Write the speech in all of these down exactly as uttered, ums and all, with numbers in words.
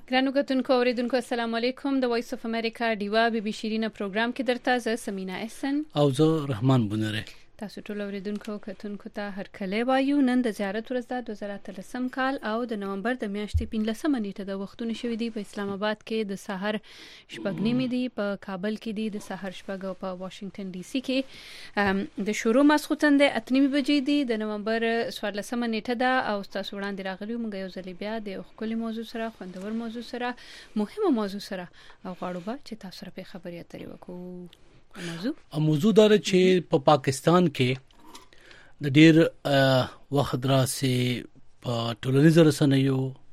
ګرانو کتونکو اوریدونکو السلام علیکم. د وایس اف امریکا ډیوا بي بي شیرینه پروګرام کې درته زه سمینا احسن او زه رحمان بنره. تاسو ټول اوریدونکو کتونکو ته هر کله وایو. نن د زیارت ورځ ده دوه زره اتلسم کال او د نومبر د میاشتې پنځلسمه نیټه د وختونه شوې دي. په اسلام آباد کې د سحر شپږ نیمې دي، په کابل کې دي د سحر شپږ او په واشنگټن ډي سي کې د شروع ماسخوتن د اته نیمې بجې دي. د نومبر څوارلسمه نیټه ده او تاسو وړاندې راغلي موږ یو ځل بیا د خپل موضوع سره خوندور موضوع سره مهمه موضوع سره او غواړو به چې تاسو سره په خبرې اترې وکړو. موضوع موضوع دا چې په پا پاکستان کې د ډیر وخت راسي په ټولنیزو رسنیو،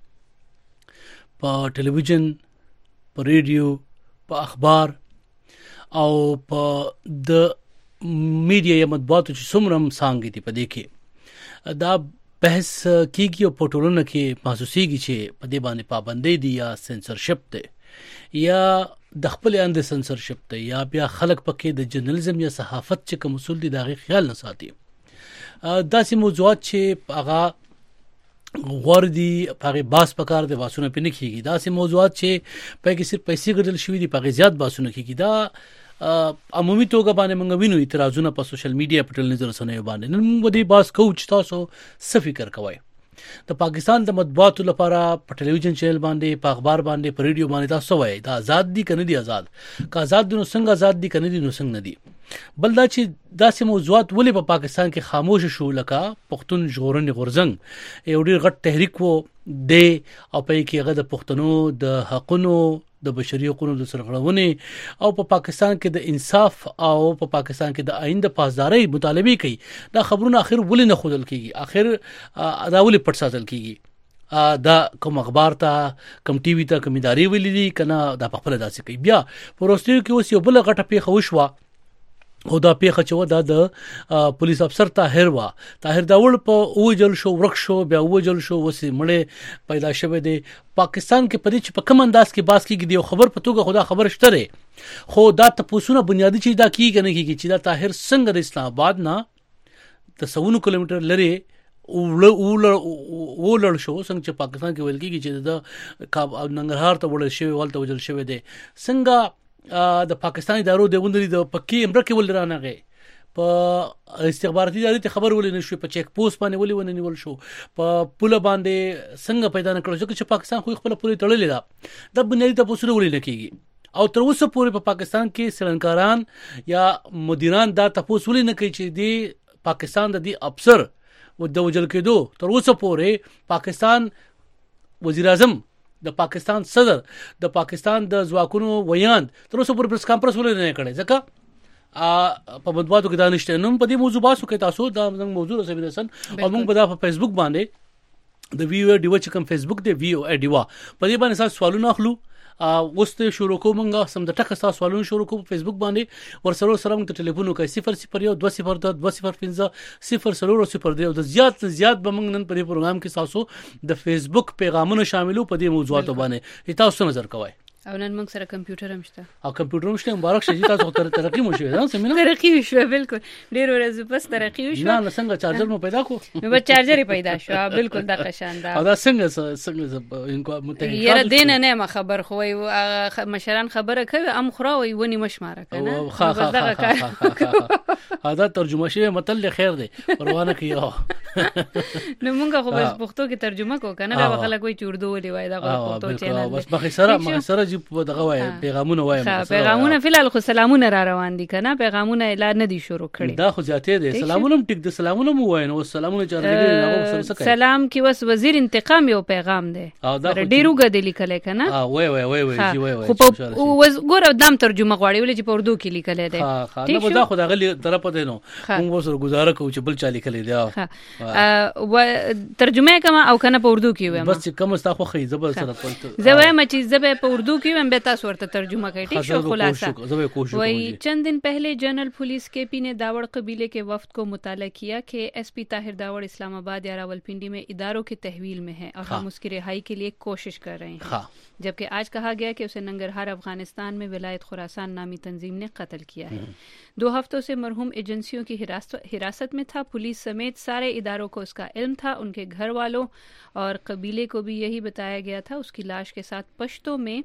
په ټلویزیون، په ریډیو، په اخبار او په د میډیا یا مطبوعاتو چې څومره څانګې دي په دې کې دا بحث کیږي او په ټولنه کې محسوسيږي چې په دې باندې پابندۍ دي یا سنسرشپ ده یا د خپل اند سنسرشپ ته یا بیا خلک پکې د جرنالیزم یا صحافت چې کوم اصول دي دغه خیال نه ساتي. داسې موضوعات چې هغه غوړدي هغه باس پکار دي واسونه پنه کیږي. داسې موضوعات چې په کې صرف پیسې ګټل شوې دي په زیات باسونه کیږي. دا عمومي توګه باندې موږ وینو اعتراضونه په سوشل میډیا په ټولنیزو رسنیو باندې. نن موږ دې باس کوو چې تاسو څه فکر کوئ. د پاکستان د مطبوعاتو لپاره په ټلویزیون چینل باندې، په اخبار باندې، په ریډیو باندې تاسو وایي دا آزاد دي کنه دي آزاد کا آزاد دي نو څنګه آزاد دي کنه دي نو څنګه نه دي. بل دا چې داسې موضوعات ولې په پاکستان کې خاموش شو لکه پښتون ژغورنې غورځنګ یو ډېر غټ تحریک وو دی او په کې هغه د پښتنو د حقونو د بشري حقوقو د سرغړونې او په پاکستان کې د انصاف او په پاکستان کې د آئین د پاسدارۍ مطالبه کوي. دا خبرونه اخر ولې نه خودل کیږي، اخر دا ولې پټ ساتل کیږي. دا کوم اخبار ته کوم ټي وي ته کوم ادارې ولې دي کنه دا په خپل داسې کوي. بیا پروستیو کې اوس یو بل غټه پیښه وشوه او دا پیښه چې دا د پولیس افسر طاهر وا طاهر داول په اوجل شو ورک شو بیا اوجل شو وسې مړې پیدا شوه دی. پاکستان کې پدې چې په کوم انداز کې باس کېږي دی خبر په توګه خدا خبر شته خو دا تاسو نه بنیادی چې دا کیږي نه کیږي چې دا طاهر څنګه د اسلام آباد نه د سونو کیلومتر لري ولړ شو څنګه چې پاکستان کې ویل کېږي چې د ننګرهار ته وړل شوی ولته وجل شوی دی. څنګه د پاکستاني ادارو د غونډې د پکې امرکه ول رانغه په استخباراتي ادارې ته خبر ولې نشو، په چیک پوسټ باندې ولې ونه نیول شو، په پوله باندې څنګه پیدا نکړو چې پاکستان خو خپل پوره تړلې ده. د بنیادی تاسو ولې نه کیږي او تر اوسه پورې په پاکستان کې سرنکاران یا مدیران دا تاسو ولې نه کوي چې دی پاکستان د دې افسر و د وجل کېدو تر اوسه پورې پاکستان وزیر اعظم، د پاکستان صدر، د پاکستان د ځواکونو ویاند تر اوسه پورې پریس کانفرنس ولې نه کړي. ځکه په مطبوعاتو کې دانشته نوم په دې موضوع باسو کې تاسو دا موضوع رسوي دسن او موږ په د فیسبوک باندې د ویو ډیو چې کوم فیسبوک دی ویو ډیوا په دې باندې تاسو سوالونه اخلو. اوس ته شروع کوم موږ سم د ټکه تاسو سوالونه شروع کوو په فیسبوک باندې ورسره سره موږ ټلیفون وکړئ صفر صفر یو دوه صفر دوه دوه صفر پنځه صفر صفر صفر دی او د زیات زیات به موږ نن په دې پروګرام کې تاسو د فیسبوک پیغامونه شاملو په دې موضوعاتو باندې تاسو نظر کوئ. او نن موږ سره کمپیوټر هم شته او کمپیوټر هم شته. مبارک شه تاسو تر ترقی مو شوه دا سمینه ترقی شوه بالکل ډیر ورځې پس ترقی شوه. نه نه څنګه چارجر مو پیدا کو نو به چارجر پیدا شو بالکل دا قشان دا. او دا څنګه څنګه انکو متحد یره دین نه ما خبر خو مشران خبره کوي ام خورا وي ونی مشماره کنه دا ترجمه شوی متل خیر دی پروانه کیو. نو مونږ خو بس پښتو کې ترجمه کو کنه دا خلک وي چوردو ولي وای دا پښتو چینل بس بخسره مخسره په دغه وای پیغامونه وایم پیغامونه فلال خو سلامونه را روان دي کنه پیغامونه اعلان نه دي شروع کړي. دا خو زیاته دي سلامونه ټیک دي سلامونه مو وای نو سلامونه چارلګي نه سره سکه سلام کې وس وزیر انتقام یو پیغام دی ډیرو غد لیکل کنه ها وای وای وای وای جی وای وای خو وز ګور دام ترجمه غواړي ولې چې په اردو کې لیکل دي. ها ها نو دا خو دغه طرف دی نو موږ سره گزاره کوو چې بل چا لیکل دي. ها ترجمه کما او کنه په اردو کې وایم بس کوم ستا خو خې زبر سره زه وایم چې زه په اردو की हम बेता सुरत तर्जुमा कही ठीक शो खुलासा वही चंद दिन पहले जनरल पुलिस के पी ने दावड़ कबीले के वफ्द को मुताला किया कि एसपी ताहिर दावड़ इस्लामाबाद या रावलपिंडी में इदारों की तहवील में है और हम उसकी रिहाई के लिए कोशिश कर रहे हैं, जबकि आज कहा गया कि उसे नंगरहार अफगानिस्तान में विलायत खुरासान नामी तंजीम ने कत्ल किया है। दो हफ्तों से मरहूम एजेंसियों की हिरासत में था। पुलिस समेत सारे इदारों को उसका इल्म था। उनके घर वालों और कबीले को भी यही बताया गया था। उसकी लाश के साथ पश्तो में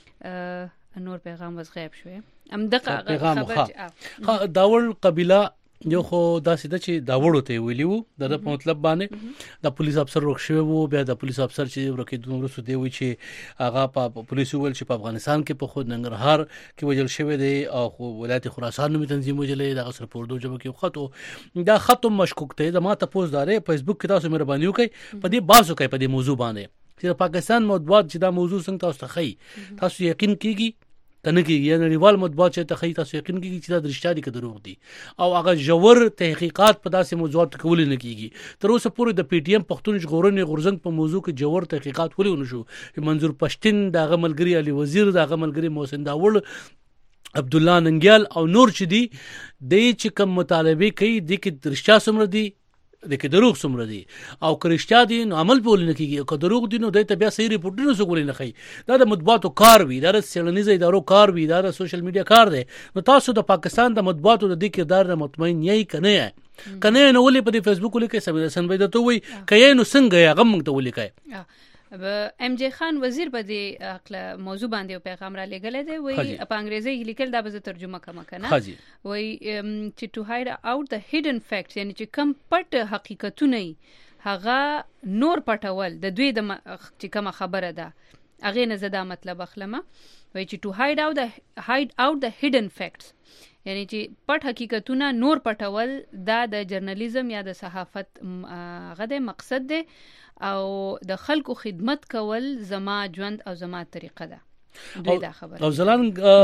नूर पैगाम वस गैब शुए अमदक खबर दावड़ कबीला जो खो دا سیده چې داوړو ته ویلیو د په مطلب باندې د پولیس افسر رخصوي وو، بیا د پولیس افسر چې رکیدون ورسو دی وی چې هغه په پولیس ول چې په افغانستان کې په خود ننګرهار کې وجل شوی دی او ولایت خراسان نومي تنظیم وجلې د غسر پوردو جبه کې خطو دا ختم مشکوک ته زما ته پوز داره فیسبوک کې تاسو مهرباني وکړئ په دې باسو کوي په دې موضوع باندې چې پاکستان مطبوعات چې دا موضوع څنګه تاسو ته خي تاسو یقین کیږي کنه کیږي یا نړیوال مطبوعات چې ته خي تاسو یقین کیږي چې دا رښتیا دي که دروغ دي او هغه جوور تحقیقات په داسې موضوعات کول نه کیږي. تر اوسه پورې د پی ټی ایم پښتون ژغورنې غورزنګ په موضوع کې جوور تحقیقات ولې ونه شو. منظور پښتين د غملګری علي وزیر د غملګری محسن داوړ عبد الله ننګیال او نور چې دي د چې کوم مطالبه کوي د کې رښتیا سمره دي د کې دروغ سمره دي او کرشتیا دي نو عمل په ولنه کیږي او که دروغ دي نو د ته بیا صحیح ریپورټونه سګول نه خي. دا د مطبوعاتو کار وی دا د سیلنیزه ادارو کار وی دا د سوشل میډیا کار دی. نو تاسو د پاکستان د مطبوعاتو د دې کردار نه مطمئن یې کنه یې کنه نو ولې په دې فیسبوک لیکي سمې سن به ته وي کای نو څنګه یا غم ته ولیکای. ام جے خان وزیر په دې اخلا موضوع باندې پیغام را لګل دی وی په انګریزي لیکل دا به ترجمه کوم کنه وی چې ټو هاید اوټ د هیډن فیکټس یعنی چې کم پټ حقیقتونه هغه نور پټول د دوی د چې کوم خبره ده هغه نه زدا مطلب اخلمه وی چې ټو هاید اوټ د هاید اوټ د هیډن فیکټس یعنی چې پټ حقیقتونه نور پټول دا د جرنالیزم یا د صحافت هغه د مقصد دی او د خلکو خدمت کول زما ژوند او زما طریقه ده. دوی دا خبره او زلان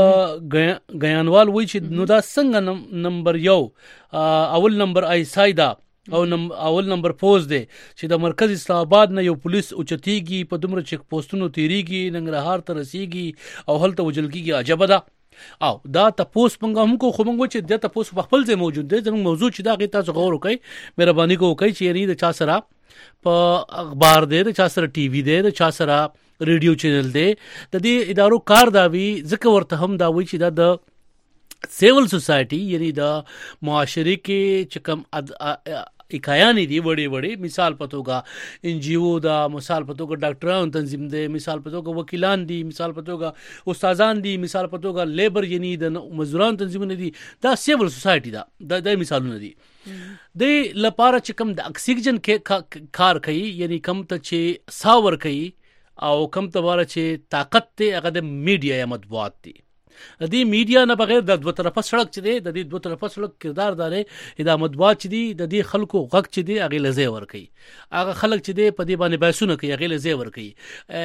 غیانوال وای چې نو دا څنګه نمبر یو اول نمبر ای سایدا او اول نمبر پوز دی چې د مرکز اسلام آباد نه یو پولیس اوچتیږي په دومره چیک پوسټونو تیریږي ننګرهار ته رسیږي او هلته وجلګي عجب ده. او دا تاسو پنګه هم کو خو موږ چې د تاسو په خپل ځای موجود دي زموږ موضوع چې دا غي تاسو غور وکړئ مهرباني کوئ چې یعنی د چا سره په اخبار دی د چا سره ټي وي دی د چا سره ریډیو چینل دی د دې ادارو کار دا وی ځکه ورته هم دا وی چې دا د سیول سوسایټي یعنی د معاشري کې چې کوم اکایانی دی وړي وړي مثال پتوګه ان جی او دا مثال پتوګه ډاکټرانو تنظیم دی مثال پتوګه وکیلان دي مثال پتوګه استادان دي مثال پتوګه لیبر یعنی د مزدوران تنظیمونه دي دا سیول سوسایټي دا د مثالونه دي د لپاره چې کم د اکسیجن کې کار کوي یعنی کم ته چې ساور کوي او کم ته واره چې طاقت ته هغه د میډیا یا مطبوعات دي. د دې میډیا نه بغیر د دوه طرفه سړک چې دی د دې دوه طرفه سړک کردار داري د مطبوعات چې دی د دې خلکو غږ چې دی هغه لزه ور کوي هغه خلک چې دی په دې باندې بحثونه کوي هغه لزه ور کوي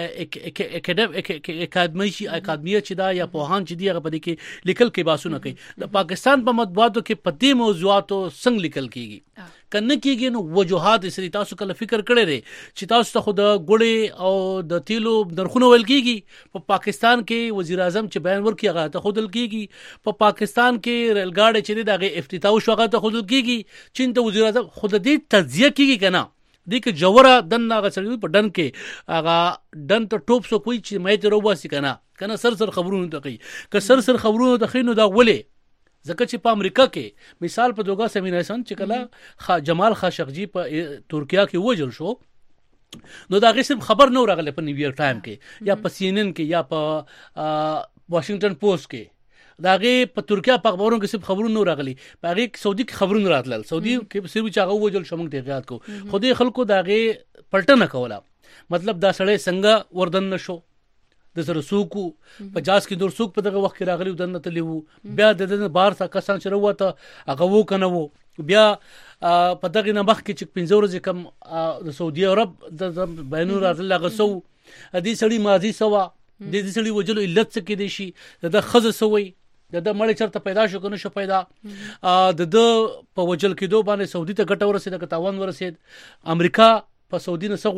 اکیډمي شي اکاډمي چې دا یا پوهان چې دی هغه په دې کې لیکل کې بحثونه کوي. د پاکستان په مطبوعاتو کې په دې موضوعاتو څنګه لیکل کیږي کنه کیږي نو وجوهات سری تاسو کله فکر کړی دی چې تاسو ته خود غړي او د تیلو نرخونه ول کیږي په پاکستان کې وزیر اعظم چې بیان ورکړي هغه ته خودل کیږي په پاکستان کې ریل گاډي چې دغه افتتاح شو هغه ته خودل کیږي چین ته وزیر اعظم خود دې تجزیه کیږي کنه دې کې جوړه دنه غسړي په ډن کې هغه ډن ته ټوپ سو کوئی چې مې ته روباسي کنه کنه سر سر خبرونه ته کوي که سر سر خبرونه ته خینو دا ولې ځکه چې په امریکا کې مثال په دوګه سیمیناسن چې کله جمال خاشقجي په ترکیه کې وجل شو نو دا غیسم خبر نو راغله په نیویارک ټایم کې یا په سی ان ان کې یا په واشنگټن پوسټ کې داغه په ترکیه په خبرونو کې سب خبرونه راغلي په هغه سعودي کې خبرونه راتلل سعودي کې سب چې هغه وجل شومنګ تحقیقات کو خو دې خلکو داغه پلټنه کوله مطلب دا سړی څنګه وردن نشو د سره سوکو پچاس کې دور سوک په دغه وخت کې راغلی ودن ته لیو بیا د دې بار څخه کسان چې وروته هغه وو کنه وو بیا په دغه نه مخ کې چې پنځه ورځې کم د سعودي عرب د بینور راتل غسو دې سړی ماضي سوا د دې سړي وجلو علت څه کې دي شي د خزه سوي د د مړ چرته پیدا شو کنه شو پیدا د د په وجل کې دوه باندې سعودي ته ګټه ورسېده که تاوان ورسېد امریکا په سعودي نه سغواړي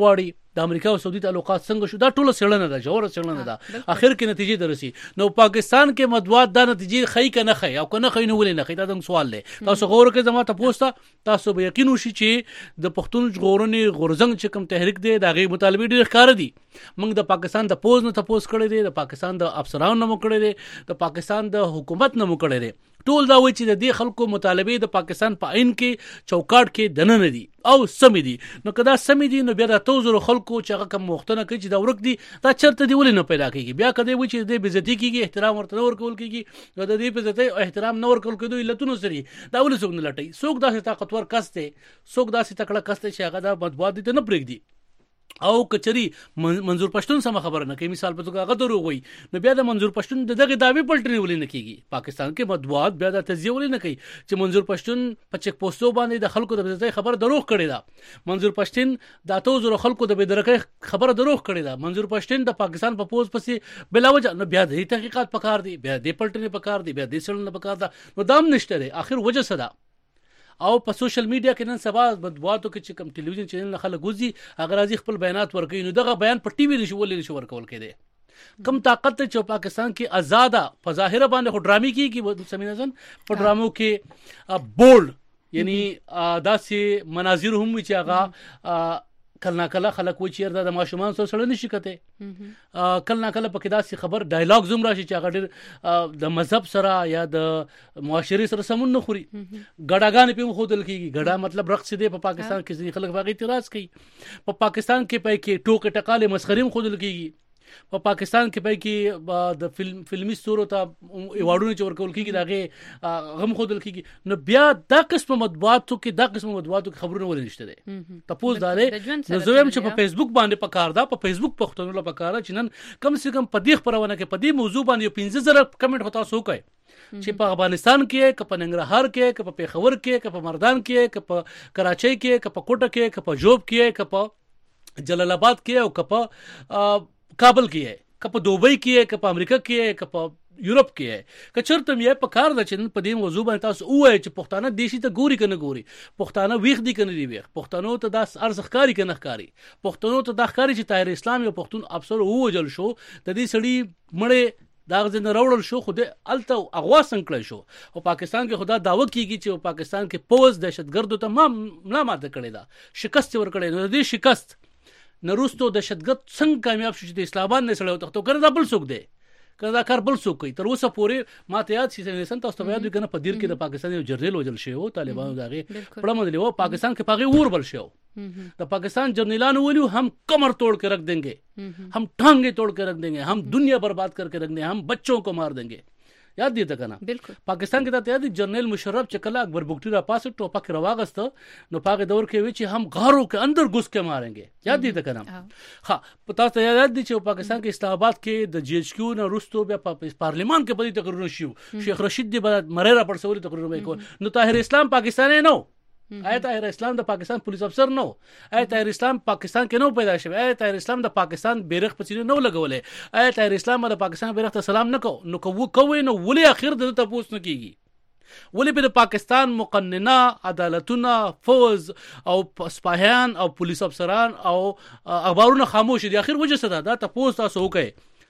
د امریکا او سعودي تعلقات څنګه شو دا ټوله څېړنه ده جوړه څېړنه ده اخر کې نتیجې درسي نو پاکستان کې مطبوعات دا نتیجې خی کنه خی او کنه خی نو ولې نه خی دا د سوال دی تاسو غوړ کې زما ته پوښتنه تاسو به یقین وشي چې د پښتون ژغورنې غورزنګ چې کوم تحریک دی دا غي مطالبه ډیر ښکار دي موږ د پاکستان د پوز نه تپوس کړی دی د پاکستان د افسرانو نه مو کړی دی د پاکستان د حکومت نه مو کړی دی ټول دا وایي چې د دې خلکو مطالبه د پاکستان په عین کې چوکاټ کې دننه دي او سمې دي نو کدا سمې دي نو بیا د توزر خلکو چې هغه کوم مختنه کوي چې دا ورک دي دا چرته دی ولې نه پیدا کیږي بیا کدی وایي چې د بیزتی کیږي احترام ورته نه ورکول کیږي نو د دې بیزتی او احترام نه ورکول کېدو علتونو سری دا ولې څوک نه لټي څوک داسې طاقتور کس دی څوک داسې تکړه کس دی چې هغه د مطبوعات دي نه پرېږدي او کچري منظور پښتون سم خبره نه کوي مثال په توګه هغه دروغ وي نو بیا د منظور پښتون دغه داوی پلټنې ولې نه کیږي پاکستان کې مطبوعات بیا د تجزیه ولې نه کوي چې منظور پښتون په چک پوسټو باندې د خلکو د بیزتی خبر دروغ کړی دا منظور پښتون د اتو زره خلکو د بيدرکې خبر دروغ کړی دا منظور پښتون د پاکستان په پوز پسې بلا وجه نو بیا د تحقیقات پکار دي بیا د پلټنې پکار دي بیا د سړنه پکار ده نو دام نشته دی اخر وجه صدا او په سوشل میډیا کې نن سبا مطبوعاتو کې چې کوم ټلویزیون چینل خلک وزي هغه راځي خپل بیانات ورکوي نو دغه بیان په ټي وي نشو ولې نشو ورکول کېده کم طاقت چې پاکستان کې آزاده په ظاهره باندې خو ډرامي کیږي سمینازن په ډرامو کې بولډ یعنی داسې مناظر هم چې هغه کله کله خلک و چیرته د ماشومان سره سره نشي کته کله کله پکې داسې خبر ډایلاګ زوم راشي چې هغه ډېر د مذهب سره یا د معاشري سره سمون نه خوري غډاګان په خودل کیږي غډا مطلب رقص دی په پاکستان کې ځینې خلک باغی اعتراض کوي په پاکستان کې پای کې ټوک ټکاله مسخریم خودل کیږي په پاکستان کې پای کې د فلم فلمي ستورو ته ایوارډونه چور کول کیږي داغه غم خودل کیږي نو بیا دا قسم مطبوعاتو کې دا قسم مطبوعاتو کې خبرونه ولې نشته دي تاسو دارې نو زویم چې په فیسبوک باندې پکار دا په فیسبوک پښتون له پکار چې نن کم سے کم په دې خبرونه کې په دې موضوع باندې پنځه زره کمنټ هوتا سو کوي چې په افغانستان کې ک په ننګرهار کې ک په پیښور کې ک په مردان کې ک په کراچۍ کې ک په کوټه کې ک په جوب کې ک په جلال آباد کې او ک په کابل کې ہے کپ دوبۍ کې ہے کپ امریکا کې ہے کپ یورپ کې ہے کچرته مې په کار د چن په دې موضوع باندې تاسو وایي چې پښتانه دیشي ته ګوري کنه ګوري پښتانه ویخ دي کنه دی ویخ پښتنو ته داس ارزخکاری کنه ښکاری پښتنو ته د ښکاری چې طاهر اسلام یو پښتون افسر ووجل شو د دې سړي مړې داغه زنه راوړل شو خو د الته اغوا سنکړل شو او پاکستان کې خدا داوا کیږي چې پاکستان کې پوز دهشتګردو ته ما نه ماته کړی دا شکست ور کړی نو دې شکست نروستو دهشتګرد څنګه کامیاب شو چې د اسلام آباد نه سره وتښتو کړه دا بل څوک دی کله دا کار بل څوک کوي تر اوسه پورې ماته یاد شي چې تاسو ته یاد وکنه په دیر کې د پاکستان یو جرنیل وجل شوی او طالبانو داغه پړه مدلی و پاکستان کې پاغي ور بل شو د پاکستان جرنیلانو ویلو हम कमर तोड़ के रख देंगे हम टांगे तोड़ के रख देंगे हम दुनिया बर्बाद करके रख देंगे हम बच्चों को मार देंगे یاد دی ته کنه پاکستان کې ته یاد جنرال مشرف چې کله اکبر بگٹی را پاسه ټوپک راوغست نو پاګه دور کې وی چې هم غارو کې اندر گھس کے مارेंगे یاد دی ته کنه ها پتا ته یاد دی چې پاکستان کې اسلام آباد کې د جی ایچ کیو نه روستو بیا په پارلیمان کې په تقریر شو شیخ رشید دی بعد مریرا پر سوري تقریر وکړ نو طاهر اسلام پاکستاني نو آیا طاهر اسلام د پاکستان پولیس افسر نو آیا طاهر اسلام پاکستان کې نو پیدا شوی آیا طاهر اسلام د پاکستان بیرغ په سینې نو لګولې آیا طاهر اسلام د پاکستان بیرغ ته سلام نکو نو کو کوي نو ولې اخر د ته پوس نه کیږي ولې په پاکستان مقننه عدالتونه فوز او سپاهیان او پولیس افسران او اخبارونه خاموش دي اخر وجه څه ده دا ته پوس تاسو وکي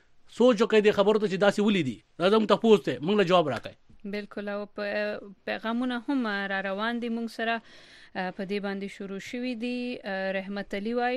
سوچ وکي د خبرو ته چې داسې ولې دي دا زموږ ته پوس ته موږ له جواب راکړي بالکل او پیغامونه هم را روان دي موږ سره په دې باندې شروع شوې دي رحمت علي وای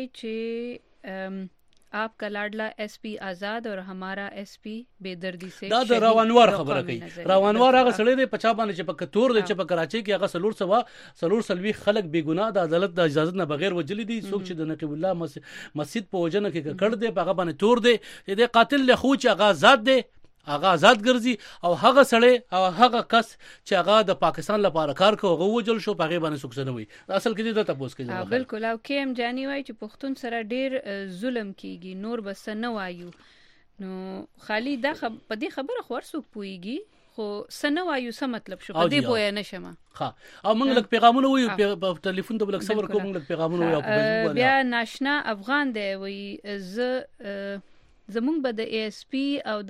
چې آپ کا لاڈلا ایس پی آزاد اور ہمارا ایس پی بے دردی سے دا د روانوار خبره کوي روانوار هغه سړی دی پچا باندې چې په کتور دی چې په کراچۍ کې هغه سلور سوا سلور سلوي خلک بے ګناه د عدالت د اجازه نه بغیر وجلی دي څوک چې د نقیب الله مسجد په وجنه کې کړ دی هغه باندې تور دی د قاتل له خو چې هغه آزاد دی هغه آزاد ګرځي او هغه سړی او هغه کس چې هغه د پاکستان لپاره کار کوي هغه وجل شو په هغه باندې سکسنه وي اصل کې د تاسو کې بالکل او کیم جاني وای چې پښتون سره ډیر ظلم کیږي نور بس نه وایو نو خالی دا خب په دې خبره خور سو پويږي خو سنه وایو څه مطلب شو په دې پوهه نشم ها او موږ لک پیغامونه وایو په ټلیفون ته بلک صبر کوم موږ پیغامونه وایو په فیسبوک باندې بیا ناشنا افغان دی وای ز زمونږ به د ای اس پی او د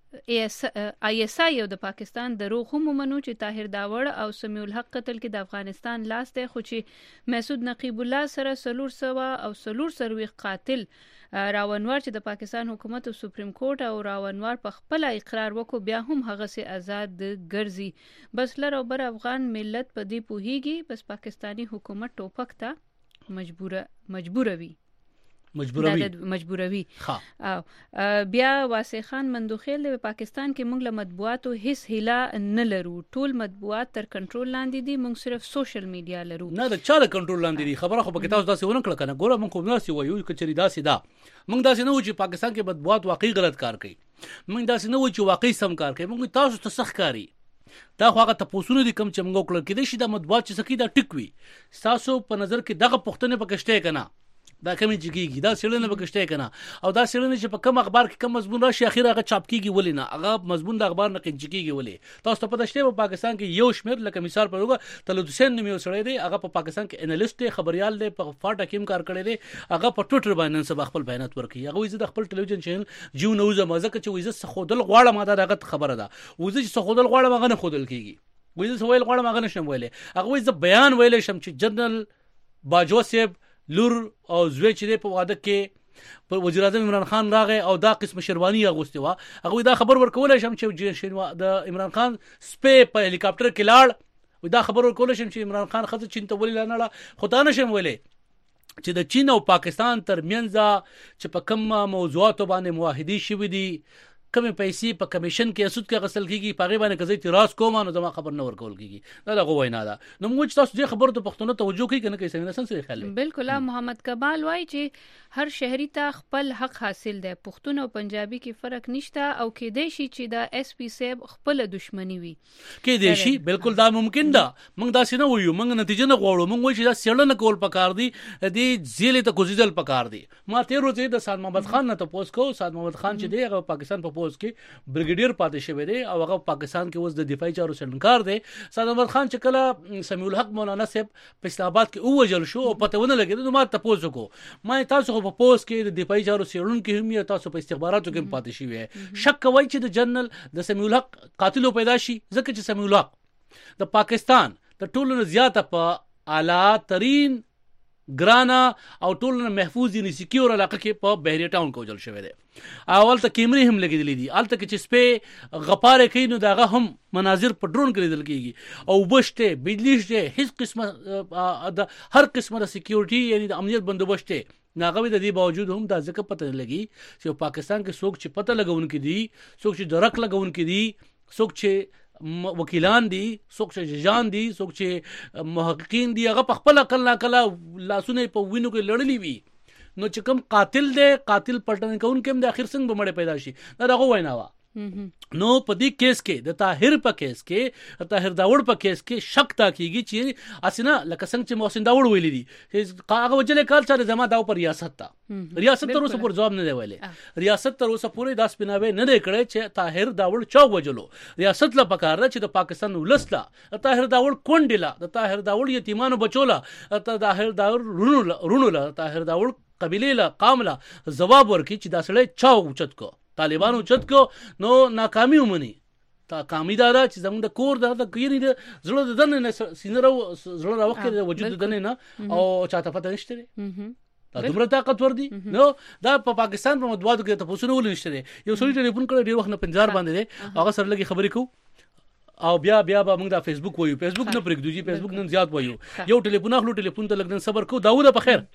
آی اس آی او د پاکستان دروغ هم ومنو چې طاهر داوړ او سمیع الحق قتل کې د افغانستان لاس دی، خو چې مسعود نقیب الله سره سلور سوا او سلور سروي قاتل راونوار چې د پاکستان حکومت او سپریم کورټ او راونوار په خپل اقرار وکړو بیا هم هغه سي آزاد ګرځي. بس لر او بر افغان ملت په دې پوهیږي، بس پاکستانی حکومت ټوپک ته مجبوره مجبوروي مجبوروي مجبوروي او بیا واسع خان مندوخیل د پاکستان کې موږ له مطبوعاتو هیڅ هیله نه لرو، ټول مطبوعات تر کنټرول لاندې دي، موږ صرف سوشل میډیا لرو. نه د چا له کنټرول لاندې دي خبره خو په تاسو داسې ونه کړه کنه. ګوره موږ خو ناسي وایو کچري داسې دا موږ داسې نه و چې پاکستان کې مطبوعات واقعي غلط کار کوي، موږ داسې نه و چې واقعي سم کار کوي، موږ تاسو ته سخت کاری دا خو هغه تاسو دي کوم چې موږ کړل کې دي چې د مطبوعات چې سکی دا ټیک وي تاسو په نظر کې دغه پښتنه پکشته کنه دا کمی چکیږي دا سړنه بکشته کنه او دا سړنه چې په کم اخبار کې کم مضمون راشي اخر هغه چاپ کیږي ولې نه هغه مضمون د اخبار نه کېږي ولې تاسو ته پته شته په پاکستان کې یو شمیر لکه مثال پر وګه تلد حسین نوم یو سړی دی هغه په پاکستان کې انالیست دی خبريال دی په فاټا کې کار کړی دی هغه په ټوئیټر باندې سب خپل بیانات ورکړي هغه وایي د خپل ټلویزیون چینل جیو نوز مازه چې وایي زه خودل غواړم دا دغه خبره ده وایي چې خودل غواړم هغه نه خودل کیږي وایي زه ویل غواړم هغه نشم ویلې هغه وایي زه بیان ویلې شم چې جنرال باجوه صاحب لور او زوی چې په واده کې پر وزیر اعظم عمران خان راغی او دا قسم شیروانی اغوستي وا هغه دا خبر ورکول شم چې د عمران خان سپې په هلیکاپټر کې لاړ و دا خبر ورکول شم چې عمران خان خزه چین ته ولې لاړه خو دا نشم ویلې چې د چین او پاکستان ترمنځ چې په کوم موضوعات باندې مواهدي شوې دي کمې پیسې په کمیشن کې اسود کې غسل کیږي پاغه باندې کزې اعتراض کوم نو زما خبر نه ورکول کیږي دا دغه وینا ده نو موږ تاسو دې خبره ته پښتون توجه کوي کنه کې څنګه سن خیال بالکل محمد کمال وای چې هر شهري ته خپل حق حاصل ده پښتون او پنجابي کې فرق نشته او کې دی شي چې دا اس پی صاحب خپل دښمنی وي کې دی شي بالکل دا ممکن ده موږ دا څنګه وایو موږ نتیجه نه غواړو موږ وایو چې دا سړنه کول پکار دي دې زیلې ته کوزیدل پکار دي ما تیر ورځ د سید محمد خان نه تاسو کو سید محمد خان چې دی هغه پاکستان په پوز کې برګیډیر پاتې شوی دی او هغه پاکستان کې اوس د دفاعي چارو سرنکار دی سید محمد خان چې کله سمیع الحق مولانا صاحب په اسلام آباد کې اوجل شو او پته ونه لګید نو ما تاسو کو ما تاسو په پوز کې د دفاعي چارو سرون کې هم یا تاسو په استخباراتو کې پاتې شوی شک کوي چې د جنرال د سمیع الحق قاتل پیدا شي ځکه چې سمیع الحق د پاکستان د ټولو زیاته په اعلی ترين ګرانا او ټولنه محفوظ دي سکیور علاقه کې په بحریه ټاون کې وجل شوی دی اول ته کیمرې هم لګیدلې دي الته کې چې سپې غپاره کوي نو داغه هم مناظر په ډرون کې لیدل کیږي او بشته بجلی شته هیڅ قسمه د هر قسمه د سکیورټي یعنی د امنیت بندوبست ناغوي د دې باوجود هم دا ځکه پته لګي چې پاکستان کې څوک چې پته لګون کې دي څوک چې درک لګون کې دي څوک چې وکیلان دي څوک چې جان دي څوک چې محققین دي هغه په خپل کله کله لاسونه په وینو کې لړلې وي نو چې کوم قاتل دی قاتل پټن کون کوم د اخر څنګه بمړې پیدا شي دا دغه وینا وا نو په دې کیس کې د طاهر په کیس کې طاهر داوړ په کیس کې شک تا کیږي چې اسنه لکه څنګه چې محسن داوړ ویل دي هغه وجله کال چې زما داو پر ریاست تا ریاست تر اوسه پر جواب نه دی ویلې ریاست تر اوسه پوره داس بناوي نه دی کړی چې طاهر داوړ چا وجلو ریاست لا پکار چې د پاکستان ولسلا طاهر داوړ کونډلا د طاهر داوړ یتیمانو بچولا د طاهر داوړ رونو رونو لا طاهر داوړ قبيله لا قامله جواب ورکړي چې دا سړی چا اوچت کو طالبانو چت کو نو ناکامي ومني تا کامی دا چې زموږ د کور د کېری د زړه د دنه نه سینره زړه راوخه د وجود د دنه نه او چاته پته نشته دا دومره طاقت ور دي نو دا په پاکستان په مطبوعاتو کې تاسو نه ول نشته یو سړی ټلیفون کړی ډیر وخت نه پنځار باندې هغه سره لګي خبرې کو او بیا بیا به موږ د فیسبوک وایو فیسبوک نه پرېږدو چې فیسبوک نن زیات وایو یو ټلیفون اخلو ټلیفون ته لګن صبر کو داوود په خیر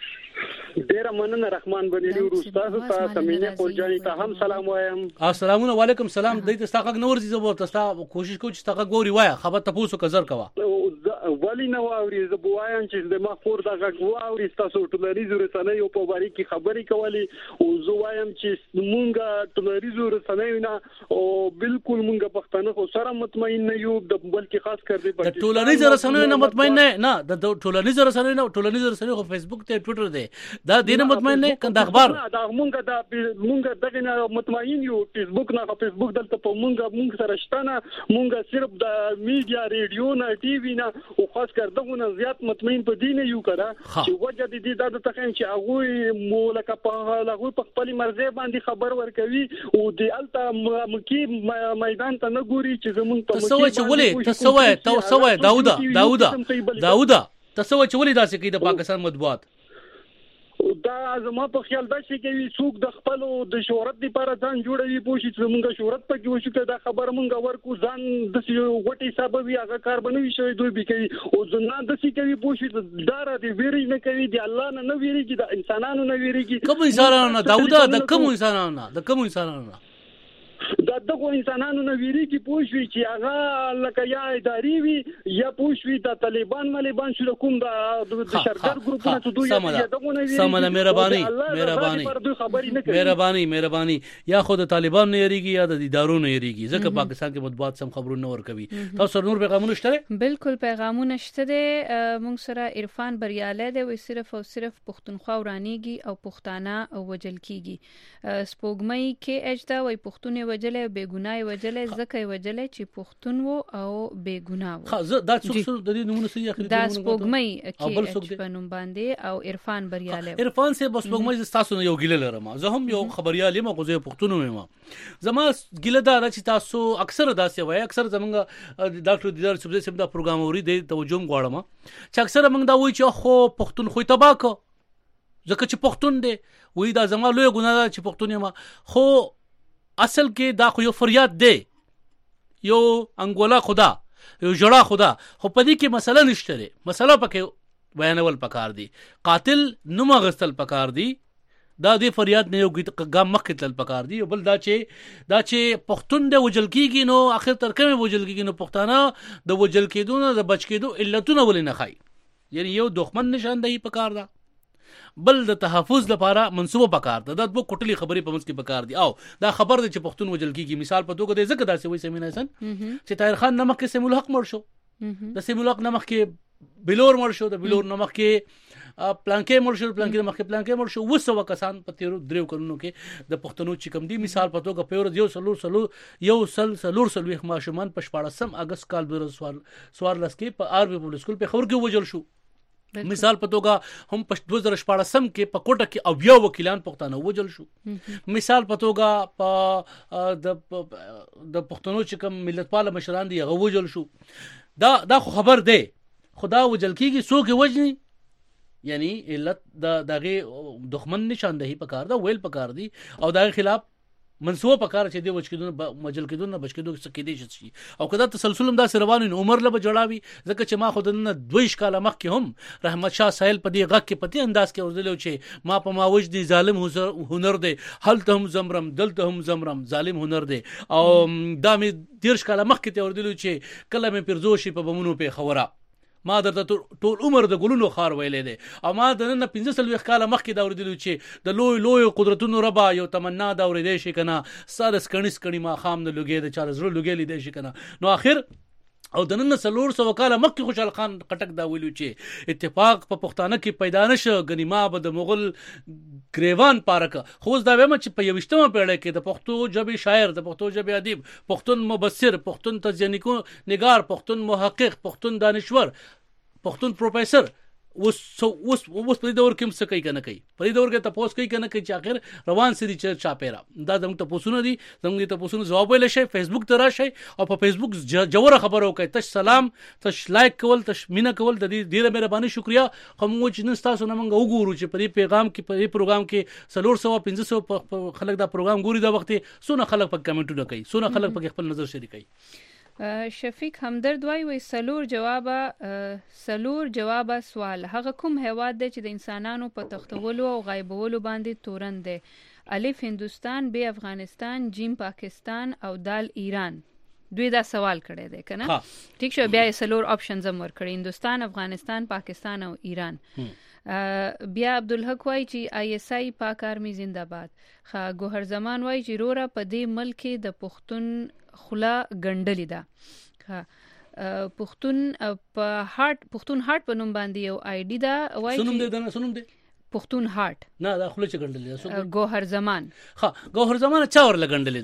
ډیر مننه رحمان بنيري ورستاسو ته سمینه پورجانی ته هم سلام وایم السلام علیکم سلام د دې تاګه نور زی زبر تاسو کوشش کوم چې تاګه ګوري وای خبر تاسو کزر کوا ولی نو اوري زبوایم چې د مخور دغه غواوري تاسو ټولریزو رسنۍ او په باری کې خبرې کولې او زوایم چې مونږه ټولریزو رسنۍ نه او بالکل مونږه پښتانه خو سره مطمئن نه یو د بلکې خاص کر دې د ټولریزو رسنۍ نه مطمئن نه نه د ټولریزو رسنۍ نه ټولریزو رسنۍ خو فیسبوک ته ټوئیټر دی دا دینه مطمئن نه کنده اخبار دا مونږه دا مونږه دغه نه مطمئن یو فیسبوک نه فیسبوک دلته په مونږه مونږ سره شتنه مونږه صرف د میډیا ریډیو نه ټي وي نه او خاص کر دغه نه زیات مطمئن په دین یو کړه چې وجه دې د تخم چې هغه مولکه په هغه په خپل مرزه باندې خبر ورکوي او د الته مکی میدان ته نه ګوري چې زمونږ په تسوي چې ولې تسوي تسوي داودا داودا داودا تسوي چې ولې داسې کوي د پاکستان مطبوعات دا زما په خیال دا شي کوي څوک د خپل د شهرت لپاره ځان جوړوي پوښي چې موږ شهرت پکې وشو ته دا خبر موږ ورکو ځان د وټي سبب یې هغه کار بنوي شوی دوی به کوي او ځنه د سې کوي پوښي دا را دي ویری نه کوي دی الله نه نه ویریږي د انسانانو نه ویریږي کوم انسانانو نه داودا د کوم انسانانو نه د کوم انسانانو نه دا دغه انسانانو نه ویریږي پوښي چې هغه لکه یا اداري وي یا پوښي د طالبان مليبان شو کوم د شرګر ګروپونو ته دوی یا دغه نه ویریږي سمه مهرباني مهرباني مهرباني مهرباني یا خود طالبان نه یریږي یا د ادارو نه یریږي ځکه پاکستان کې مطبوعات سم خبرونه ورکوي تاسو نور پیغامونه شته بالکل پیغامونه شته موږ سره عرفان بریاله دی وي صرف او صرف پښتونخوا ورانیږي او پښتانه او وجل کیږي سپوږمۍ کې اجدا وي پښتون وجلې بېګناه وجلې زکه وجلې چې پښتون وو او بېګناه وو خا دا څوک د دې نمونه سي اخري دا سپوږمۍ کې په نوم باندې او عرفان بریاله عرفان سه بس سپوږمۍ تاسو یو ګیله لرم زه هم یو خبريال یم غوځي پښتون یم زما ګیله دا چې تاسو اکثر داسې وای اکثر زمونږ ډاکټر دیدار صبح سم دا پروګرام اوري د توجه غواړم چې اکثر موږ دا وای چې خو پښتون خو تباکو ځکه چې پښتون دی وای دا زما لوی ګناه ده چې پښتون یم خو اصل کې دا خو یو فریاد دی یو انګولا خدا یو جړه خدا خو په دې کې مسله نشته لري مسله پکې بیانول پکار دی قاتل نو مغستل پکار دی دا دې فریاد نه یو ګام مخکې تل پکار دی بل دا چې دا چې پښتون د وجل کیږي نو اخر تر کومه وجل کیږي نو پښتانه د وجل کېدو نه د بچ کېدو علتونه ولې نه خای یعنی یو دښمن نشاندهي پکار ده بل د تحفظ لپاره منسوبه پکار ده د دوه کوټلي خبرې په منځ کې پکار دي او دا خبر ده چې پښتون وجل کیږي مثال په توګه د زکه داسې وای سمینه حسن چې طاهر خان نمک کې سیمول حق مړ شو د سیمول حق نمک کې بلور مړ شو د بلور نمک کې پلانکې مړ شو پلانکې نمک کې پلانکې مړ شو وسو کسان په تیرو دریو کلونو کې د پښتنو چې کم دي مثال په توګه په یو سلور سلور یو سل سلور سلوي ماشومان په شپاړسم اگست کال دو هزار سوارلس کې په آر بي پولیس سکول په خور کې وجل شو مثال په توګه هم په دو هزار شپاړسم کې په کوټه کې او بیا وکیلان پښتانه وجل شو مثال په توګه په د د پښتنو چې کوم ملتپال مشران دي هغه وجل شو دا دا خبر دی خدا وجل کیږي څوک وجني یعنی علت د دغه دښمن نشاندهي پکار دا ویل پکار دي او دغه خلاف منسوبه پکار چې دی وچ کېدون مجل کېدون نه بچ کېدون څه کېدی شي او کدا تسلسل هم دا روان عمر له جوړاوي ځکه چې ما خود نه دوه کاله مخکې هم رحمت شاه ساحل په دې غږ کې پتی انداز کې ورزلو چې ما په ما وجدي ظالم هنر دی هلته هم زمرم دلته هم زمرم ظالم هنر دی او دا مې دیرش کاله مخکې ته ورزلو چې کله مې پرزوشي په بمونو په خبره ما درته ټول عمر د ګلونو خار ویلې دي او ما د نن پنځه سل کاله مخکې دا ورېدل چې د لوی لوی قدرتونو ربا یو تمنا دا ورېدې شي کنه ساده سکڼی سکڼی ما خام نه لګې د چار زړه لګې لیدې شي کنه نو اخر او د نن سلور سو کاله مخکې خوشحال خان کټک دا ویلو چې اتفاق په پښتانه کې پیدا نشه غنی ما به د مغل گریوان پارک خو دا وایم چې په یوشتمه پیړۍ کې د پښتو ژبې شاعر د پښتو ژبې ادیب پښتون مبصر پښتون تزیانیکو نگار پښتون محقق پښتون دانشور پښتون پروفیسور اوس اوس اوس په دې دور کې څه کوي کنه کوي په دې دور کې تاسو کوي کنه کوي چې اخر روان سړي چې چا پیرا دا زموږ ته پوښتنه دي زموږ ته پوښتنه جواب ویل شي فیسبوک ته راشي او په فیسبوک جوړه خبرو کوي تش سلام تش لایک کول تش مینا کول د دې ډیره مهرباني شکریا کوم چې نن تاسو نه مونږ وګورو چې په دې پیغام کې په دې پروګرام کې سلور سو پنځه سو خلک دا پروګرام ګوري دا وخت سونه خلک په کمنټونه کوي سونه خلک په خپل نظر شریکي شفیق همدرد وای وای سلور جوابه سلور جوابه سوال هغه کوم هیواد دی چې د انسانانو په تختولو او غایبولو باندې تورن دی الف هندستان ب افغانستان جیم پاکستان او دال ایران دوی دا سوال کړی دی کنه ٹھیک شو بیا سلور آپشنز هم ورکړي هندستان افغانستان پاکستان او ایران بیا عبدالحق وای چې آی اس آی پاک آرمی زنده‌باد خا ګوهر زمان وای چې رورا په دې ملک د پښتون خلا غندلې ده پښتون په هارت پښتون هارت په نوم باندې یو آی ډی دا وای سنوم دې دا سنوم دې پښتون هارت نه دا خله چې غندلې ده ګوهر زمان ها ګوهر زمان چا ور لګندلې ده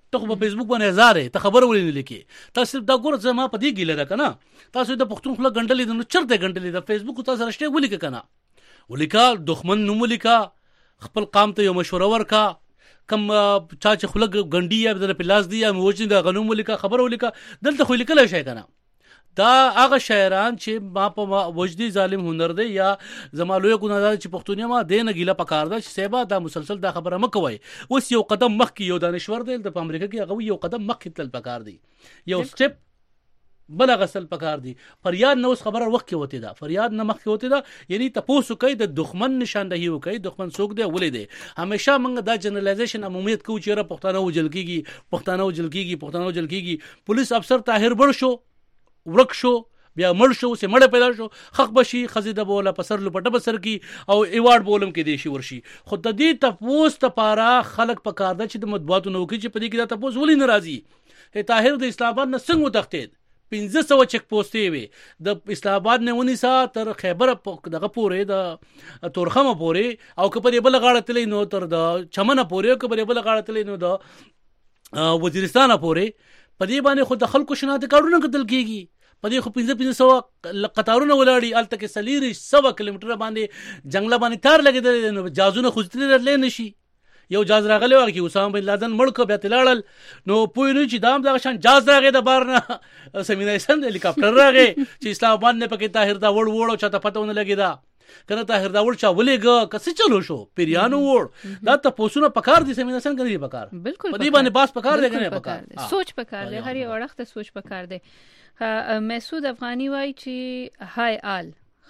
ته په فیسبوک باندې هزارې ته خبر ولې نه لیکي تاسو دا ګور زما په دې ګیله ده کنه تاسو د پښتون خپل غندلې د چرته غندلې د فیسبوک تاسو راشته ولیک کنه ولیکا دښمن نوم ولیکا خپل قام ته یو مشوره ورکا کم چا چې خلک غندي یا د پلاس دی یا موجود د غنوم ولیکا خبر ولیکا دلته خو لیکل شي کنه دا هغه شاعران چې ما په وجدي ظالم هنر دی یا زمالوی ګنادار چې پښتونیا ما دینه ګیله پکار ده چې سیبا دا مسلسل دا خبره مکوي اوس یو قدم مخکې یو دانشور دی د امریکا کې هغه یو قدم مخکې تل پکار دی یو سټپ بل غسل پکار دی فریاد نو خبره وخت کې وته دا فریاد نه مخکې وته دا یعنی تاسو کوي د دښمن نشاندهي وکي دښمن څوک دی ولې دی همیشه موږ دا جنرالایزیشن عمومیت کو چې را پښتانه وجل کیږي پښتانه وجل کیږي پښتانه وجل کیږي پولیس افسر طاهر بړ شو ورک شو بیا مړ شو سه مړ پیدا شو حق بشي خزیده بوله پسر لپټه بسر کی او ایوارډ بولم کې دیشي ورشي خود د دې تپوس ته پارا خلق پکار د چې د مطبوعاتو نو کې چې پدې کې دا تپوس ولې ناراضي هي طاهر د اسلام آباد نه څنګه وتښتید پنځه سوه چک پوسټې وي د اسلام آباد نه ونیسا تر خیبر دغه پورې د تورخمه پورې او کپرې بل غاړه تلې نو تر د چمنه پورې او کپرې بل غاړه تلې نو د وزیرستان پورې پدې باندې خو د خلکو شناخت کارونه کتل کیږي پدې خو پنځه پنځه سوه قطارونه ولاړي الته کې سلیری سوه کیلومتره باندې جنگله باندې تار لګیدل نو جازونه خوځتل راتلې نشي یو جاز راغلی و کې اسامه بن لادن مړ کو بیا تلاړل نو پوی نه چې دام دغه شان جاز راغی د بار نه سمینای سند هلیکاپټر راغی چې اسلام آباد نه پکې طاهر دا وړ وړ چاته پته ونه لګیدا کنه طاهر دا وړ چا ولېګ کس چلو شو پیریانو وړ دا ته پوسونه پکار دي سمینای سند کوي پکار بالکل پدې باندې باس پکار دی کنه پکار سوچ پکار دی هر یو وخت سوچ پکار دی مسعود افغانی وای چې هاي آل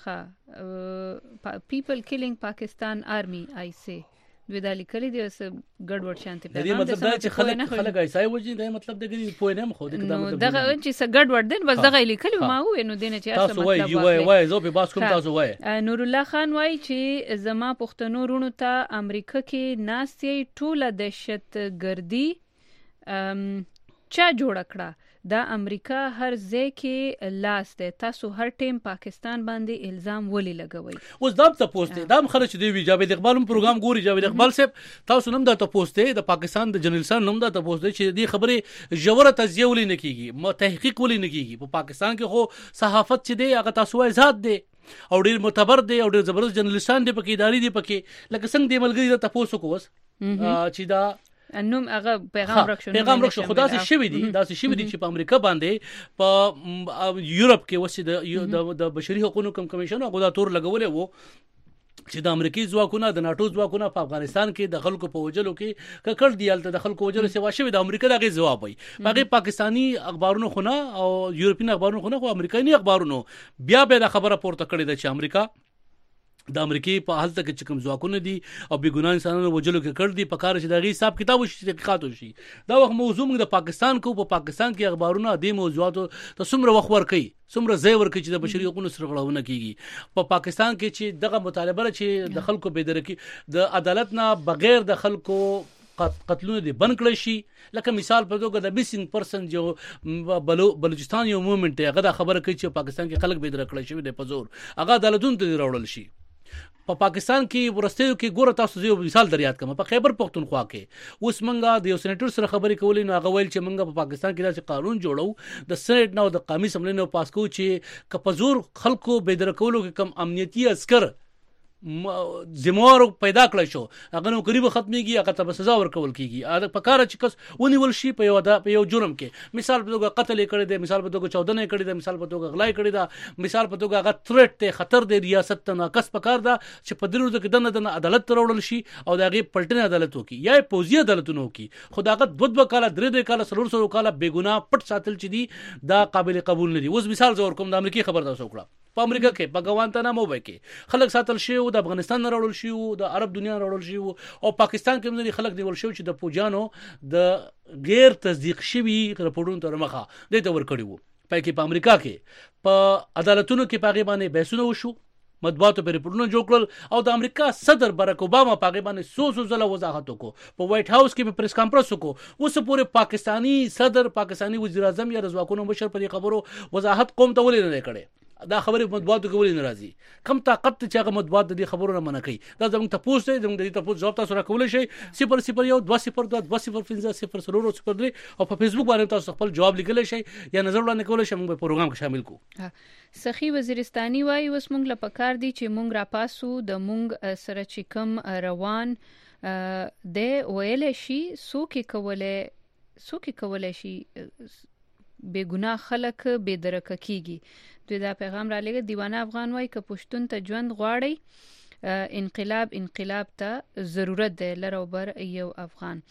ها پیپل کیلینګ پاکستان آرمی آی سی دوی دا لیکلي دی اوس ګډوډ شانتي پیغام دی مطلب دا چې خلک خلک ایسای وځي دا مطلب د ګری پوه نه خو د کلام دغه چې څه ګډوډ دین بس دغه لیکلي ما وې نو دینه چې تاسو وای وای وای زه په باس کوم تاسو وای نور الله خان وای چې زما پښتنو رونو ته امریکا کې ناستي ټوله دهشت ګردي چا جوړ کړه دا امریکا هر ځای کې لاس ده تاسو هر ټیم پاکستان باندې الزام ولې لګوي اوس دا ته پوسټ دام خلک دی وی جاوید اقبال پروګرام ګوري جاوید اقبال صاحب تاسو نوم دا ته پوسټ د پاکستان د جنرال سان نوم دا ته پوسټ چې دی خبره جوړه تزیه ولې نه کیږي مو تحقیق ولې نه کیږي په پاکستان کې خو صحافت چې دی هغه تاسو آزاد دی او ډیر معتبر دی او ډیر زبردست جرنالستان دی پکې اداري دی پکې لکه څنګه دی ملګری د تاسو کوس چې دا انوم هغه پیغام رکشو پیغام رکشو خدا سي شوی دي دا سي شوی دي چې په امریکا باندې په یورپ کې وسه د بشري حقوقو کم کمیشن هغه دا تور لګولې وو چې د امریکای ځواکونه د ناتو ځواکونه په افغانستان کې د خلکو په وجلو کې ککړ دی الته د خلکو وجلو سیوا شوی د امریکا دغه جواب وي هغه پاکستانی اخبارونو خونه او یورپین اخبارونو خونه خو امریکایي اخبارونو بیا به د خبره پورته کړې ده چې امریکا د امریکای په حالت کې چې کوم ځواکونه دي او بیګناه انسانانو وجلو کې کړ دي په کار چې دغه حساب کتاب وشي تحقیقات وشي دا وخت موضوع موږ د پاکستان کو په پاکستان کې اخبارونه د موضوعاتو ته څومره وخت ورکړي څومره ځای ورکړي چې د بشري حقوقو سره غړونه کیږي په پاکستان کې چې دغه مطالبه چې د خلکو بيدرکي د عدالت نه بغیر د خلکو قتلونه دي بند کړی شي لکه مثال په توګه د میسینګ پرسن جو بلوچستان یو موومنت هغه د خبره کوي چې پاکستان کې خلک بيدر کړی شي د پزور هغه عدالتونو ته راوړل شي په پا پاکستان کې ورستیو کې ګوره تاسو یو مثال دریاد کوم په خیبر پختونخوا کې اوس منګه د یو سېنیټر سره خبرې کولې نو هغه ویل چې منګه په پاکستان کې داسې قانون جوړو د سېنیټ نو د قومي اسمبلی نو پاس کو چې کپزور خلکو بيدر کولو کې کم امنیتي عسكر زموږ پیدا کړی شو هغه نو قریب ختميږي هغه ته سزا ورکول کیږي اده په کار چې کس ونیول شي په یو په یو جرم کې مثال په توګه قتل کړي دي مثال په توګه چودنه کړي دي مثال په توګه غلا کړي دي مثال په توګه هغه تھریټ ته خطر دی ریاست ته ناقص پکار ده چې په دروازه کې دنه دنه عدالت ترول شي او دغه پلټنه عدالت وکي یا پوزي عدالتونه وکي خداغت دود وکاله درې درې کاله سرور سرور کاله بیګناه پټ ساتل چي دي دا قابل قبول نه دي اوس مثال زور کوم د امریکای خبر تاسو وکړه په امریکا کې په ګوانتانامو کې خلک ساتل شي او د افغانستان نه راوړل شي او د عرب دنیا راوړل شي او پاکستان کې هم خلک نیول شي چې د پوجانو د غیر تصدیق شوی رپورټونو تر مخه د تور کړي وو په کې په امریکا کې په عدالتونو کې پاغي باندې بحثونه وشو مطبوعاتو پر رپورټونه جوړ کړل او د امریکا صدر باراک اوباما پاغي باندې سو سو ځله وضاحت وکړو په وایټ هاوس کې په پریس کانفرنس وکړو اوس پورې پاکستانی صدر پاکستانی وزیر اعظم یا رضواکونو بشر په خبرو وضاحت قوم ته ولې نه کړي دا خبره مطبوعاتو کې ولې ناراضي کم طاقت چې هغه مطبوعات د دې خبرونه منع کوي دا زموږ تاسو ته زموږ د دې تاسو جواب تاسو راکولای شئ صفر صفر یو دوه صفر دوه دوه صفر پنځه صفر څلور صفر درې او په فیسبوک باندې تاسو خپل جواب لیکلی شئ یا نظر وړاندې کولی شئ موږ په پروګرام کې شامل کوو سخی وزیرستاني وایي اوس موږ له پکار دي چې موږ راپاسو د موږ سره چې کوم روان د ویل شي څوک کولای څوک کولای شي بے ګناه خلک بے درکه کیږي دوی دا پیغام را لګي دیوانه افغان وای ک پښتون ته ژوند غواړي انقلاب انقلاب ته ضرورت دی لرو بر یو افغان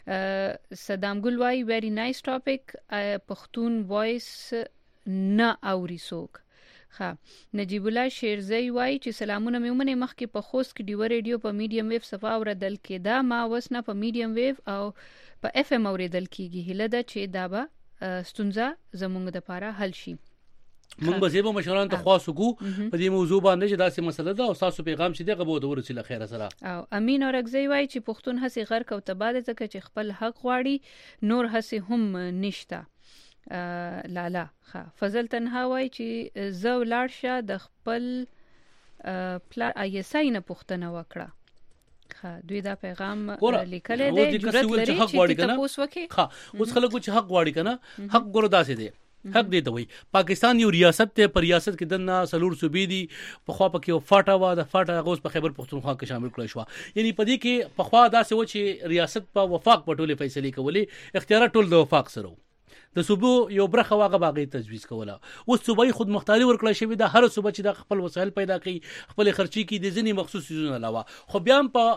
صدام ګل وای ویری نایس ټاپک پښتون وایس نه اوري سوک ها نجیب الله شیرزی وای چې سلامونه مې ومنه مخکې په خوست کې ډیو ریډیو په میډیم ویو صفا اوردل کې دا ما وسنه په میډیم ویو او په اف ام اوریدل کېږي هله دا چې دا به ستونزه زموږ د پاره حل شي موږ به زیبه مشوران ته خاصو کو په دې موضوع باندې چې داسې مسله ده او تاسو پیغام چې دغه به ورسېله خیر سره او امین اورګزی وای چې پښتون هسي غر کو تباده ځکه چې خپل حق غواړي نور هسي هم نشته لالا ها فضل تنها وای چې زو لاړشه د خپل پلار ایسای نه پښتنه وکړه ها دوی دا پیغام لیکل دی جرأت لري چې تاسو وکي ها اوس خلکو چې حق غواړي کنه حق ګورو داسې دی حق دی ته وای پاکستان یو ریاست ته پر ریاست کې دنه سلور صوبې دي په خوا پکې او فاټا وا د فاټا غوس په خیبر پختونخوا کې شامل کړی شو یعنی په دې کې په خوا داسې و چې ریاست په وفاق په ټوله فیصله کولې اختیارات ټول د وفاق سره د صوبو یو برخه واغه باغی تجویز کوله اوس صوبای خود مختاری ورکړل شوی د هر صوبه چې د خپل وسایل پیدا کړي خپل خرچي کې د ځینی مخصوص سيزونه علاوه خو بیا په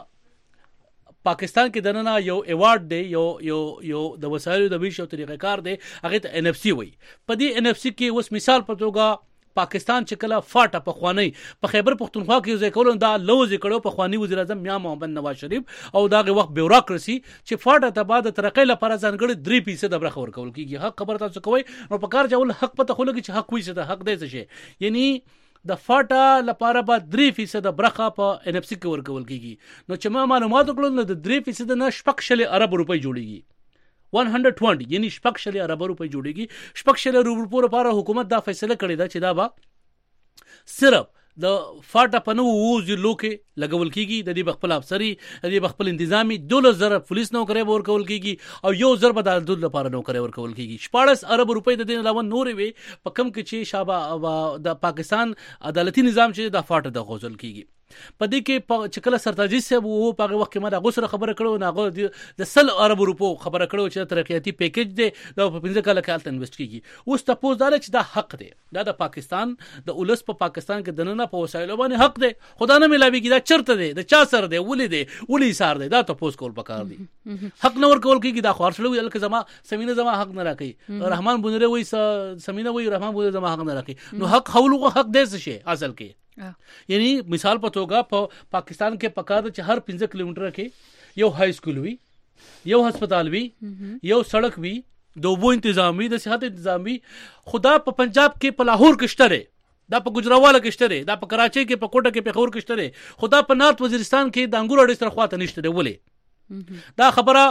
پاکستان کې دننه یو ایوارډ دی یو یو یو د وسایلو د ویش او طریقې کار دی هغه ته ان اف سی وای په دې ان اف سی کې اوس مثال په توګه پاکستان چې کله فاټه په خوانی په خیبر پختونخوا کې ځای کول دا لوز کړو په خوانی وزیر اعظم میا محمد نواز شریف او داغه وخت بیوروکراسي چې فاټه ته بعد ترقې لپاره ځانګړي درې فیصد برخه ورکول کیږي حق خبر تاسو کوی نو په کار جوړ حق پته خلک چې حق وي څه حق دی څه شي یعنی د فاټا لپاره به درې فیصد برخه په ان اف سی کې ورکول کیږي نو چې ما معلومات کړل نو د درې فیصد نه شپږ شل ارب روپۍ جوړیږي one twenty یعنی شپږ شل ارب روپۍ جوړیږي شپږ شل روپۍ لپاره حکومت دا فیصله کړې ده چې دا به صرف د فاټا په نو وځي لوکه لګول کیږي د دې بخپل افسری د دې بخپل انتظامی دوله زره پولیس نوکری ورکول کیږي او یو زره د عدالت لپاره نوکری ورکول کیږي شپږ ارب روپۍ د دې علاوه نورې وي په کم کې چې شابه د پاکستان عدالتي نظام چې د فاټا د غوځل کیږي په دې کې چې کله سرتاجي صاحب وو په هغه وخت کې ما د غوسره خبره کړو نه د سل ارب روپو خبره کړو چې ترقیاتي پیکیج دی د پنځه کاله کې الته انویسټ کیږي اوس تاسو دا چې دا حق دی دا د پاکستان د اولس په پاکستان کې دننه په وسایلو باندې حق دی خدا نه ملاويږي دا چرته دی د چا سره دی ولې دی ولې سار دی دا تاسو کول پکار دی حق نه ورکول کیږي دا خورشلو الکه زما سمینه زما حق نه راکې رحمان بونره وای سمینه وای رحمان بونره زما حق نه راکې نو حق حولو حق دی څه شي اصل کې یعنی مثال په توګه په پاکستان کې پکار چې هر پنځه کیلومتر کې یو های سکول وي یو هسپتال وي یو سړک وي د اوبو تنظیم وي د صحت تنظیم وي خدا په پنجاب کې په لاهور کې شته دا په گجراواله کې شته دا په کراچۍ کې په کوټه کې په خور کې شته خدا په نارت وزیرستان کې د انګور اډې سره خواته نشته دی ولې دا خبره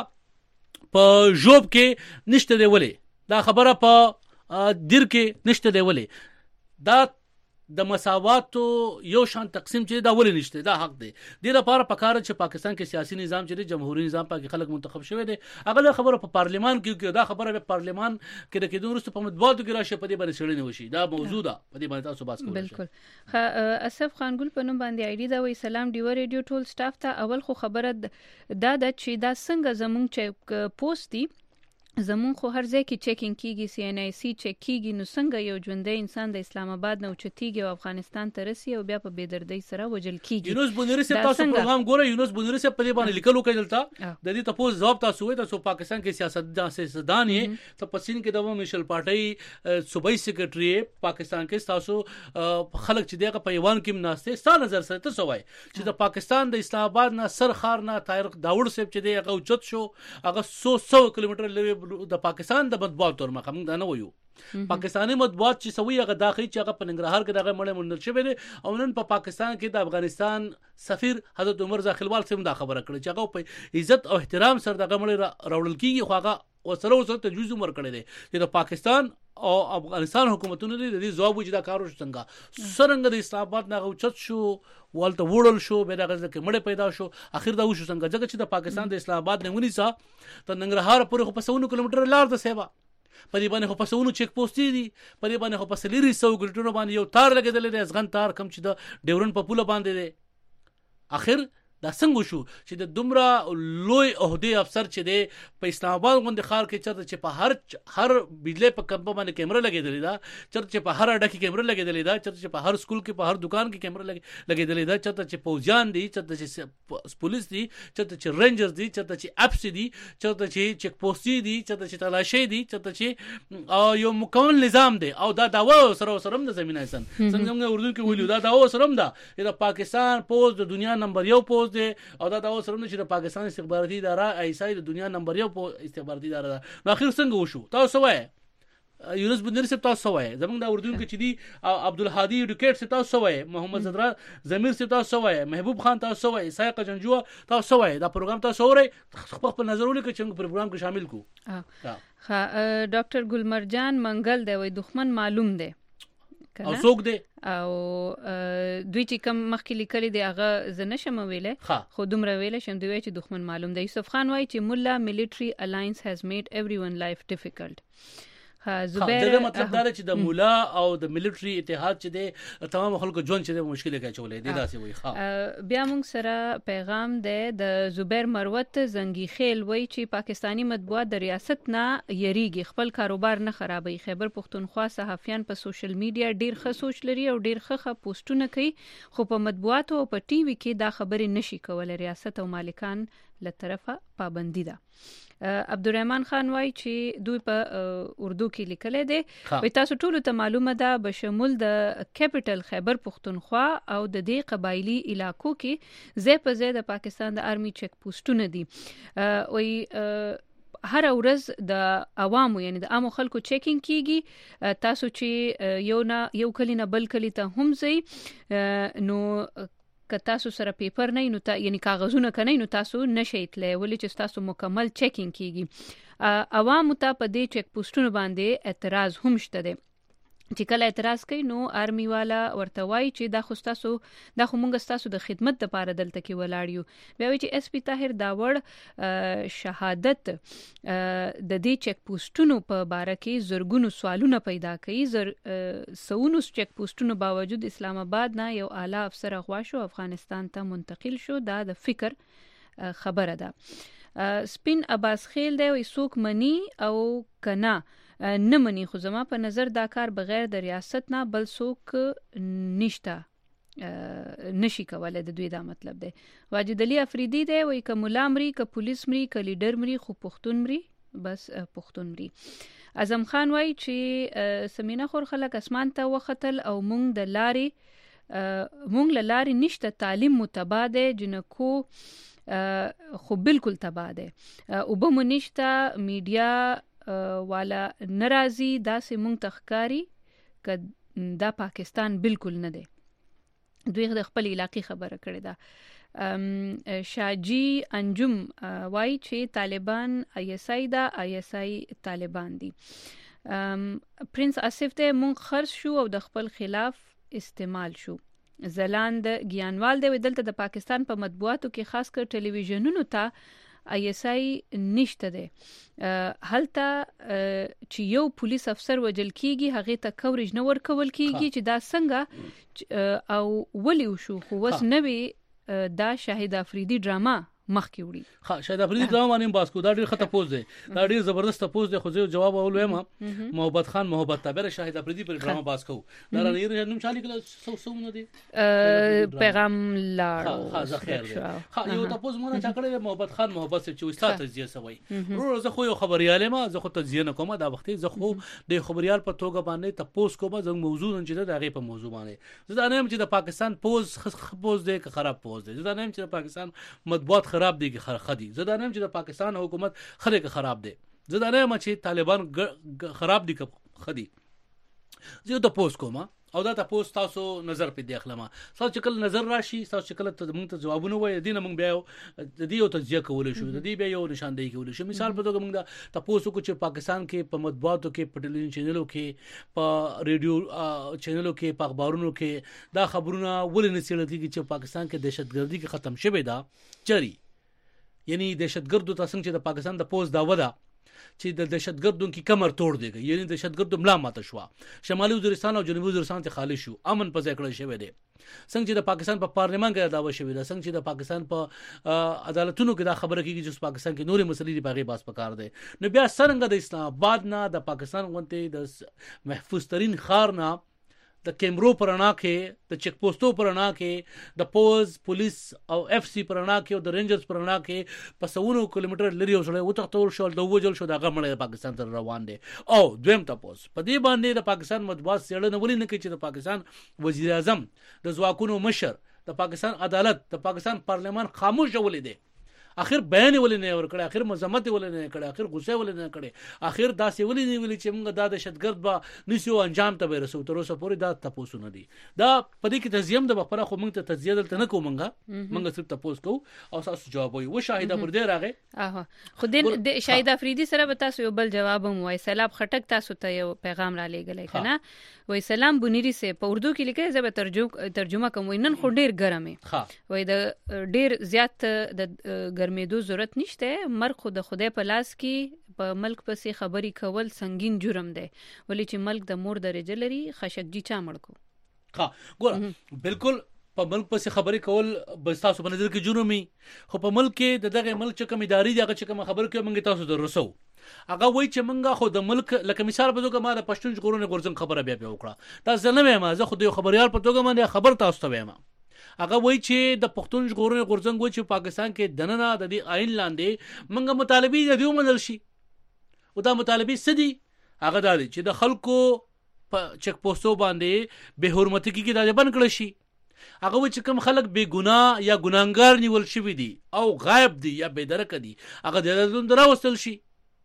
په جوب کې نشته دی ولې دا خبره په دیر کې نشته دی ولې دا د مساواتو یو شان تقسیم چې دا ولې نشته دا حق دی د لپاره پکاره چې پاکستان کې سیاسي نظام چې جمهوریت نظام پاکي خلک منتخب شوی دی هغه خبره په پارلیمان کې دا خبره په پارلیمان کې د کېدو وروسته په مطبوعاتو کې راشي په دې باندې شړنه وشي دا موضوع ده په دې باندې تاسو بحث کوئ بالکل اسف خان ګل په نوم باندې ایډي دا وی سلام ډیو ریډیو ټول سټاف ته اول خو خبره دا د چې دا څنګه زمونږ چې پوسټ دی زمون خو هر ځای کې چیکینګ کیږي سی ان ای سی چیک کیږي نو څنګه یو ژوندۍ انسان د اسلام آباد نه اوچتیږي او افغانستان ته رسي او بیا په بيدردۍ سره وجل کیږي یونس بونری سے تاسو پروګرام ګوره یونس بونری سے په دې باندې لیکلو کې دلته د دې تاسو جواب تاسو وې تاسو پاکستان کې سیاستدان سیاستدان یې ته پسین کې د نیشنل پارټي صوبایي سیکریټري پاکستان کې تاسو خلک چې دغه په ایوان کې مناسته ستاسو نظر سره تاسو وای چې د پاکستان د اسلام آباد نه سر خار نه طاهر داوود صاحب چې دغه اوچت شو هغه سو کیلومتر لري د پاکستان د مطبوعات تر مخه موږ نه وایو پاکستاني مطبوعات چې سوي هغه داخلي چې هغه په ننګرهار کې دغه مړ منل شوی دی او نن په پاکستان کې د افغانستان سفیر حضرت عمر ځاخلوال سم دا خبره کړې چې هغه په عزت او احترام سره دغه مړ راوړل کیږي خو هغه وسره وسره تجویز عمر کړی دی چې د پاکستان او افغانستان حکومتونو د دې ځواب وجدا کارو څنګه سرنګ د اسلام آباد نه غوچت شو ولته وړل شو به دغه ځکه مړ پیدا شو اخر دا وشو څنګه ځکه چې د پاکستان د اسلام آباد نه ونیسا ته ننګرهار پورې خو په سونو کیلومتر لار د سیبا په دې باندې خو په سونو چیک پوسټ دي په دې باندې خو په سلیری سو ګلټونو باندې یو تار لګیدل دی ازغن تار کم چې د ډیورن په پوله باندې دی اخر دا څنګه شو چې د دومره لوی عہده افسر چې دی په اسلام آباد غونډه خار کې چرته چې په هر هر بجلی په کمپا باندې کیمرا لګیدلې ده چرته چې په هر اډه کې کیمرا لګیدلې ده چرته چې په هر سکول کې په هر دکان کې کیمرا لګیدلې ده چرته چې پوجان دي چرته چې پولیس دي چرته چې رینجرز دي چرته چې اپس دي چرته چې چیک پوسټ دي چرته چې تلاشي دي چرته چې یو مکمل نظام دی او دا داوا سره سره د زمينه سن څنګه اردو کې ویلو دا داوا سره ده د پاکستان پوز د دنیا نمبر یو پوز دی او دا دا اوسره چې د پاکستان استخباراتي اداره ایسای د دنیا نمبر یو استخباراتي اداره ده نو اخر څنګه وشو تاسو وای یونس بندر صاحب تاسو وای زمونږ د اردو کې چې دی عبدالهادي ایډوکیټ صاحب تاسو وای محمد زدرا زمیر صاحب تاسو وای محبوب خان تاسو وای سایق جنجو تاسو وای دا پروګرام تاسو اورئ خپل نظرونه کې څنګه پروګرام کې شامل کو ها ډاکټر ګلمرجان منګل دی وای دښمن معلوم دی او څوک دی او دوی چې کوم مخکې لیکلي دی هغه زه نشم ویلی خو دومره ویلی شم دوی چې دښمن معلوم دی یوسف خان وایي چې مولا ملټري الاینس هاز میډ ایوری ون لایف ډیفیکلټ زبیر دا مطلب دا چې د مولا او د ملټري اتحاد چې دی تمام خلکو ژوند چې د مشکل کې چولې دی داسې وي ښه بیا موږ سره پیغام دی د زبیر مروت زنګي خیل وایي چې پاکستانی مطبوعات د ریاست نه یریږي خپل کاروبار نه خرابوي خیبر پښتونخوا صحافیان په سوشل میډیا ډیر ښه سوچ لري او ډیر ښه پوسټونه کوي خو په مطبوعاتو او په ټي وي کې دا خبرې نشي کولای ریاست او مالکان له طرفه پابندي ده عبدالرحمن خان وای چې دوی په اردو کې لیکل دي وای تاسو ټول ته معلومه ده بشمول د کیپټل خیبر پښتونخوا او د دې قبایلی علاقو کې زې په زې د پاکستان د آرمي چیک پوسټونه دي وای هر ورځ د عوامو یعنی د عامو خلکو چیکینګ کیږي تاسو چې یو نه یو کلی نه بل کلی ته هم ځئ نو که تاسو سره پیپر نه نو تا یعنی کاغذونه کنه نو تاسو نشئ تللی ولې چې تاسو مکمل چیکینګ کیږي عوامو ته په دې چیک پوسټونو باندې اعتراض هم شته دی چې کله اعتراض کوي نو آرمي والا ورته وایي چې دا خو تاسو دا خو مونږ تاسو د خدمت لپاره دلته کې ولاړ یو بیا وایي چې اس پی طاهر داوړ شهادت د دې چیک پوسټونو په باره کې زرګونو سوالونه پیدا کوي زر سونو چیک پوسټونو باوجود اسلام آباد نه یو اعلی افسر غوا شو افغانستان ته منتقل شو دا د فکر خبره ده سپین عباس خیل دی وي څوک مني او کنا نه مني خو زما په نظر دا کار بغیر د ریاست نه بل څوک نشته نشي کولای د دوی دا مطلب دی واجد علي افریدي دی وای ک مولا مري ک پولیس مري ک لیډر مري خو پښتون مري بس پښتون مري اعظم خان وای چې سمینه خور خلک اسمان ته وختل او مونږ د لارې مونږ له لارې نشته تعلیم متباده جنکو خو بالکل تباده او به منشته میډیا والا ناراضي داسې مونږ تخکاری ک دا پاکستان بالکل نه دی دوی د خپل علاقې خبره کړې ده شاجی انجم وای چې طالبان آی اس آی دا آی اس آی طالبان دي پرنس اسف ته مونږ خرج شو او د خپل خلاف استعمال شو زلاند ګیانوال دی دلته د پاکستان په مطبوعاتو کې خاص کر ټلویزیونونو ته آی اس آی نشته ده هلته چې یو پولیس افسر وجل کیږي هغه ته کوریج نه ورکول کیږي چې دا څنګه او ولی وشو خو وس نوی دا شاهد افریدي ډراما مخکې وړي ها شاهد افریدي ډراما باندې باسکو دا ډیر خطر پوز دی دا ډیر زبردست پوز دی خو زه جواب اول وایم محبت خان محبت تابر شاهد افریدي پر ډراما باسکو دا نه یې نوم چالي کله سو سو نه دی پیغام لاړو ها زه خیر دی ها یو تاسو مونږ چا کړی محبت خان محبت چې استاد تجزیه سوی ورو زه خو یو خبرياله ما زه خو تجزیه نه کوم دا وخت زه خو د خبريال په توګه باندې تاسو کوم زه موضوع نه چې دا غي په موضوع باندې زه دا نه چې د پاکستان پوز پوز دی که خراب پوز دی زه دا نه چې د پاکستان مطبوعات خراب دي که خدي زه دا نه چې د پاکستان حکومت خره که خراب دی زه دا نه چې طالبان خراب دي که خدي زه ته پوس کوم او دا تاسو تاسو نظر په دی اخلمه تاسو چې کله نظر راشي تاسو چې کله موږ ته جوابونه وایي دینه موږ بیا د دې او تجزیه کولای شو د دې بیا یو نشاندهي کولای شو مثال په توګه موږ دا تاسو کو چې پاکستان کې په مطبوعاتو کې په ټلویزیون چینلونو کې په ریډیو چینلونو کې په اخبارونو کې دا خبرونه ولې نه څېړل کېږي چې پاکستان کې دهشتګردي کې ختم شوه دا چری یعنی دهشتګردو تاسو چې د پاکستان د پوز دا ودا چې د دهشتګردو کې کمر توړ دیږي یعنی دهشتګردو ملا ماته شو شمالي وزیرستان او جنوبي وزیرستان ته خالی شو امن په ځای کړی شوی دی څنګه چې د پاکستان په پارلیمان کې داوا شوی دی څنګه چې د پاکستان په عدالتونو کې دا خبره کیږي چې پاکستان کې نورې مسلې دی باغې باس پکار دی نو بیا څنګه د اسلام آباد نه د پاکستان غونته د محفوظ ترين خار نه د کیمرو پرانا کې د چیک پوسټو پرانا کې د پوز پولیس او اف سی پرانا کې او د رینجرز پرانا کې په سونو کیلومتر لري او سره وتختول شو د وجل شو د غمړې پاکستان تر روان دي او دویم تاسو په دې باندې د پاکستان مطبوعات سړنه ولې نه کوي چې د پاکستان وزیر اعظم د ځواکونو مشر د پاکستان عدالت د پاکستان پارلیمان خاموش ولې دي اخر بیان ولې نه ور کړی اخر مذمت ولې نه کړی اخر غصه ولې نه کړی اخر داسې ولې نه ویل چې موږ د دهشتګرد به نسو انجام ته ورسو تر اوسه پورې دا تاسو نه دي دا په دې کې تزیم د بخره خو موږ ته تزیه دلته نه کومنګا موږ صرف تاسو کو او تاسو جواب وي و شاهده پر دې راغې اها خو د شاهد افریدي سره به تاسو یو بل جواب هم وای سلام خټک تاسو ته یو پیغام را لېګلای کنه وای سلام بنيري سه په اردو کې لیکي زه به ترجمه ترجمه کوم نن خو ډیر ګرمه وای د ډیر زیات د ګرمېدو ضرورت نشته مر خو د خدای په لاس کې په ملک پسې خبري کول سنگین جرم دی ولی چې ملک د مور درجه لري خشکجی چا مړ کو ها ګور بالکل په ملک پسې خبري کول بس تاسو په نظر کې جرمي خو په ملک کې د دغه ملک چې کوم اداري دغه چې کوم خبر کوي موږ تاسو دررسو هغه وای چې موږ خو د ملک لکه مثال په توګه ما د پښتون ژغورنې غورځنګ خبره بیا بیا وکړه دا ځنه ما زه خو د خبريال په توګه باندې خبر تاسو ته وایم هغه وای چې د پښتون ژغورنې غورځنګ وای چې پاکستان کې دننه د دې آئین لاندې موږ مطالبه دي ومنل شي او دا مطالبه سدي هغه دا چې د خلکو په چک پوسټو باندې به حرمتي کې دا بند کړی شي هغه وای چې کوم خلک بے ګناه یا ګناګار نیول شوی دي او غایب دي یا بے درک دي هغه د عدالت راوستل شي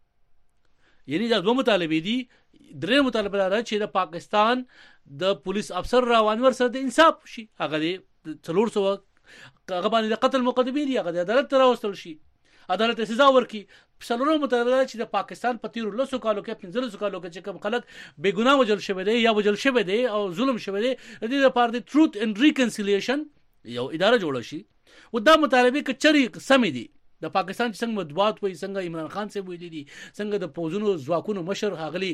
یعنی دا دوه مطالبه دي درې مطالبه را چې د پاکستان د پولیس افسر روان ور سره د انصاف شي هغه دي څلور سو هغه باندې د قتل مقدمه دي هغه د عدالت راوستل شي عدالت سزا ورکي څلورو مطالبه چې د پاکستان په تیر لسو کالو کې پنځه لسو کالو کې چې کوم خلک بے ګناه وجل شوی دی یا وجل شوی دی او ظلم شوی دی د دې لپاره د ټروث اند ریکنسیلیشن یو اداره جوړه شي او دا مطالبه کچري سم دي د پاکستان څنګه مطبوعات وي څنګه عمران خان سے ویلي دي څنګه د پوزونو ځواکونو مشر هغلی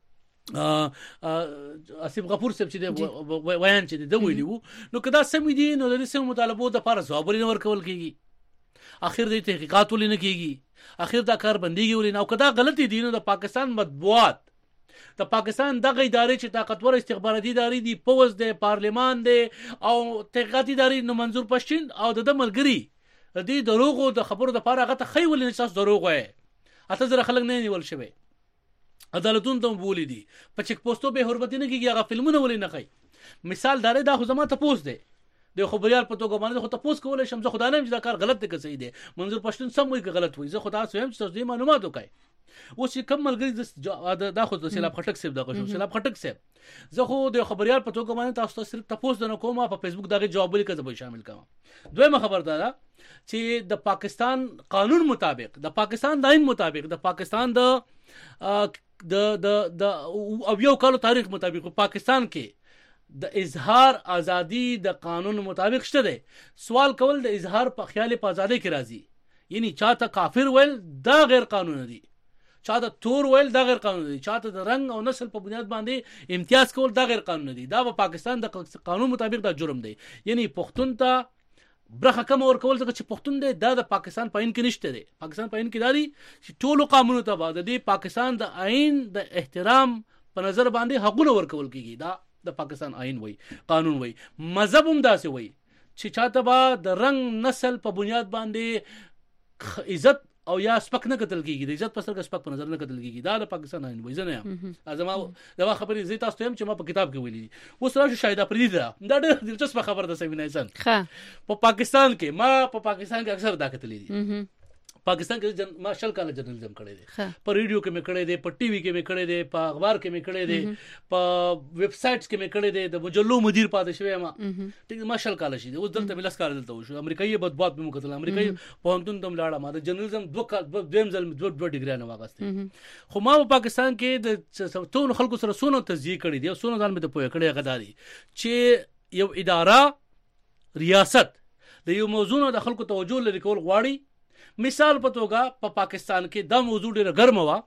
اسیم غفور صاحب چې د ویان چې د ویلی وو نو کدا سم دي نو د سم مطالبو د لپاره ځواب لري ورکول کیږي اخر د تحقیقات ولې نه کیږي اخر دا کار بنديږي ولې نه او کدا غلطي دي نو د پاکستان مطبوعات د پاکستان دغه ادارې چې طاقتور استخباراتي ادارې دي پوز د پارلیمان دي او تحقیقاتي ادارې نو منظور پښتين او د ملګری د دې دروغو د خبرو د لپاره هغه ته خی ولې نشاس دروغ وای اته زره خلک نه نیول شوی عدالتون ته بولی دي په چک پوسټو به حرمت نه کیږي هغه فلمونه ولې نه کوي مثال دار دا خو زما ته پوس دی د خبريال په توګه باندې خو ته پوس کولای شم زه خدای نه چې دا کار غلط دی که صحیح دی منظور پښتون سم وایي که غلط وایي زه خدای سویم چې تاسو دې معلومات وکړئ اوس چې کم ملګری دا خو د سیلاب خټک صاحب دغه شو سیلاب خټک صاحب زه خو د خبريال په توګه باندې تاسو ته صرف تاسو د کومه په فیسبوک دغه جواب لیکه زه به شامل کوم دویمه خبر دا چې د پاکستان قانون مطابق د پاکستان د آئین مطابق د پاکستان د د د د او یو کالو تاریخ مطابق پاکستان کې د اظهار ازادي د قانون مطابق شته دی سوال کول د اظهار په خیال په ازادي کې راځي یعنی چاته کافر ویل دا غیر قانوني دی چاته تور ویل دا غیر قانوني دي چاته د رنگ او نسل په بنیاد باندې امتیاز کول دا غیر قانوني دي دا په پاکستان د قانون مطابق دا جرم دی یعنی پښتون ته برخه کم ور کول څنګه چې پښتون دی دا د پاکستان په عین کې نشته دی پاکستان په عین کې داري چې ټول قانونو ته بعد دی پاکستان د عین د احترام په نظر باندې حقونه ور کول کیږي دا د پاکستان عین وای قانون وای مذهب هم داسې وای چې چاته با د رنگ نسل په بنیاد باندې عزت او یا سپک نه قتل کیږي د عزت په سر کې سپک په نظر نه قتل کیږي دا د پاکستان عین وای زنه یم ازما دا خبرې زی تاسو ته هم چې ما په کتاب کې ویلي اوس راشه شاهد پردي دا دا ډېر دلچسپ خبره ده سوي نه انسان ښه په پاکستان کې ما په پاکستان کې اکثر دا کتلې دي پاکستان کې ما شل کال جرنالزم کړی دی په ریډیو کې مې کړی دی په ټي وي کې مې کړی دی په اخبار کې مې کړی دی په ویب سایټس کې مې کړی دی د مجلو مدیر پاتې شوی ما ټیک ما شل کال شي اوس دلته بلس کال دلته وشو امریکایي بدبات به مکتل امریکایي پوهنتون ته لاړه ما د جرنالزم دوه کال دویم ځل دوه دوه ډیګری نه واغسته خو ما په پاکستان کې د ټول خلکو سره سونو تزیه کړی دی سونو ځان مې ته پوهه کړی غداري چې یو اداره ریاست د یو موضوع د خلکو توجه لري کول غواړي مثال په توګه په پا پاکستان کې دا موضوع ډیره ګرمه وه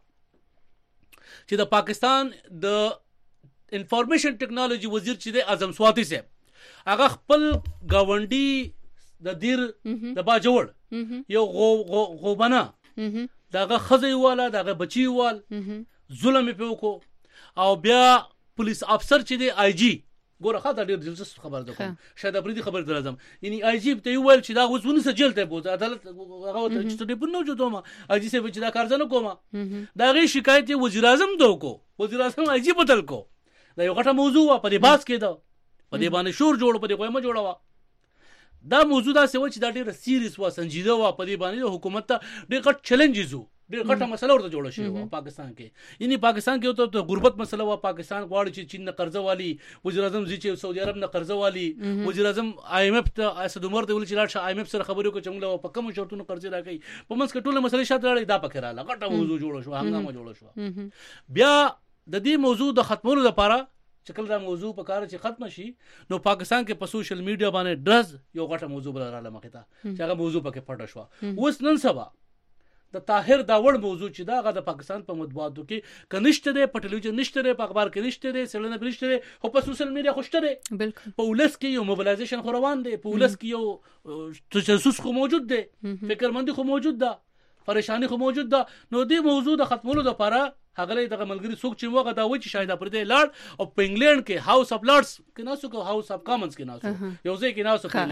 چې د پاکستان د انفارمیشن ټیکنالوژي وزیر چې د اعظم سواتی صاحب هغه خپل گاونډي د دیر د باجوړ یو غوبنه دغه خزې والا دغه بچي وال ظلم په وکړو او بیا پولیس افسر چې دی آی جی ګوره خاطر ډیر دلچسپ خبر ده کوم شاید افریدي خبر درازم یعنی آی جی ته ویل چې دا اوس ونه سجل ته بوز عدالت هغه چې ته په نو جوړه ما آی جی سه چې دا کار ځنه کومه دا غي شکایت وزیر اعظم دوکو وزیر اعظم آی جی بدل کو دا یو غټه موضوع په دې باس کې ده په دې باندې شور جوړ په دې کومه جوړه دا موضوع دا څه و چې دا ډیره سیریس و سنجیده و په دې باندې حکومت ته ډېر غټ چیلنجز وو ډېر غټه مسله ورته جوړه شوې و پاکستان کې یعنی پاکستان کې ته غربت مسله و پاکستان غواړي چې چین نه قرضه والی وزیر اعظم زی چې سعودي عرب نه قرضه والی وزیر اعظم آی ایم ایف ته اسد عمر ته ول چې لاړ آی ایم ایف سره خبرو کو چې موږ په کوم شرطونو قرضه راکړي په منځ کې ټول مسلې شاته راړي دا پکې رااله غټه موضوع جوړه شو هنګامه جوړه شو بیا د دې موضوع د ختمولو لپاره چې کله دا موضوع په کار چې ختم شي نو پاکستان کې په سوشل میډیا باندې ډز یو غټه موضوع بل رااله مخې ته چې هغه موضوع پکې پټه شو اوس نن سبا د طاهر داوړ موضوع چې دا غا د پاکستان په مطبوعاتو کې کنيشته ده په ټلویزیون نشته ده په اخبار کې نشته ده سلنه نشته ده خو په سوشل میډیا خوشته ده بالکل په ولس کې یو موبلایزیشن خو روان دی په ولس کې یو تجسس خو موجود دی فکرمندي خو موجود ده پریشانی خو موجود ده نو دې موضوع د ختمولو لپاره هغه دغه ملګری څوک چې موږ دا و چې شاید پر دې لاړ او په انګلند کې هاوس اف لارډز کې ناسو کو هاوس اف کامنز کې ناسو یو ځای کې ناسو کې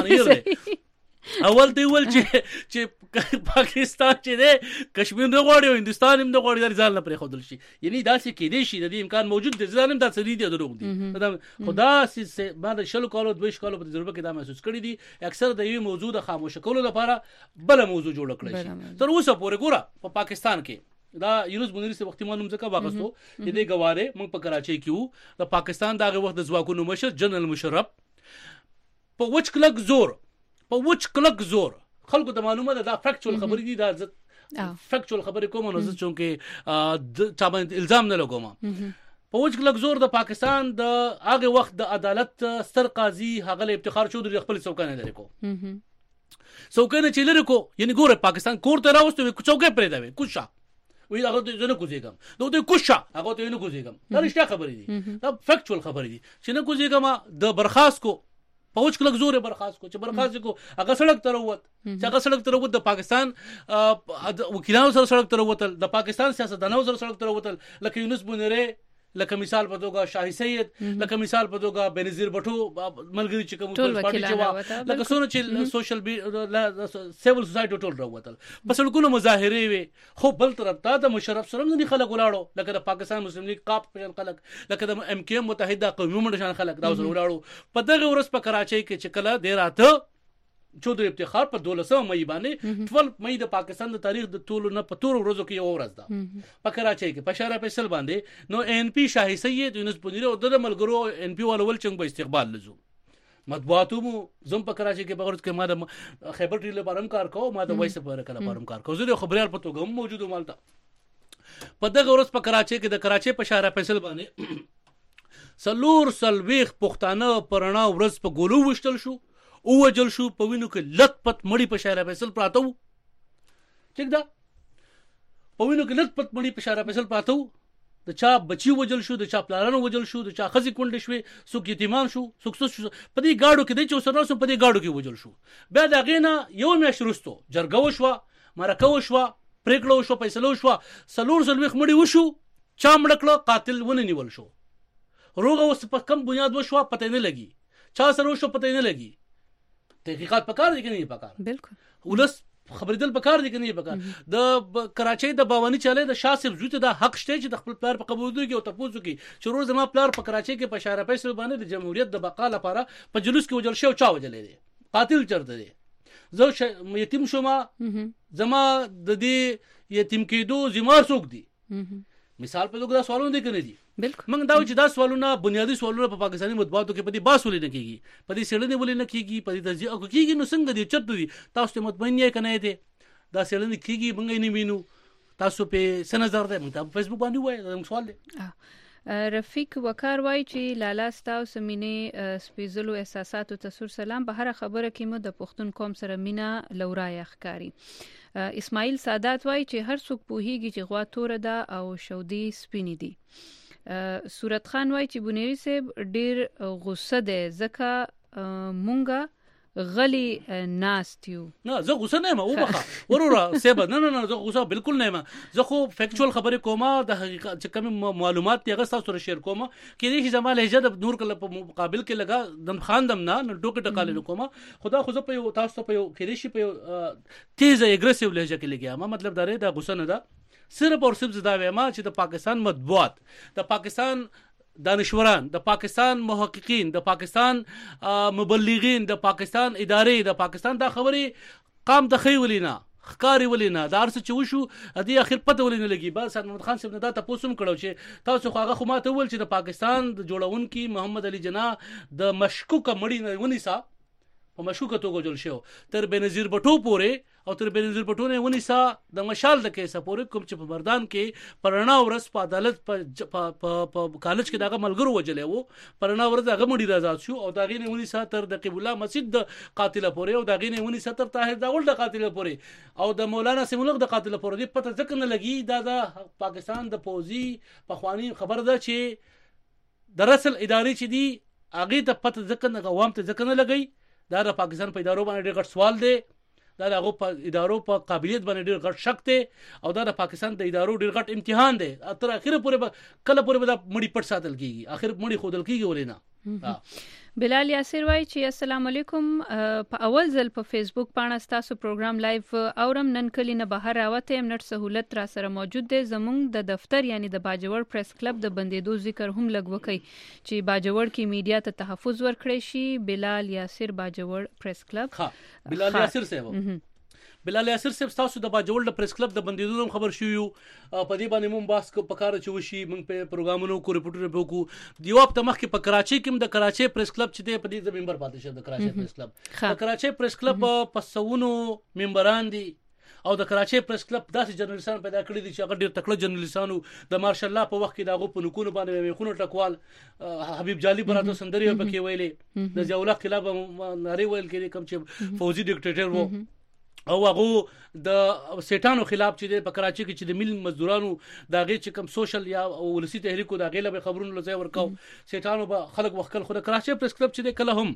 اول دی ول چې چې پاکستان چې دی کشمیر نه غواړي او هندستان هم نه غواړي د ځان نه پرې خودل شي یعنی دا څه کې دی شي د دې امکان موجود دی ځان هم دا څه دی دروغ دي خدا سي بعد شلو کالو دویش کالو په تجربه کې دا محسوس کړی دي اکثر د یو موضوع د خاموش کولو لپاره بل موضوع جوړ کړی شي تر اوسه پورې ګوره په پاکستان کې دا یونس بنری سے وختي معلوم ځکه واغستو چې د غواره موږ په کراچۍ کې وو د پاکستان دغه وخت د ځواکونو مشر جنرال مشرف په وچ کلک زور په وچ کلک زور خلکو ته معلومه ده دا فیکچوال خبرې دي دا فیکچوال خبرې کوم نو زه چونکه چا باندې الزام نه لګوم په وچ کلک زور د پاکستان د هغه وخت د عدالت ستر قاضي هغه افتخار چودري خپل څوکانه لري کو څوکانه چې لري کو یعنی ګوره پاکستان کور ته راوستو څوکې پرې دا وي کوشا وی هغه ته نه کوزیګم نو ته کوشا هغه ته نه کوزیګم دا رښتیا خبرې دي دا فیکچوال خبرې دي چې نه کوزیګم د برخاست کو پوچ کلک زور برخاست کو چې برخاست کو هغه سړک تر ووت چې هغه سړک تر ووت د پاکستان وکیلانو سره سړک تر ووتل د پاکستان سیاستدانانو سره سړک تر ووتل لکه یونس بنری لکه مثال په توګه شاهي سید لکه مثال په توګه بنظیر بټو ملګری چې کوم پارټي چې وا لکه سونه چې سوشل سیول سوسایټي ټول راوتل بس لکه مظاهره وي خو بل طرف ته د مشرف سره نه خلک ولاړو لکه د پاکستان مسلم لیگ قاپ په خلک لکه د ام کې متحده قومي منډه خلک دا سره ولاړو په دغه ورځ په کراچۍ کې چې کله ډیر راته چودري افتخار په دولسمه مې باندې ټول مې د پاکستان د تاریخ د ټولو نه په تور ورځو کې یو ورځ ده په کراچۍ کې په شهر فیصل باندې نو ان پی شاهي سید یونس بنری او د ملګرو ان پی والو ول چنګ په استقبال لزو مطبوعاتو مو زم په کراچۍ کې بغرض کې ما د خیبر ټریل لپاره کار کوم ما د وایس په کار لپاره کار کوم زه خبريال په توګه موجود مالته په دغه ورځ په کراچۍ کې د کراچۍ په شهر فیصل باندې سلور سلويخ پښتانه پرانا ورځ په ګولو وشتل شو او وجل شو په وینو کې لټ پټ مړی په شهر فیصل پراته وو ٹھیک ده په وینو کې لټ پټ مړی په شهر فیصل پراته وو د چا بچي وجل شو د چا پلارانو وجل شو د چا خزي کونډې شوې څوک یتیمان شو څوک څوک په دې گاډو کې د چا سره سو په دې گاډو کې وجل شو بیا دا غینا یو میاشت وروسته جرګه وشو مرکه وشو پریکړه وشو فیصله وشو سلور سلويخ مړی وشو چا مړکړه قاتل ونه نیول شو روغه اوس په کم بنیاد وشو پته نه لګي چا سره وشو پته نه لګي تحقیقات پکار دي کني پکار بالکل ولس خبرېدل پکار دي کني پکار د کراچۍ د باونی چاله د شاسب زوته د حق شته چې د خپل پلار په قبول کې او تاسو کې چې روز ما پلار په کراچۍ کې په اشاره پیسې باندې د جمهوریت د بقا لپاره په جلوس کې وجل شو چا وجلې دي قاتل چرته دي زه یتیم شوم زما د دې یتیم کېدو ذمہ څوک دی مثال په توګه دا سوالونه دي کنه دي بالکل موږ دا چې دا سوالونه بنیادی سوالونه په پاکستاني مطبوعاتو کې په دې باس ولې نه کیږي په دې سړنې ولې نه کیږي په دې تجزیه او کیږي نو څنګه دي چرته دي تاسو ته مطمئن یې کنه دي دا سړنې کیږي موږ یې نه وینو تاسو په څه نظر ده موږ په فیسبوک باندې وایي دا سوال دی رفیق وکار وای چې لالا ستاو سمینه سپیزلو احساسات او تسور سلام به هر خبره کې مو د پښتون قوم سره مینا لورای ښکاری اسماعیل سادات وای چې هر څوک پوهیږي چې غوا تور ده او شودي سپینې دي صورت خان وای چې بنيري صاحب ډیر غصه ده ځکه مونږه غلی ناستیو نه زه غوسه نه یم او بخا ورورا سیبه نه نه نه زه غوسه بالکل نه یم زه خو فیکچوال خبره کومه د حقیقت چې کوم معلومات دی هغه تاسو سره شیر کومه کې دې چې زما لهجه د نور کله په مقابل کې لگا دم خاندم نه نو ټوکې ټکاله کومه خدا خو زه په تاسو په کې دې شي په تیز اګریسیو لهجه کې لګیا ما مطلب دا دی دا غوسه نه ده صرف اور صرف زدا وایم چې د پاکستان مطبوعات د پاکستان دانشوران د پاکستان محققین د پاکستان مبلغین د پاکستان ادارې د پاکستان دا خبرې قام د خی ولینا خکاری ولینا دا ارڅ چې وشو ادي اخر پته ولینه لګي بل سید محمد خان صاحب نه دا تاسو هم کړو چې تاسو خو هغه خو ماته ول چې د پاکستان د جوړونکو محمد علي جناح د مشکوک مړی نه ونیسا په مشکوک توګه جوړ شو تر بنظیر بټو پورې او تر بنظیر بټو نه ونیسا د مشال د کیسه پورې کوم چې په مردان کې پرنا ورس په عدالت په کالج کې دغه ملګرو وجلې وو پرنا ورس هغه مړی آزاد شو او دغه نه ونیسا تر د قبول الله مسجد د قاتل پورې او دغه نه ونیسا تر طاهر داول د قاتل پورې او د مولانا سیمولغ د قاتل پورې د پته ځکه نه لګي دا د پاکستان د پوزي په خواني خبر ده چې د رسل ادارې چې دی هغه ته پته ځکه نه عوام ته ځکه نه لګي دا د پاکستان په ادارو باندې ډېر غټ سوال دی دا د هغو په ادارو په قابلیت باندې ډېر غټ شک دی او دا د پاکستان د ادارو ډېر غټ امتحان دی تر اخره پورې به کله پورې به دا مړی پټ ساتل کیږي اخر مړی خودل کیږي ولې نه بلال یاسر وای چې السلام علیکم په اول ځل په فیسبوک باندې تاسو پروګرام لایو اورم نن کلی نه بهر راوته هم نت سہولت را سره موجود دی زمونږ د دفتر یعنی د باجوړ پریس کلب د بندیدو ذکر هم لګ وکي چې باجوړ کې میډیا ته تحفظ ورکړي شي بلال یاسر باجوړ پریس کلب ها بلال یاسر صاحب بلال یاسر صاحب تاسو د باجوړ د پریس کلب د بندیدو خبر شو یو په دې باندې مون باس کو پکاره چې وشي مونږ په پروګرامونو کو ریپورټونه وکړو دیو په مخ کې په کراچي کې د کراچي پریس کلب چې دی په دې ممبر پاتې شه د کراچي پریس کلب د کراچي پریس کلب په سونو ممبران دي او د کراچي پریس کلب داسې جرنالستان پیدا کړی دي چې هغه ډیر تکړه جرنالستانو د مارشال الله په وخت کې داغه په نکونو باندې میخونو ټکوال حبیب جالي براته سندري په کې ویلې د جوله خلاف ناری ویل کې کوم چې فوجي ډیکټیټر وو او هغه د سیټانو خلاف چې په کراچي کې چې د مل مزدورانو دا غي چې کوم سوشل یا ولسی تحریکو دا غي له خبرونو لځای ورکاو سیټانو به خلک وکړ خو د کراچي پریس کلب چې کله هم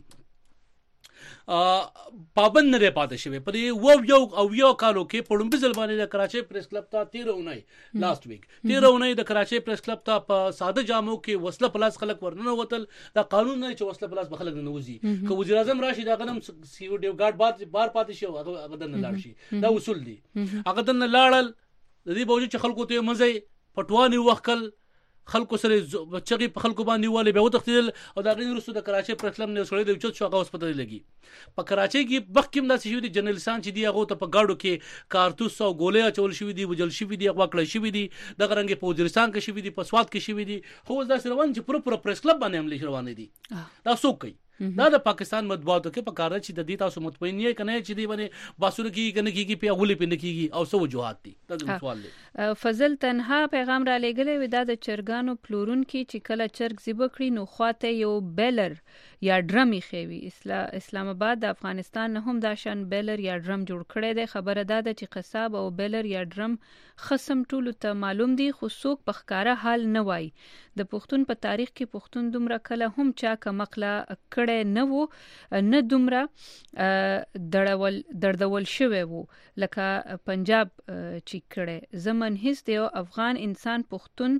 پابند نه پاتې شوی په دې وو یو او یو کالو کې پړم بزل باندې د کراچي پریس کلب ته تیر اونۍ لاست ویک تیر اونۍ د کراچي پریس کلب ته په ساده جامو کې وسله پلاس خلک ورننه وتل دا قانون نه چې وسله پلاس بخلک نه وځي که وزیر اعظم راشي دا غنم سیو ډیو ګارد بار بار پاتې شو هغه دنه لاړ شي دا اصول دي هغه دنه لاړل د دې بوجو چې خلکو ته مزه پټوانی وکړ خلکو سره چغي په خلکو باندې والي به وتختل او دا غیر رسو د کراچي پرسلم نه سړی د چوت شو هغه هسپتال لګي په کراچي کې بخکم داسې شو دي جنرالستان چې دی هغه ته په گاډو کې کارتوس او ګولې چول شوی دي وجل شوی دي هغه کړی شوی دي د غرنګ په وزیرستان کې شوی دي په سواد کې شوی دي خو دا روان چې پر پر پریس کلب باندې عملي روان دي دا څوک کوي دا د پاکستان مطبوعاتو کې په کار چې د دې تاسو مطمئن یې کنه چې دی باندې باسور کې کنه کېږي په غولې پند کېږي او سو وجوهات دي دا سوال دی فضل تنها پیغام را لګلې و د چرګانو پلورون کې چې کله چرګ ذبح کړي نو خواته یو بیلر یا ډرم خوي اسلام آباد د افغانستان نه هم دا شان بیلر یا ډرم جوړ کړي دی خبره ده چې قصاب او بیلر یا ډرم خصم ټول ته معلوم دي خو څوک په ښکارا حال نه وای د پښتون په تاریخ کې پښتون دومره کله هم چا کمقله کړي نه وو نه دومره دړول دردول شوی وو لکه پنجاب چې کړي زمن هیڅ دی افغان انسان پښتون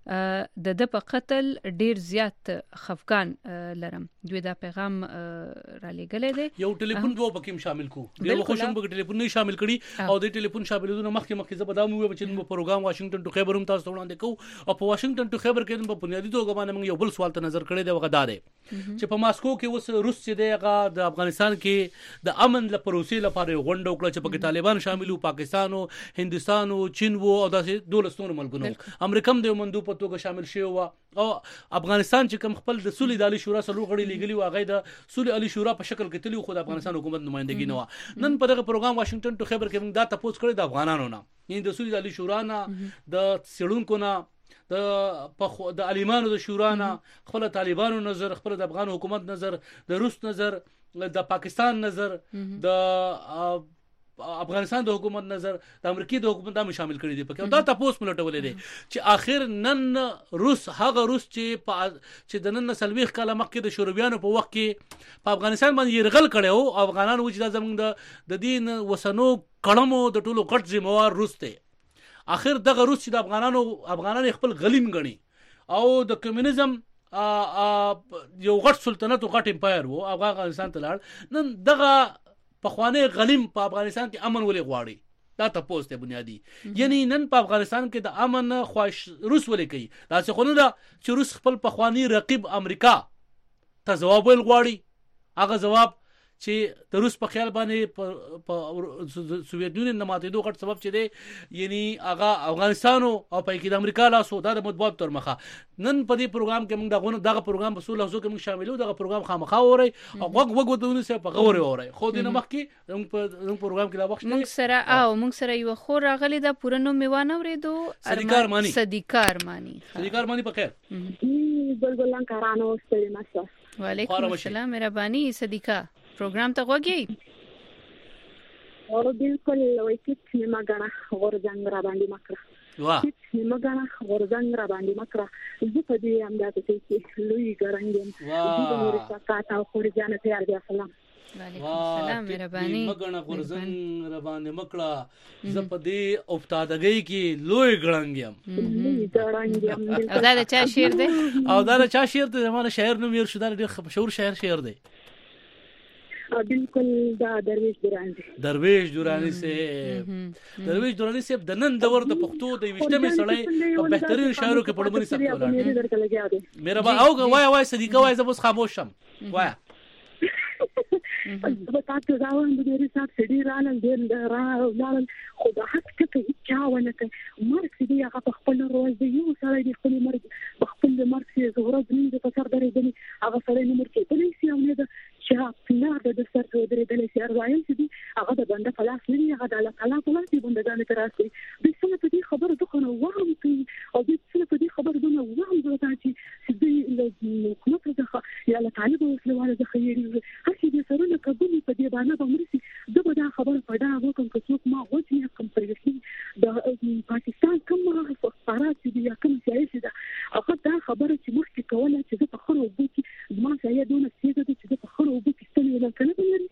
د د په قتل ډیر زیات خفقان لرم. دوی دا پیغام را لګلې دي. یو ټلیفون دوه پکې شامل کو ډیر خوشم به ټلیفون نه شامل کړي او د ټلیفون شاملونه مخکې مخکې زبدام وي چې په پروګرام واشنگټن ټو خیبر هم تاسو وړاندې کو او په واشنگټن ټو خیبر کې په بنیادی توګه باندې موږ یو بل سوال ته نظر کړی دی وغدار چې په ماسکو کې اوس روس چې دی د افغانستان کې د امن لپاره پروسې لپاره غونډه وکړه چې پکې طالبان شامل وو، پاکستان او هندستان او چین وو او داسې دولتونو ملګرو، امریکا هم د مندوب په توګه شامل شوی و او افغانستان چې کوم خپل د صلح عالی شورا سره غړي لګلی و هغه د صلح عالی شورا په شکل کې تلی خو د افغانستان حکومت نمائندګي نه و. نن په دغه پروګرام واشنگټن ټو خیبر کې موږ دا تاسو کړی د افغانانو نه، یعنی د صلح عالی شورا نه، د سړونکو نه، د په د علیمانو د شورا نه، خپل طالبانو نظر، خپل د افغان حکومت نظر، د روس نظر، د پاکستان نظر، د افغانستان د حکومت نظر، د امریکای د حکومت هم شامل کړي دي پکې. دا تاسو ملټولې دي چې اخر نن روس هغه روس چې په چې د نن سلويخ کاله مخکې د شورویانو په وخت کې په افغانستان باندې يرغل کړي او افغانانو چې د زمونږ د د دین وسنو کړمو د ټولو غټ ذمہوار روس ته. اخر دغه روس چې د افغانانو افغانان خپل غلیم غني او د کمیونیزم یو غټ سلطنت او غټ امپایر وو افغانستان ته لاړ. نن دغه په خوانه غلیم په افغانستان کې امن ولې غواړي؟ دا تاسو ته بنیادی یعنی نن په افغانستان کې د امن خواهش روس ولې کوي؟ دا څه خو نه ده چې روس خپل په خواني رقیب امریکا ته جواب ول غواړي. هغه جواب چې د روس په خیال باندې په سوویت یونین نه ماتېدو غټ سبب چې دی یعنی هغه افغانستان او په کې د امریکا لاسو دا د مطبوعات تر مخه. نن په دې پروګرام کې موږ دغه دغه پروګرام په سولو کې موږ شاملو، دغه پروګرام خامخا اوري او وګ وګ ودونه سه په غوړې اوري. خو دې نه مخکې موږ په پروګرام کې لا وخت موږ سره او موږ سره یو خو راغلی دا پورنو میوانه ورېدو صدیقار مانی صدیقار مانی صدیقار مانی په خیر بلبلان کارانو ستړي مشه. وعلیکم السلام مهرباني صدیقا پروګرام ته وګورئ. او بالکل وای چې نیمه غاڼه غورځنګ را باندې مکړه واه نیمه غاڼه غورځنګ را باندې مکړه زه په دې اندازه چې لوی ګرنګم د نور څخه او خورجانه تیار دي. السلام وعلیکم السلام مهرباني مګنه غورځنګ را باندې مکړه زه په دې افتادګۍ کې لوی ګړنګم لوی ګرنګم. او دا د چا شعر دی؟ او دا د چا شعر دی؟ زموږ شاعر نوم یې شو دا ډېر مشهور شاعر شعر دی. بالکل دا درویش دورانی درویش دورانی سے درویش دورانی سے د نن دور د پښتو د وشتمه سړی په بهترین شاعرو کې پړمنې سره ولاړ. میرا با او وای وای صدیقه وای زبوس خاموش شم وای بتا ته راوړم د دې صاحب سړي رانل دې را لاله خو دا حق ته چاونه کوي مرګ دې هغه په خپل روز دی یو سره دې خپل مرګ په خپل مرګ کې زوره دې په سر درې دې هغه سره نمبر کې په لېسي او نه دا چې نه د سر درې دې سر رایم چې هغه د بنده خلاص نه هغه د الله تعالی په لاس دی بندګان تر راسي د څه په دې خبره د خنو وهم کوي او د څه په دې خبره دونه وهم زړه چې دې له حکومت څخه یا الله تعالی په وسیله د خیري هر څه سره کبل په دې باندې به مرسي دغه دا خبره پیدا وکم چې څوک ما غوښتي کوم پرېږي د پاکستان کوم فقرات دي یا کوم سیاسي ده هغه دا خبره چې مخکې کوله چې په خورو وبکي ما سایه دونه سیده چې په خورو وبکي ستنه نه کنه بنري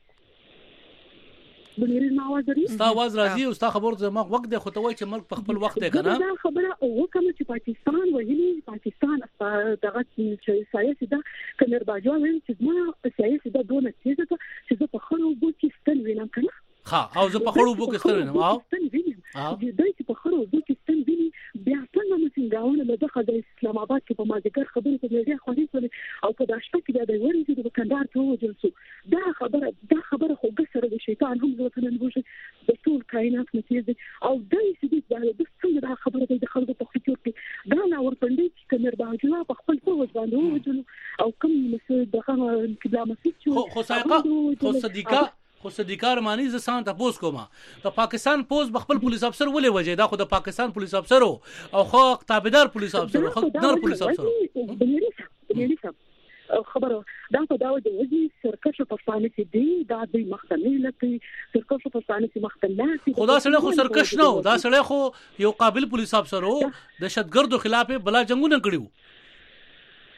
بنري ما وزري ستا आवाज راځي او ستا خبر زما وخت دی خو ته وای چې ملک په خپل وخت دی کنه دا خبره او کوم چې پاکستان وهلي پاکستان دغه سیاسي ده کمر باجو وایي چې ما سیاسي ده دونه سیده چې په خورو وبکي ستنه وینم کنه ها او زه په خړو بو کې ستنه نو او د دې چې په خړو بو کې ستنه ویني بیا څنګه مسنګاونه له دغه د اسلام آباد کې په مازیګر خبرې په دې خوري او په داشته کې د ورې چې د کندهار ته وځل دا خبره دا خبره خو ګسره د شیطان هم ځوته نه وشي د ټول کائنات متیز او دای چې د څنګه دا خبره د خلکو په خاطر کې دا نه ورپندې چې کمر باجو په خپل فوج باندې وځل او کوم مسله دغه کله مسجد خو سایقه خو صدیقه خو صدیقار مانی ز سان ته پوس کوما د پاکستان پوس بخپل پولیس افسر ولې وجه دا خو د پاکستان پولیس افسر او خو تابعدار پولیس افسر خو نر پولیس افسر خبره دا په داو د وځي سرکشه پښتانه چې دی دا د مختلفي لکه سرکشه پښتانه چې مختلفات خدا سره خو سرکش نو دا سره خو یو قابل پولیس افسر وو د شتګردو خلاف بلا جنگونه کړیو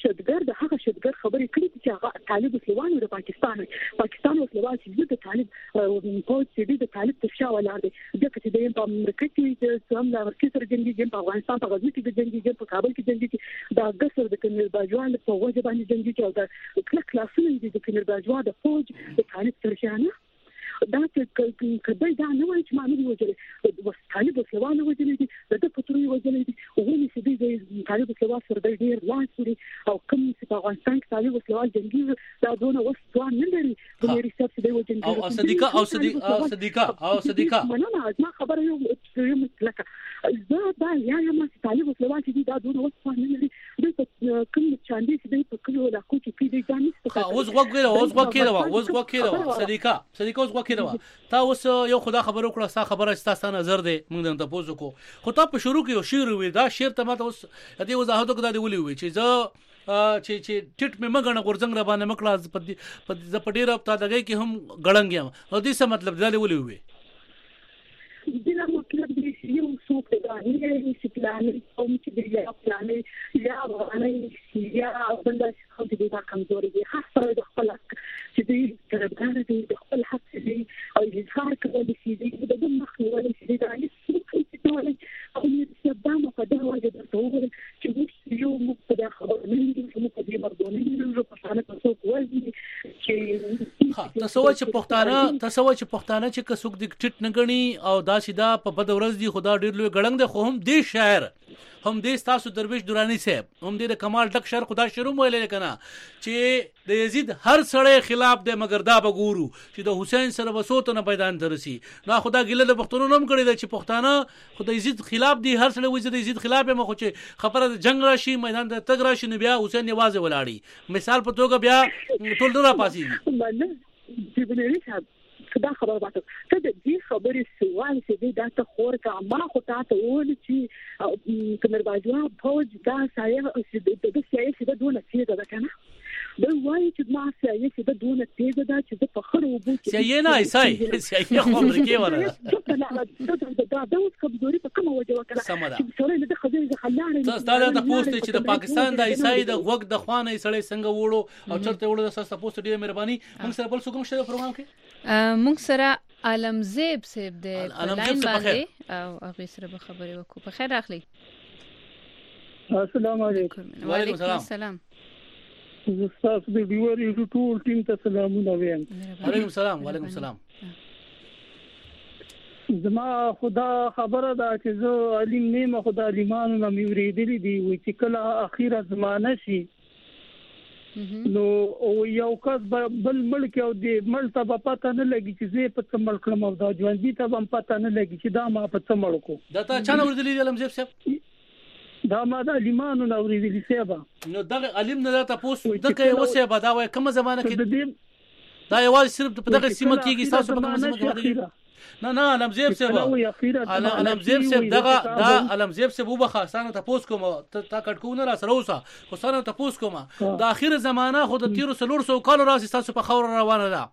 دهشتګر د هغه شتګر خبرې کړې چې هغه طالب اسلوان د پاکستان پاکستان اسلوان چې د طالب پوز چې د طالب تر شا ولاړ دی ځکه چې د امریکا کې د هم د امریکا سره جنگي په افغانستان په غزني کې د جنگي په کابل کې جنگي د اګستر د کنیر باجوان په وجه باندې جنگي او د کله کلاسونه دي د کنیر باجوان د فوج د طالب تر شا نه دا چې کله دا نه وایي چې معنی وجه د طالب اسلوان وجه دي د پتروي وجه دي او ونی چې د طالب اسلوان سره د ډیر لاس او کوم چې په افغانستان کې طالب اسلوان جنگي دا دونه وسوان نه لري د ریسرچ دی وجه او صدیقه او صدیقه او صدیقه او صدیقه مننه ما خبره یو یو لکه زه دا یا یم چې طالب اسلوان چې دا دونه وسوان نه لري د کوم چاندي چې په کلو لا کو چې کې دي ځانې اوس وګوره اوس وګوره اوس وګوره صدیقه صدیقه اوس وګوره تا اوس یو خدا خبر وکړه ستا خبره ستاسو نظر دی موږ ته پوزو کو خو تا په شروع کې یو شعر وی دا شعر ته ماته اوس دې وضاحت وکړه دی ولي وی چې زه چې چې ټټ مې مګنه ورڅنګ را باندې مکړه په ز پټیر په دغه کې هم غړنګ یم او دې څه مطلب دا ولي وی دا مطلب دی چې یو څوک دا نه چې پلان کوم چې دی یا پلان یا باندې یا بل څه خو دې دا کمزوري دي خاصه د خپل چې دی ترګان دي د خپل حق دي او اظهار کوي چې دی د مخنیوي چې دا هیڅ څه ډول او چې دا مو په دغه وجه درته وګورئ چې موږ یو مقتدا خبر نه دي چې موږ دې مردونه نه پښتانه تاسو کوی چې ها تاسو چې پښتانه تاسو چې پښتانه چې کڅوک د ټټ نه غني او دا سیدا په بد ورځ دی خدا ډیر لوی غړنګ ده خو هم دې شاعر هم دې تاسو درویش دورانی صاحب هم دې کمال ډک شعر خدا شروع ویل کنه چې د یزید هر سړی خلاف دی مگر دا بګورو چې د حسین سره وسوت نه پیدا درسي نو خدا ګله د پښتونو نوم کړی چې پښتانه خدای یزید خلاف دی هر سړی وځي د یزید خلاف مخ چې خبره د جنگ راشي میدان د تګ راشي نو بیا حسین نواز ولاړی مثال په توګه بیا ټول درا پاسي چې بنري صاحب دا خبره واته ته د دې خبرې سوال چې دا ته خور کا ما خو تاسو ول چې کمر باجوا فوج دا سایه چې د دې سایه چې دونه چې دا کنه دا وایي چې ما سایه چې دونه تیز ده چې په خړو وبو چې سایه نه سایه سایه خو امریکای ولا دا دا اوس کمزوري په کومه وجه وکړه چې سره د خځې خلانه تاسو ته پوسټ چې د پاکستان د عیسائی د وګ د خوانه سړی څنګه وړو او چرته وړو تاسو پوسټ ډیره مهرباني موږ سره بل څه کوم شی پروګرام کې موږ سره علمزیب صاحب د لاین باندې او هغه سره به خبرې وکړو په خیر اخلي السلام علیکم وعلیکم السلام زستاس د ډیوري ټول ټیم ته سلامونه وایم وعلیکم السلام وعلیکم السلام زما خدا خبره ده چې زه علم نیمه خدا عالمانو نه میوریدلی دی و چې کله اخیره زمانه شي نو او یو کس بل ملک او د ملک ته پته نه لګي چې زه په څه ملک لم او دا ژوند دي ته هم پته نه لګي چې دا ما په څه ملک کو دا ته چا نور دلی علم زیب صاحب دا ما د عالمانو نو ورېدلی صاحب نو دغه علم نه تاسو دغه وسه به دا وای کوم زمانه کې دا یوازې صرف په دغه سیمه کېږي تاسو په کوم سیمه کې نه نه علم زیب صاحب علم زیب صاحب دغه دا علم زیب صاحب وبخا سانه تاسو کوم تا کټکونه را سره اوسه خو سانه تاسو کوم د اخیره زمانہ خو د تیر سلور سو کال راسي تاسو په خور روانه ده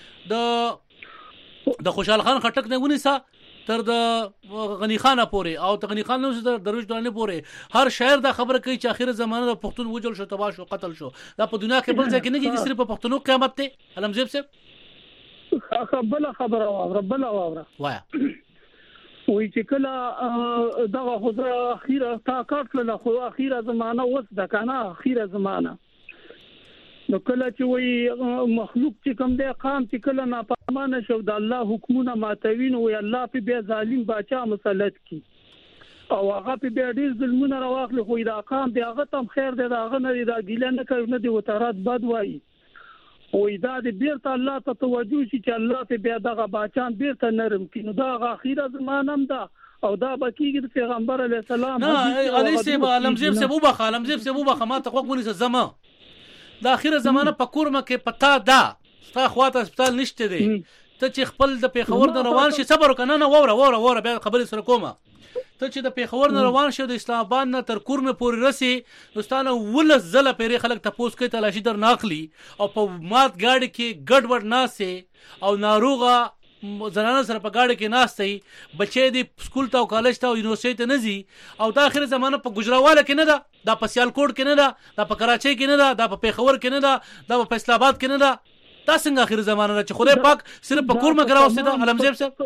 د د خوشحال خان خټک نه ونیسا تر د غنی خان پورې او د غنی خان نو د درویش دوراني پورې هر شاعر دا خبره کوي چې اخیره زمانہ د پښتون وجل شو تباہ شو قتل شو دا په دنیا کې بل ځای کې نه کیږي صرف په پښتنو قیامت ته علم زیب صاحب خبره خبره او ربنا واوره وایا وای چې کله دغه خدای اخیره طاقت له خو اخیره زمانہ وس د کنه اخیره زمانہ نو کله چې وای مخلوق چې کوم دی قام چې کله ناپامانه شو د الله حکمونه ماتوین وای الله په بیا ظالم باچا مسلط کی او هغه په بیا ډیر ظلمونه راوخل خو دا قام دی هغه تم خیر دی دا هغه نه دا ګیله نه کوي نه دی وترات بد وای وای دا د بیرته الله ته توجه شي چې الله ته بیا دغه باچان بیرته نرم کینو دا اخیره زمانه هم ده او دا بکیږي د پیغمبر علی السلام نه علي سیب علم زیب سیب وبخ علم زیب سیب وبخ ما ته کوونی زما د اخیره زمانه په کورمه کې پتا ده ستا خواته هسپتال نشته دی ته چې خپل د پیښور د روان شي صبر وکنه نه وره وره وره بیا خبرې سره کومه ته چې د پیښور نه روان شو د اسلام آباد نه تر کورمه پورې رسي دوستانه ولس زله پیری خلک تپوس کوي تلاشي در ناخلی او په مات گاډي کې ګډوډ ناسه او ناروغه زنانه سره په گاډي کې ناشته بچي دي سکول ته او کالج ته او یونیورسيټي ته نزي او د اخر زمانه په ګجراواله کې نه ده دا په سیالکوټ کې نه ده دا په کراچۍ کې نه ده دا په پیښور کې نه ده دا په فیصل آباد کې نه ده دا څنګه اخر زمانه ده چې خدای پاک صرف په کور مګراو ستاسو علمزیب صاحب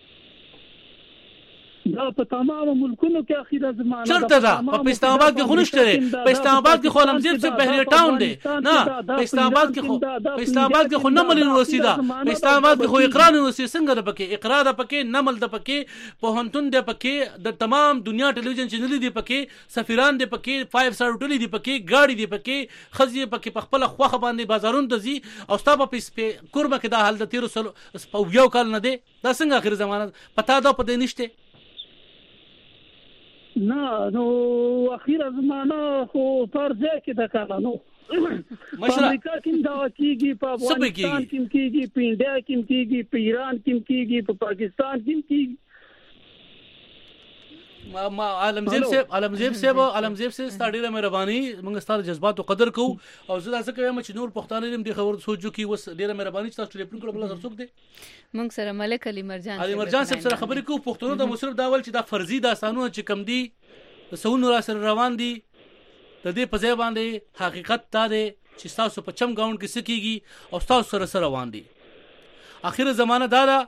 دا په تمام ملکونو کې اخیره زمانه چرته ده په اسلام آباد کې خونشته ده په اسلام آباد کې خو علمزیب څخه بهري ټاون دی نه په اسلام آباد کې خو په اسلام آباد کې خو نمل یونیورسيټي ده په اسلام آباد کې خو اقرا یونیورسيټي څنګه ده پکې اقرا ده پکې نمل ده پکې په هنتون ده پکې د تمام دنیا ټلویزیون چینل دي پکې سفیران دي پکې فایو سټار هوټل دي پکې گاډي دي پکې خزي پکې په خپل خوخه باندې بازارونو ته زی او ستا په کوربه کې دا حال د تیر سل په یو کال نه دی دا څنګه اخر زمانه پتا ده په دې نشته نه نو اخیره زمانه خو پر ځای کې د کانه نو مشره امریکا کې دا کېږي په افغانستان کې کېږي په انډیا کې کېږي په ایران کې کېږي په پاکستان کې کېږي ما ما علمزیب صاحب علمزیب صاحب علمزیب صاحب ستاره مهرباني موږ ستاسو جذبات او قدر کوو او زه تاسو کوم چې نور پښتانه دې د خبر سوچو کې وس ډیره مهرباني چې تاسو ټلیفون کړو بل سره څوک دي موږ سره ملک علي مرجان علي مرجان صاحب سره خبرې کوو پښتون د مصرف داول چې دا فرضي داستانونه چې کم دي د سونو را سره روان دي د دې په ځای باندې حقیقت تا دی چې تاسو په چم گاوند کې سکیږي او تاسو سره سره روان دي اخیره زمانہ دا ده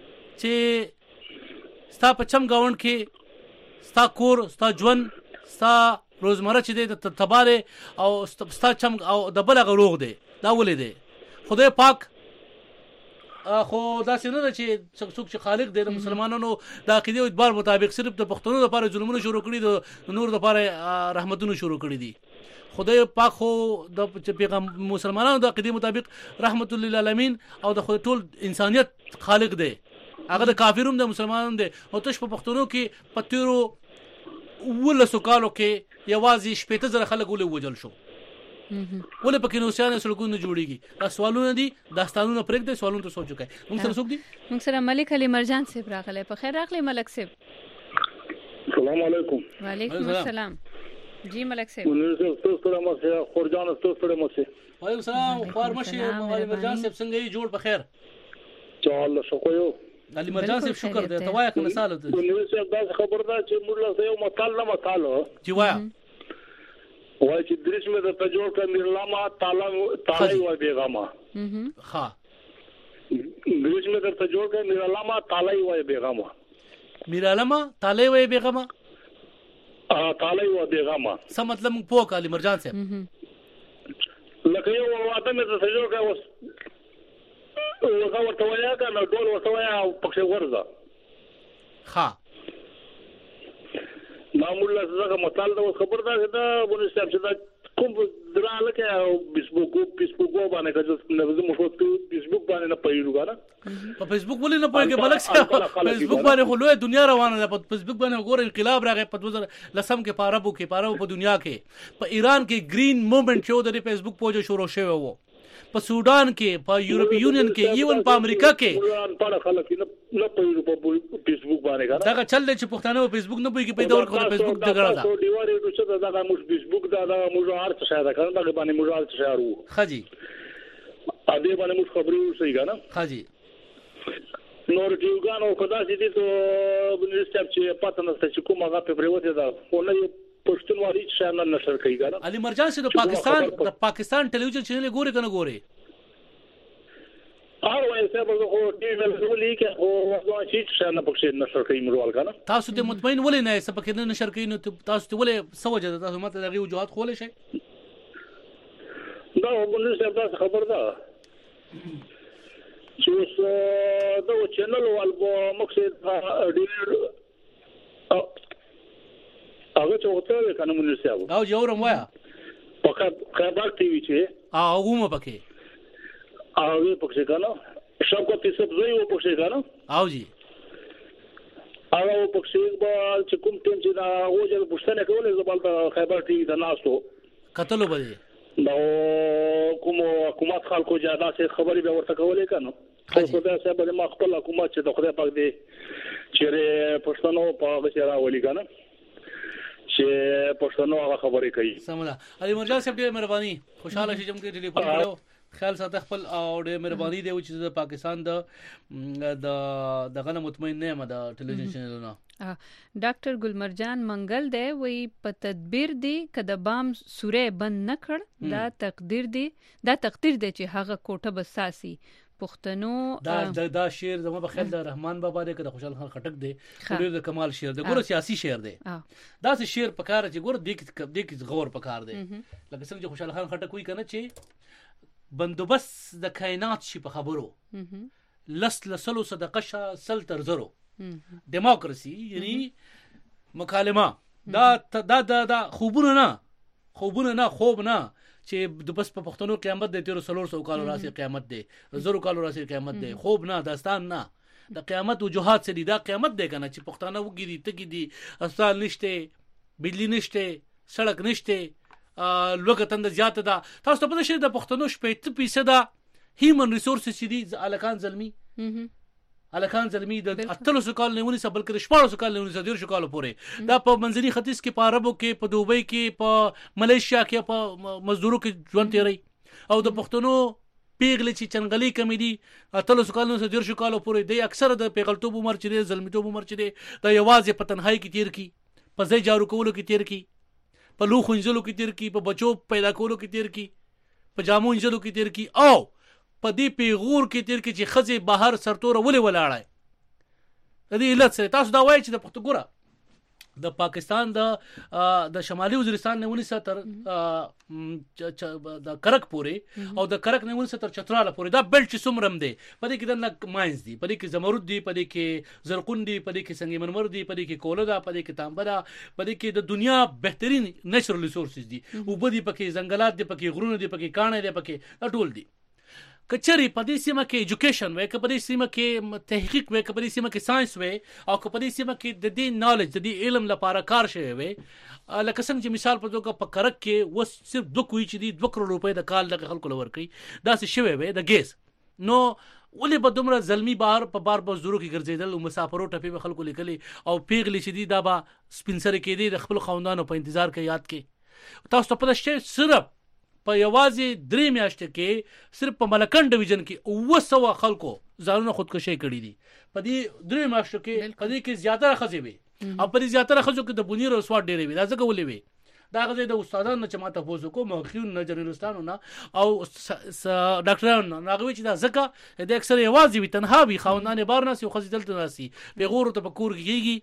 چې ستا په چم گاوند کې ستا کور ستا ژوند ستا روزمره چې دی د تباره او ستا چم او د بل غروغ دی دا ولې دی خدای پاک خو دا څنګه ده چې څوک چې خالق دی د مسلمانانو د عقیده او اعتبار مطابق صرف د پښتنو لپاره ظلمونه شروع کړي د نور لپاره رحمتونه شروع کړي دي خدای پاک خو د پیغام مسلمانانو د عقیده مطابق رحمت للعالمین او د خدای ټول انسانیت خالق دی هغه د کافروم د مسلمانانو دی او تاسو په پښتنو کې پتیرو ولسو کالو کې یوازې شپږ زره خلک ولې وجل شو ولې پکې نو سیانه سلګونه جوړیږي دا سوالونه دي داستانونه پرېږ دي سوالونه ته سوچو کوي موږ سره څوک دي موږ سره ملک علي مرجان صاحب راغله په خیر راغله ملک صاحب السلام علیکم وعلیکم السلام جی ملک صاحب ونې تاسو سره مشه خورجان تاسو سره مشه وعلیکم السلام خور مشه علي مرجان صاحب څنګه یې جوړ په خیر چاله شکویو علي مرجان صاحب شکر دې توایا کنه سال ته ونې صاحب دا خبر ده چې موږ له یو مقال نه مقال جی وایا وای چې درش مې د تجربه کړل لما تعالی تعالی و بیغما ها درش مې د تجربه کړل لما تعالی و بیغما میرالما تعالی و بیغما ا تعالی و بیغما څه مطلب پوک علي مرجان صاحب لکه یو واده مې د تجربه کړل وګه ورته ویا کنه ډول ورته ویا پکې ورځه ها معمول څنګه مطالعه د خبر ده دا ونه صاحب چې دا کوم دراله کې او فیسبوک فیسبوک باندې چې نو زموږ په فیسبوک باندې نه پېړو غواړم په فیسبوک ولې نه پېږي بلک صاحب فیسبوک باندې خو لوی دنیا روانه ده په فیسبوک باندې وګور انقلاب راغی په دوه هزار لسم کې پارابو کې پارابو په دنیا کې په ایران کې گرین موومېنټ شو د فیسبوک پوجا شروع شوی وو په سودان کې په یورپی یونین کې ایون په امریکا کې په خلک نه نه پېړو په فیسبوک باندې غواړم دا چل چې پښتانه په فیسبوک نه پېږي په دور کې فیسبوک دغړه دا دیواره نو څه دا د موږ فیسبوک دا د موږ ارڅ شاید کنه دا باندې موږ ارڅ شارو خجی ا دې باندې موږ خبرې وسې کنه خجی نور ټیوګانو کدا چې دې ته بنستاب چې پاتنه چې کومه غا په پریوته دا خو نه پښتونوالي چینل نشر کوي ګره علي مرجان سره د پاکستان د پاکستان ټلویزیون چینل ګوري کنه ګوري ار وای څه به خو ټي وی ولې کې او وځو چې چینل پښې نشر کوي مرول کنه تاسو ته مطمئن ولې نه څه پکې نشر کوي نو تاسو ته ولې سوجه تاسو ماته دغه وجوهات خولې شي دا وګورئ چې تاسو خبر ده چې دا چینل والبو مقصد ډیر هغه څه وته کنه مونږ سیاو او جوړم وایا فقط خبر ټي وی چې او هم پکې او پکې کنه شاوکو ته څه زوی و پکې کنه او جی او پکې به چې کوم ټیم چې دا وځل پښتنه کولې زبالته خبر ټي وی د ناسو قتلو بده دا کوم حکومت خلکو جاده څه خبري به ورته کولې کنه خو دا څه به ما خپل حکومت چې د خدای پاک دی چې پښتنو په بشرا ولي کنه چې پښتنو هغه خبرې کوي سمه علي مرجان صاحب ډېر مهرباني خوشاله شې چې موږ ټلیفون کړو خیال ساته خپل او ډېر مهرباني دی چې د پاکستان د د دغه مطمئن نه یم د ټلویزیون چینلونو. ډاکټر ګلمرجان منګل دی وی په تدبیر دی کده بام سوره بند نکړ دا تقدیر دی دا تقدیر دی چې هغه کوټه بساسي پښتنو دا دا شعر زموږ په خیال د رحمان بابا دی کده خوشحال خان خټک دی ډېر د کمال شعر دی ګوره سیاسي شعر دی دا څه شعر پکاره چې ګوره د کې غور پکار دی لکه څنګه چې خوشحال خان خټک وی کنه چې بندوبست د کائنات شي په خبرو لس لسلو صدقه سل تر زرو دیموکراسي یعنی مکالمه دا دا دا دا خوبونه نه خوبونه نه خوب نه چې د بس په پښتنو قیامت د تیر سلور سو کالو راسي قیامت دی زرو کالو راسي قیامت دی خوب نه داستان نه د قیامت وجوهات سړي دا قیامت دی کنه چې پښتانه وګړي تګي دي اسپیټال نشته بجلی نشته سړک نشته لوګه تند زیاته ده تاسو په دې شي د پښتنو شپږ فیصد هیومن ریسورسز چې دي الکان زلمی الکان زلمی د اتلس کال نه ونی سبل کړ شپږ کال نه ونی زدير شو کال پورې دا په منځني ختیځ کې په عربو کې په دوبۍ کې په ملیشیا کې په مزدورو کې ژوند تیری او د پښتنو پیغلې چې چنغلي کمی دي اتلس کال نه زدير شو کال پورې د اکثر د پیغلتوب عمر چې زلمیتوب عمر چې د یوازې په تنهایی کې تیر کی په ځای جارو کولو کې تیر کی په لوخ انځلو کې تیر کی په بچو پیدا کولو کې تیر کی په جامو انځلو کې تیر کی او په دې پیغور کې تیر کې چې خزه بهر سرتور ولې ولاړای د دې علت سره تاسو دا وایي چې د پښتګوره د پاکستان د د شمالي وزیرستان نه ونی ستر د کرک پورې او د کرک نه ونی ستر چتراله پورې دا بیلټ چې سمرم دی په دې کې د نک ماینز دی په دې کې زمرد دی په دې کې زرقون دی په دې کې سنگ مرمر دی په دې کې کوله دا په دې کې تانبه دا په دې کې د دنیا بهترین نیچرل ریسورسز دي او بدی پکې ځنګلات دی پکې غرونه دی پکې کانه دی پکې ټول دی کچري په دې سیمه کې ایجوکیشن وای په دې سیمه کې تحقیق وای په دې سیمه کې ساينس وای او په دې سیمه کې د دې نالج د دې علم لپاره کار شوی وای لکه څنګه چې مثال په توګه په کرک کې وس صرف دوه کوي چې دی دوه کروڑ روپۍ د کال د خلکو لور کوي دا څه شوی وای د ګیس نو ولې په دومره ظلمي بهر په بار په زورو کې ګرځیدل او مسافرو ټپي به خلکو لیکلي او پیغلي چې دی دا به سپینسر کې دی د خپل خوندانو په انتظار کې یاد کې تاسو په دې صرف په یوازې درې میاشتې کې صرف په ملکن ډیویژن کې وسو خلکو ځانونه خودکشي کړي دي په دې درې میاشتو کې په دې کې زیاتره خزي وي او په دې زیاتره خزو کې د بنیر او سواد ډېرې وي دا ځکه ولې وي دا غزه د استادانو چې ماته پوسو کو مخیون نه جنرالستانو نه او ډاکټرانو نه هغه چې دا ځکه د اکثر یوازې وي تنها وي خوندانه بار نه سي خزي دلته ناسي پیغور ته پکور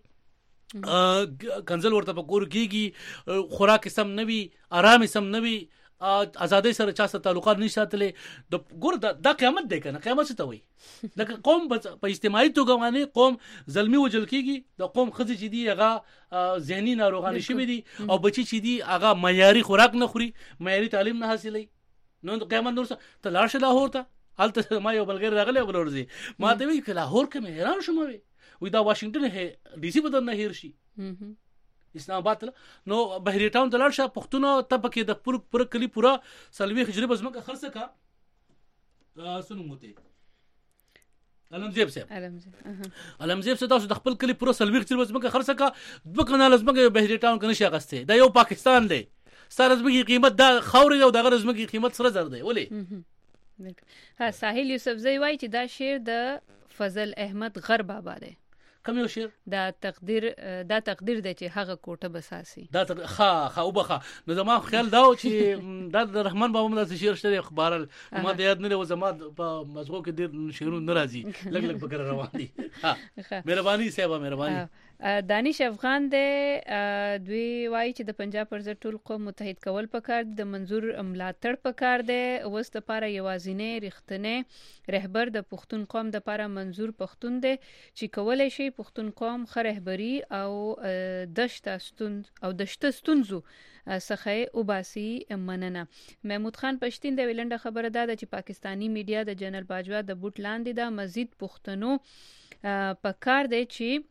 کیږي کنزل ورته پکور کیږي خوراک سم نوي آرام سم نوي ازادۍ سره چا سره تعلقات نشاتلې د ګور د قیامت دی کنه قیامت څه ته وي د قوم په اجتماعي توګه باندې قوم ظلمي وجل کیږي د قوم خزي چې دی هغه ذهني ناروغان شي دي او بچي چې دی هغه معیاري خوراک نه خوري معیاري تعلیم نه حاصلې نو د قیامت نور ته لاړ شه لاهور ته الته ما یو بلګر راغلی بلورځي ما ته وی کله لاهور کې مې حیران شوم وی دا واشنگټن ډي سي بدل نه هیر شي اسلام آباد نو بحری ټاون ته لاړ شه پښتون ته پکې د پور پور کلی پورا سلوي خجری بزمکه خرڅه کا سنو موته علمزیب صاحب علمزیب علمزیب صاحب تاسو د خپل کلی پورا سلوي خجری بزمکه خرڅه کا دوه کنال زمکه بحری ټاون کنه شغسته دا یو پاکستان دی سره زمکه قیمت دا خوري او دغه زمکه قیمت سره زر دی ولی ها ساحل یوسف زوی وای چې دا شعر د فضل احمد غر بابا دی کوم یو شعر دا تقدیر دا تقدیر دی چې هغه کوټه بساسي دا خا خا او بخا نو زما خیال دا چې دا د رحمان بابا مله شعر شته خبر ما د یاد نه و زما په مزغو کې ډیر شعرونه ناراضي لګ لګ بکر روان دي ها مهرباني صاحب مهرباني دانش افغان دی دوی وایي چې د پنجاب پر ضد ټول قوم متحد کول پکار د منظور ملاتړ پکار دی اوس د پاره یوازینه رښتنه رهبر د پښتون قوم د پاره منظور پښتون دی چې کولای شي پښتون قوم خ رهبری او دشت ستوند او دشت ستونزو څخه وباسي مننه. محمود خان پښتين د ویلنډه خبره ده چې پاکستانی میډیا د جنرال باجوا د بوت لاندې د مزید پښتنو پکار دی چې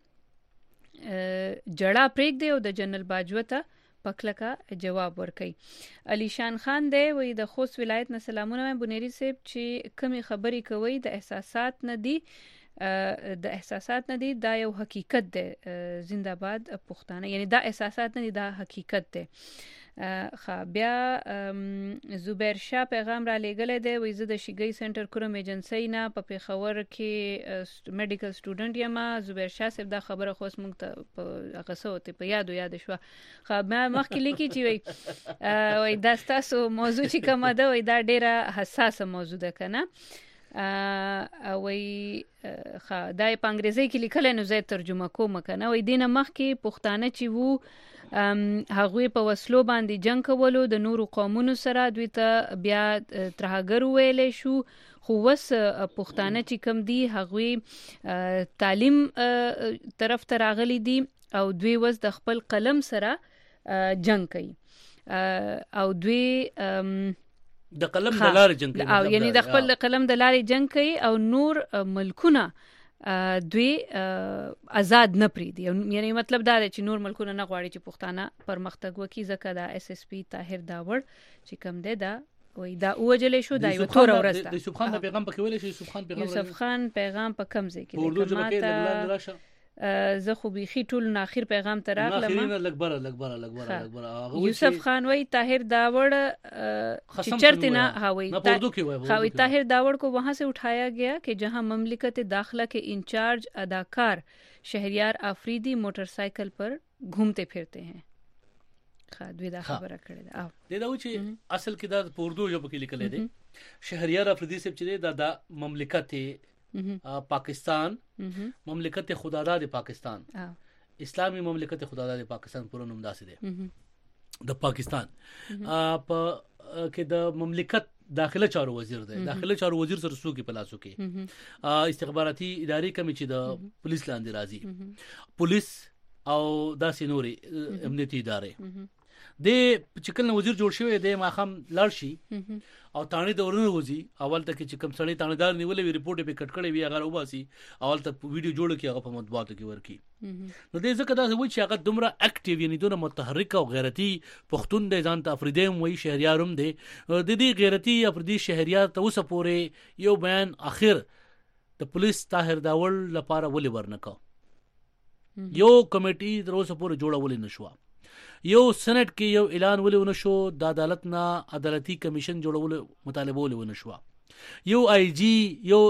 جړه پریک دی او د جنرال باجوا ته پکلکا جواب ورکړي. علي شان خان دی وی د خوست ولایت نه سلامونه بنيري صاحب چې کمی خبري کوي د احساسات نه دي د احساسات نه دي دا یو حقیقت دی زنده‌باد پښتانه یعنی دا احساسات نه دي دا حقیقت دی. خا بیا زبیر شاه پیغام را لېږلی دی، وایي زه د شیګی سنټر کوم ایجنسی نه په پیښور کې میډیکل سټوډنټ یم. زبیر شاه صاحب دا خبره خو اوس موږ ته په هغه څه ورته په یادو یاد شوه. خا ما مخکې لیکي چې وایي وایي دا ستاسو موضوع چې کومه ده وایي دا ډېره حساسه موضوع ده که نه. وایي ښه دا یې په انګریزۍ کې لیکلی نو زه یې ترجمه کوم که نه. وایي دې نه مخکې پښتانه چې وو هغوی په وسلو باندې جنګ کولو د نورو قومونو سره، دوی ته بیا ترهګر وویلی شو. خو اوس پښتانه چې کوم دي هغوی تعلیم طرف ته راغلي دي او دوی اوس د خپل قلم سره جنګ کوي او دوی د قلم د لارې جنګ کوي، او یعنی د خپل قلم د لارې جنګ کوي او نور ملکونه دوی آزاد نه پریدي. یعنی مطلب دا دی چې نور ملکونه نه غواړي چې پښتانه پرمختګ وکړي، ځکه دا اس اس پی طاهر داوړ چې کوم دی دا وایي دا ووجلی شو، دا یوه توره ورځ ده. د یوسف خان پیغام پکې ویلی شي. یوسف خان پیغام یوسف خان پیغام په کوم ځای کې په اردو ژبه کې لږ راشه. زه خو بیخي ټول ناخیر پیغام ته راغلم. ناخیرینه لګبره لګبره لګبره لګبره یوسف خان وایي طاهر दावड़ چې چرته نه هاوي هاوي طاهر दावड़ को वहां से उठाया गया कि जहां ममलिकत दाखिला के इंचार्ज अदाकार शहरियार आफरीदी मोटरसाइकिल पर घूमते फिरते हैं. خاطر دا خبره کړې ده. او دا و چې اصل کې دا په اردو ژبه کې لیکل دي. شهریار افریدی صاحب چې دا د مملکت پاکستان، مملکت خداداد پاکستان، اسلامی مملکت خداداد پاکستان پورا نوم داسې دی د پاکستان په کې د مملکت داخله چارو وزیر دی. داخله چارو وزیر سره څوک په لاسو کې استخباراتي ادارې کمی چې د پولیس لاندې راځي، پولیس او داسې نورې امنیتي ادارې د چکل نه وزیر جوړ شوی دی. ماخام لاړ شي او تانه د ورنه وځي، اول ته چې کوم سړی تانهدار نیولې وی رپورټ په کټ کړې وی هغه وباسي، اول ته ویډیو جوړ کړي هغه په مطبوعاتو کې ورکی. نو دې ځکه دا وایي چې هغه دومره اکټیو یعنی دومره متحرک او غیرتی پښتون دی، ځان ته افریدیم وایي، شهریاروم دی. د دې غیرتی افریدي شهریار ته اوسه پورې یو بیان اخر د پولیس طاهر داوړ لپاره ولې ورنکا، یو کمیټي تر اوسه پورې جوړول نه شو، یو سنټ کې یو اعلان ولې ونه شو، د عدالت نه عدالتي کمیشن جوړول مطالبه ولې ونه شو، یو آی جی، یو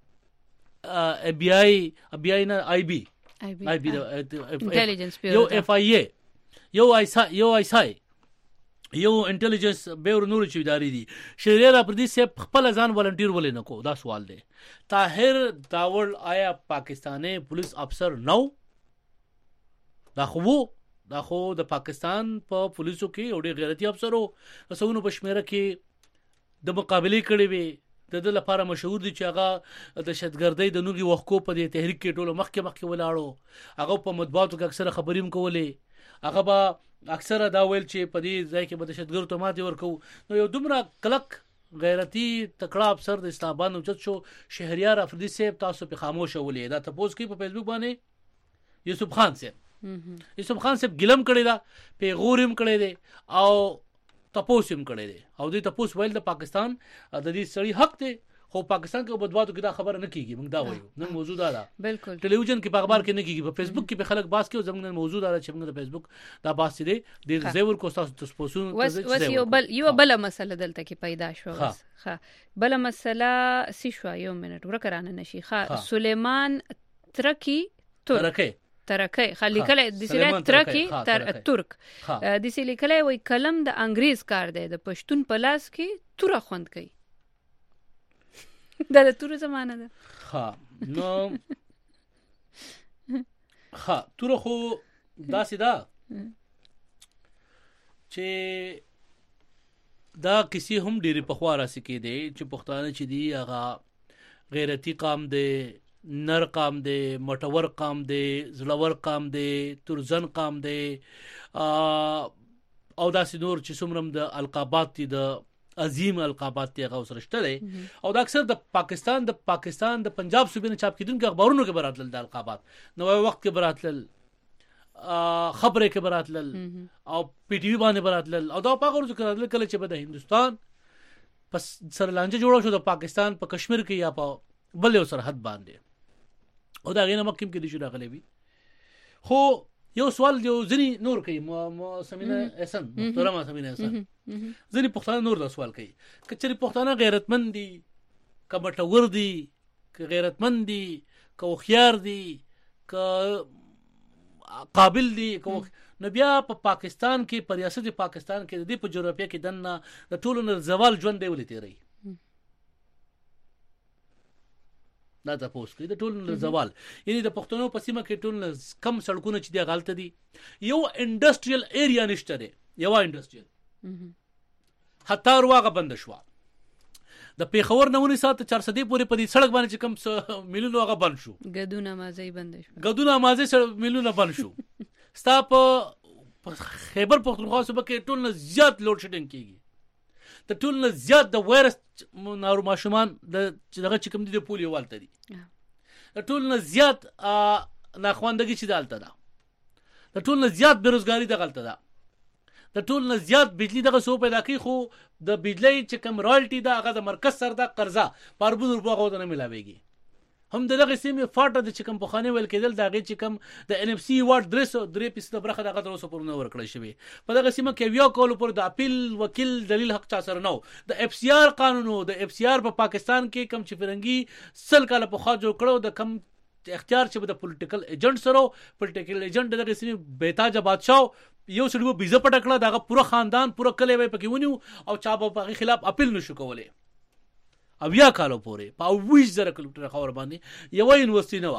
ای بی آی بی آی نه آی بی آی بی انټيليجنس بیورو، یو اف آی ای، یو آی سای، یو آی سای، یو انټيليجنس بیورو، نور چې ادارې دي. شهریار افریدی صاحب خپل ځان ولنټیر ولې نه کو، دا سوال دی. طاهر داوړ آیا پاکستاني پولیس افسر نو؟ دا خو دا خو د پاکستان په پولیسو کې وړي غیرتی افسرو رسونو بشمیره کې د مقابله کړي وي. د دې لپاره مشهور دي چې هغه د شتګردۍ د نوغي وښکو په دې تحریک کې ټولو مخکې مخکې ولاړو، هغه په مطبوعاتو کې اکثره خبرې هم کولې، هغه به اکثره دا ویل چې په دې ځای کې به د شتګردو ته ماتې ورکو. نو یو دومره کلک غیرتی تکړه افسر د اسلام آباد اوچت شو. شهریار افریدی صاحب تاسو په خاموش ولې دا تاسو کې په فیسبوک باندې یوسف خان صاحب یوسف خان صاحب ګلم کړی دا، پیغورم کړی دی او تپوسم کړی دی، او دې تپوس ویل د پاکستان د دې سړي حق دی. خو پاکستان کې بدواتو کې دا خبره نه کیږي. موږ دا وایو نن موضوع دا ده، بالکل ټلویزیون کې په اخبار کې نه کیږي، په فیسبوک کې په خلک باس کې زموږ موضوع دا چې موږ د فیسبوک دا باس دی د زیور کو تاسو تاسو وس یو بل یو بل مسله دلته کې پیدا شو. ها بل مسله سی شو یو منټ ورکرانه نشي. ها سليمان ترکی ترکی ترکی خلی کله د سیلات ترکی تر ترک د سیلې کله وای کلم د انګریز کار دی، د پښتون په لاس کې توره خوند کوي. دا د توره زمانه ده. ها نو ها توره خو داسې ده چې دا کسی هم ډېری په خوا راسي کې دی چې پښتانه چې دی هغه غیرتی قام دی، نر قام دی، مټور قام دی، زړور قام دی، ترزن قام دی، او داسې نور چې څومره د القابات دي، د عظیم القابات دي هغه سره شته دي. او دا اکثر د پاکستان د پاکستان د پنجاب صوبې نه چاپ کیدونکو اخبارونو کې براتل د القابات نو وخت کې براتل، خبره کې براتل او پی ټی وی باندې براتل، او دا په هغه ورځ کې راتل کله چې به د هندستان پس سره لانجه جوړه شو د پاکستان په کشمیر کې یا په بل یو سرحد باندې، او دا غینه مکم کې دي شو راغلي وي. خو یو سوال یو ځنی نور کوي مو سمینه احسان محترمه سمینه احسان ځنی پښتانه نور دا سوال کوي کچري پښتانه غیرتمند دي کمټور دي ک غیرتمند دي ک خيار دي ک قابل دي ک نو بیا په پا پاکستان کې په ریاست پاکستان کې د دې په جغرافیه کې دنه د ټولو نه زوال ژوند دی ولې تیری دا تاسو کې د ټولو نه زوال یعنی د پښتنو په سیمه کې ټولو کم سړکونه چې دی غلطه دي یو انډستریال ایریا نشته دی یو انډستریال حتی ورواغه بند شو د پیښور نمونه سات چار سدې پورې په دې سړک باندې چې کم ملونو هغه بند شو غدونه مازی بند شو غدونه مازی ملونه بند شو ستا په خیبر پختونخوا صوبه کې ټول نه زیات لوډ شیډینګ کیږي د ټول نه زیات د وایرس نارو ماشومان د دغه چې کوم دي د پولیو والته دي د ټول نه زیات ناخواندګي چې دالته ده د ټول نه زیات بیروزګاری د غلطه ده د ټول نه زیات بجلی دغه سو پیدا کوي خو د بجلی چې کوم رالټي ده هغه د مرکز سره د قرضه پاربون روپا غو نه ملاويږي هم دغه سیمه فاټه د چې کوم په خانه ویل کېدل دغه چې کوم د ان اف سي وارد درس درې پیسې برخه دغه تر اوسه پورې ور کړی شوی په دغه سیمه کې یو کول پر د اپیل وکیل دلیل حق چا سره نو د اف سی آر قانونو د اف سی آر په پاکستان کې کم چې فرنګي سل کاله په خوا جوړ کړو د کم اختیار چې د پولیټیکل ایجنټ سره پولیټیکل ایجنټ دغه سیمه بیتاج بادشاہ یو سړي ویزه پټکړه دغه پوره خاندان پوره کلی وای پکې ونیو او چا په خلاف اپیل نشو کولای او یا کالو پورې په ویش زره کلوټر خبر باندې یو یونیورسيټي نه و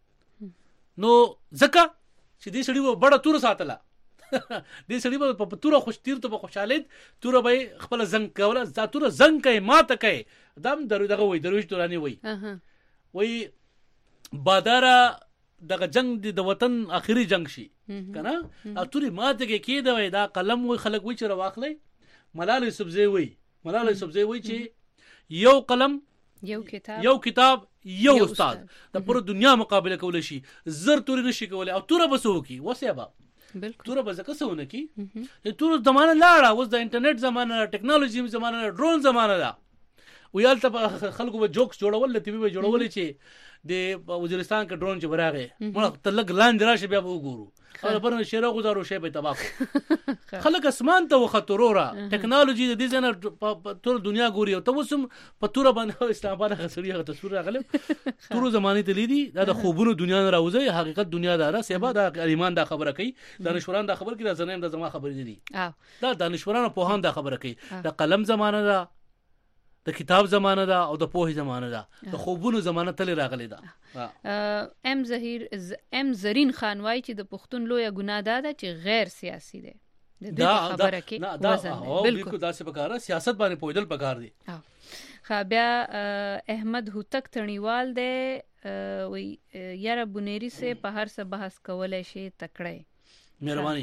نو ځکه چې دې سړي و بڑا تور ساتله دې سړي په تور خوش تیر ته په خوشاله تور به خپل زنګ کوله ذاتور زنګ کوي ماته کوي دم درو دغه وای درويش دوراني وای وای بادارا دغه جنگ د وطن اخیری جنگ شي کنه اتوري ماته کې کېده وای دا قلم وای خلک وای چې راخلې ملالي سبزي وای ملالي سبزي وای چې یو قلم یو کتاب یو کتاب یو استاد د پوره دنیا مقابله کول شي زر تور نشي کولای او تور بسو کی وسیبا بالکل تور به زکه سونه کی تور زمانه لاړه اوس د انټرنیټ زمانه ټیکنالوژي زمانه ډرون زمانه ده ویالته خلکو به جوکس جوړول تی به جوړول چې د وزیرستان کې ډرون چې براغه مړه تلګ لاندې راشه بیا وګورو او پرنه شیره غزارو شی به تباکو خلک اسمان ته وختورورا ټیکنالوژي د دې ځنه په ټول دنیا ګوري او تاسو په تور باندې اسلام آباد غسړي غته تصویر راغله تور زمانه ته لیدي دا د خوبونو دنیا نه راوځي حقیقت دنیا دارا سبا د ایمان دا خبره کوي دانشوران دا خبر کوي دا زنه د زما خبرې دي دا دانشوران په هان دا خبره کوي د قلم زمانه دا د کتاب زمانه ده او د پوهې زمانه ده د خوبونو زمانه تل راغلي ده ام ظهیر ام زرین خان وای چې د پښتون لوی ګناه ده چې غیر سیاسي ده د دې خبره کې وزن بالکل دا څه پکاره سیاست باندې پویدل پکار دي خا بیا احمد هوتک تڼیوال ده وی یاره بنيري سے په هر څه بحث کولای شي تکړه مهرباني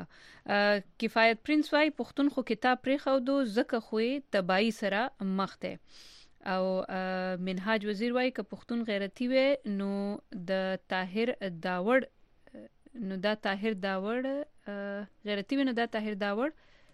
کفایت پرنس وای پښتون خو کتاب پرې خو دو زکه خوې تباہی سره مخ ته او منهاج وزیر وای ک پښتون غیرتی و نو د طاهر داوړ نو دا طاهر داوړ غیرتی و نو دا طاهر داوړ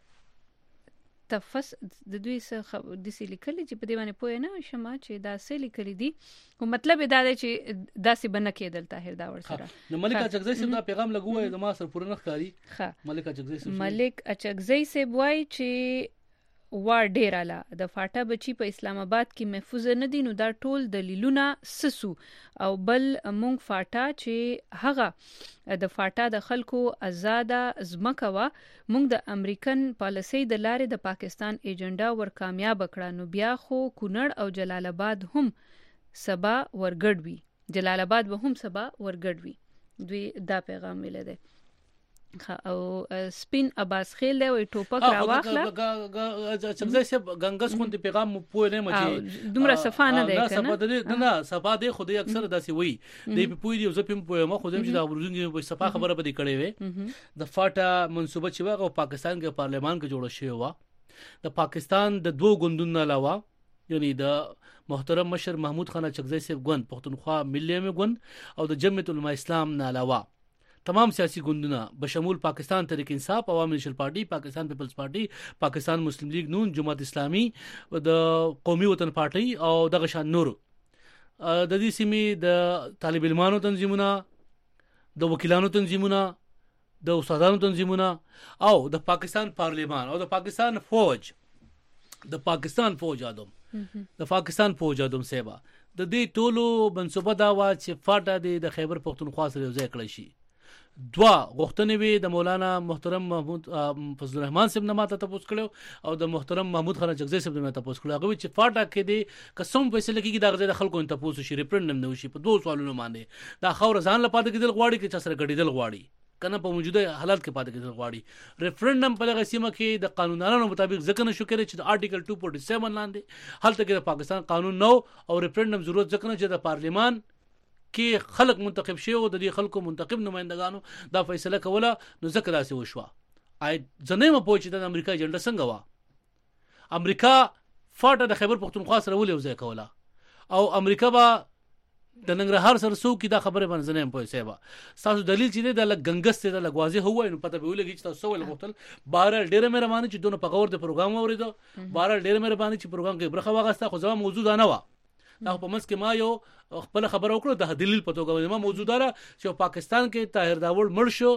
تفس د دوی څخه د سې لیکلي چې په دې باندې پوه نه شمه چې دا سې لیکلي دي او مطلب دا دی چې داسې بنه کېدل طاهر داوړ سره نو ملک اچکزی صاحب دا پیغام لګوي د ما سره پوره نه ښکاری ملک اچکزی صاحب ملک اچکزی صاحب وای چې وا ډیر اعلی د فاټا بچی په اسلام آباد کې محفوظ نه دي نو دا ټول دلیلونه سسو او بل مونږ فاټا چې هغه د فاټا د خلکو آزاده زمکه وا مونږ د امریکن پالیسي د لارې د پاکستان ایجنډا ور کامیاب کړه نو بیا خو کونړ او جلال آباد هم سبا ورګډوي جلال آباد به هم سبا ورګډوي دوی دا پیغام ویل دی او سپین عباس خیل دی وي ټوپک راواخله څنګه چې غنګس خو دې پیغام پوه نه مچي دومره صفانه دی کنه صفا دې نه صفا دې خو دې اکثر داسې وي دې په پوي دی زه په پوه ما خو دې چې دا ورزونګي په صفا خبره به دې کړې وي د فاټا منصوبه چې واغه پاکستان کې پارلمان کې جوړ شوی و د پاکستان د دوه ګوندونو علاوه یعنی د محترم مشر محمود خان اچکزی صاحب ګوند پښتونخوا ملي ګوند او د جمعیت العلماء اسلام نه علاوه تمام سیاسی ګوندونه بشمول پاکستان تحریک انصاف عوام نیشنل پارټي پاکستان پیپلز پارټي پاکستان مسلم لیگ نون جماعت اسلامي د قومي وطن پارټي او دغه شان نور د دې سیمې د طالب علمانو تنظیمونه د وکیلانو تنظیمونه د استادانو تنظیمونه او د پاکستان پارلیمان او د پاکستان فوج د پاکستان فوج ادم د پاکستان فوج ادم سیبا د دې ټولو منصوبه دا و چې فاټه د خیبر پختونخوا سره یو ځای کړی شي. دوا غوښتنې وي د مولانا محترم محمود فضل الرحمن صاحب نه ماته تاسو کړو او د محترم محمود خان جگزی صاحب نه تاسو کړو. هغه چې فاټه کې دي قسم فیصله کیږي د غزه د خلکو ته تاسو شي ریفرندم نه وشي په دوه سوالونو باندې دا خور ځان لپاره کېدل غواړي کې چې سره غړیدل غواړي کنه په موجوده حالات کې پاتې کېدل غواړي. ریفرندم په دغه سیمه کې د قانونانو مطابق ځکه نشو کېږي چې د آرټیکل دوه سوه سیاسي لاندې هلته کې د پاکستان قانون نو او ریفرندم ضرورت ځکه نه چې د پارلیمان کې خلک منتخب شي او د دې خلکو منتخب نمائندګانو دا فیصله کوله نو ځکه داسې وشوه. آی ځنې ما پوه چې د امریکا ایجنډا څنګه و. امریکا فاټه د خیبر پختونخوا سره ولې وځي کوله او امریکا با د ننګرهار سره سو کې دا خبره باندې نه پوي سیبا تاسو دلیل چې د لګنګس ته د لګوازي هوای نو پته به ولګي چې تاسو ول غوښتل بهر ډېر مهرباني چې دونه پغور د پروګرام اوریدو بهر ډېر مهرباني چې پروګرام کې برخه واغسته خو ځما موضوع نه و. دا په منځ کې ما یو خپل خبر وکړو د دلیل پتو غوښمه ما موضوع دار چې پاکستان کې طاهر داوود مړ شو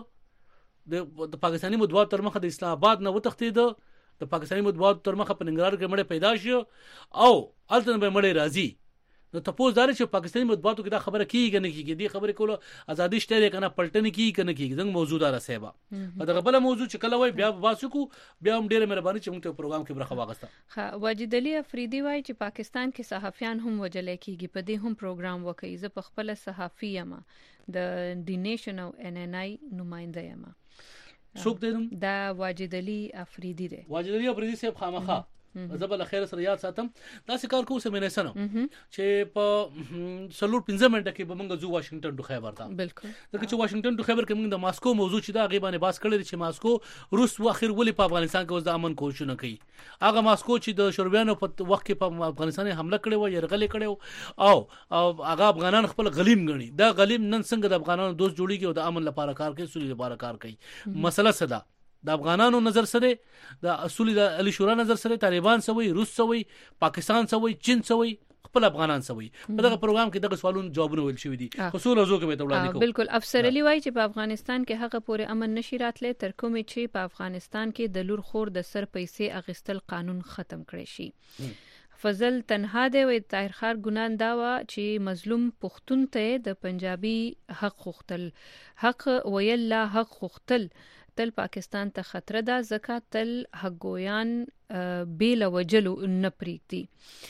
د پاکستاني مطبوعات تر مخه د اسلام آباد نه وتښتید د پاکستاني مطبوعات تر مخه په ننګرهار کې مړ پیدا شو او الته به مړ راځي. نو تاسو دار چې پاکستاني مطبوعاتو کې دا خبره کیږي نه کیږي دی خبره کوله ازادي شته کنه پلټنه کیږي کنه کیږي څنګه موضوع دار سیبا په دغه بل موضوع چې کله وای بیا باسو کو بیا هم ډیره مهرباني چې موږ ته پروګرام کې برخه واغسته. ها واجد علي افریدي وای چې پاکستان کې صحافیان هم وجل کیږي په دې هم پروګرام وکړي. زه په خپل صحافي یم د دی نیشن او ان ان آی نماینده یم. څوک دی دا واجد علي افریدي دی. واجد علي افریدي صاحب خامخا زبل خیر سره یاد ساتم دا سکار کو سمې نه سنو چې په سلور پنځه منټه کې به موږ زو واشنگټن ټو خیبر ته بالکل ځکه چې واشنگټن ټو خیبر کې موږ د ماسکو موضوع چې دا غیبانه باس کړل چې ماسکو روس واخر ولې په افغانستان کې اوس د امن کوشش نه کوي. هغه ماسکو چې د شورویانو په وخت کې په افغانستان حمله کړې و يرغلې کړې او هغه افغانان خپل غلیم غني دا غلیم نن څنګه د افغانانو دوست جوړیږي او د امن لپاره کار کوي سولې لپاره کار کوي. مسله صدا د افغانانو نظر سره د اصول د علي شورا نظر سره طالبان سوي روس سوي پاکستان سوي چین سوي خپل افغانان سوي په دغه پروګرام کې دغه سوالونو جوابونه ویل شوی دي. خصوصا زو کې به وړاندې کوم بالکل افسر علي وای چې په افغانستان کې هغه پورې امن نشي راتلې تر کومه چې په افغانستان کې د لور خور د سر پیسې اغستل قانون ختم کړي شي. فضل تنها دی وای طاهر خار ګنان دا و چې مظلوم پښتون ته د پنجابي حق غوښتل حق ویل لا حق غوښتل تل پاکستان ته خطر ده زکات تل حقویان بیل وجلو نه پریږدي.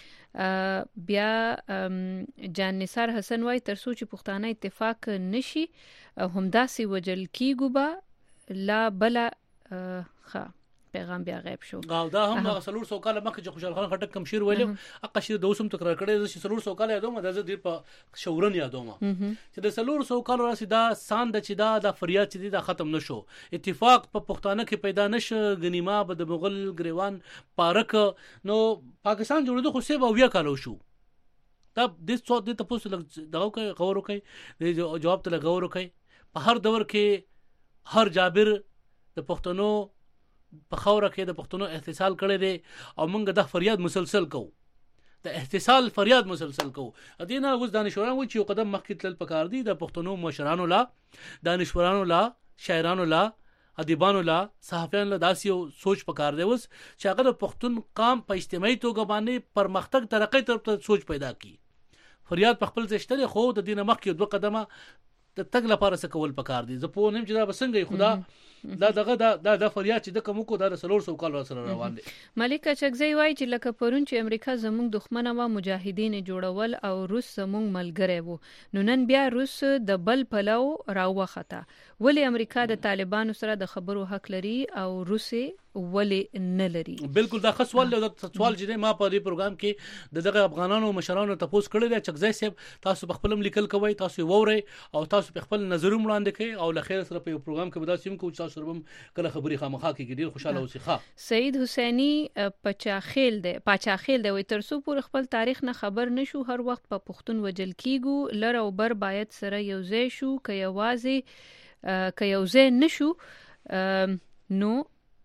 بیا جان نثار حسن وای تر سوچ پښتانه اتفاق نشي همداسي وجل کیګو با لا بلا ښه پیغام بیا غیب شو. او دا هم هغه سلور سو کال مخکې چې خوشحال خان خټک کم شیر ویلو اقا شیر د اوسم تکرار کړي چې سلور سو کال یادوم د زه ډیر په شورن یادوم چې د سلور سو کال راسي دا سان د چې دا د فریاد چې دا ختم نشو اتفاق په پښتانه کې پیدا نشه غنیما به د مغل گریوان پارک نو پاکستان جوړېدو خو سه بیا کالو شو. دا د څو د تاسو دغه کوي غور کوي د جواب ته غور کوي په هر دور کې هر جابر د پښتنو په خوره کې د پښتنو احتسال کړي دي او موږ د فریاد مسلسل کوو د احتسال فریاد مسلسل کوو. ادینه اوس دانشوران و چې یو قدم مخکې تل پکار دي د پښتنو مشرانو لا دانشورانو لا شاعرانو لا ادیبانو لا صحافیانو لا داسې یو سوچ پکار دی اوس چې هغه د پښتون قام په اجتماعي توګه باندې پرمختګ ترقۍ طرف ته سوچ پیدا کړي. فریاد په خپل ځشتره خو د دینه مخکې دوه قدمه د تګ لپاره څه کول پکار دي. زه په نیم چې دا بسنګي خدا دا دغه دا د فریاد چې د کوم کو د سلور سو کال سره روان دي. ملک چکزی وای چې لکه پرون چې امریکا زموږ دښمنه و مجاهدین جوړول او روس زموږ ملګری وو نو نن بیا روس د بل پلو راوخته. ولی امریکا د طالبانو سره د خبرو حق لري او روس ولی نه لري. بالکل دا خاص ول د سوال چې ما په دې پروګرام کې د دغه افغانانو مشرانو تاسو کړی دی چکزی صاحب تاسو په خپلم لیکل کوي تاسو ووري او تاسو په خپل نظر وړاندې کوي او لخر سره په پروګرام کې بداسیم کو تاسو سره کله خبري خامخا کې ډیر خوشاله اوسې. ښه سید حسینی پچاخیل دی پاچاخیل دی وي ترسو پور خپل تاریخ نه خبر نشو هر وخت په پښتون وجل کیګو لر او بر باید سره یوځای شو که یوازې که یوځای نشو نو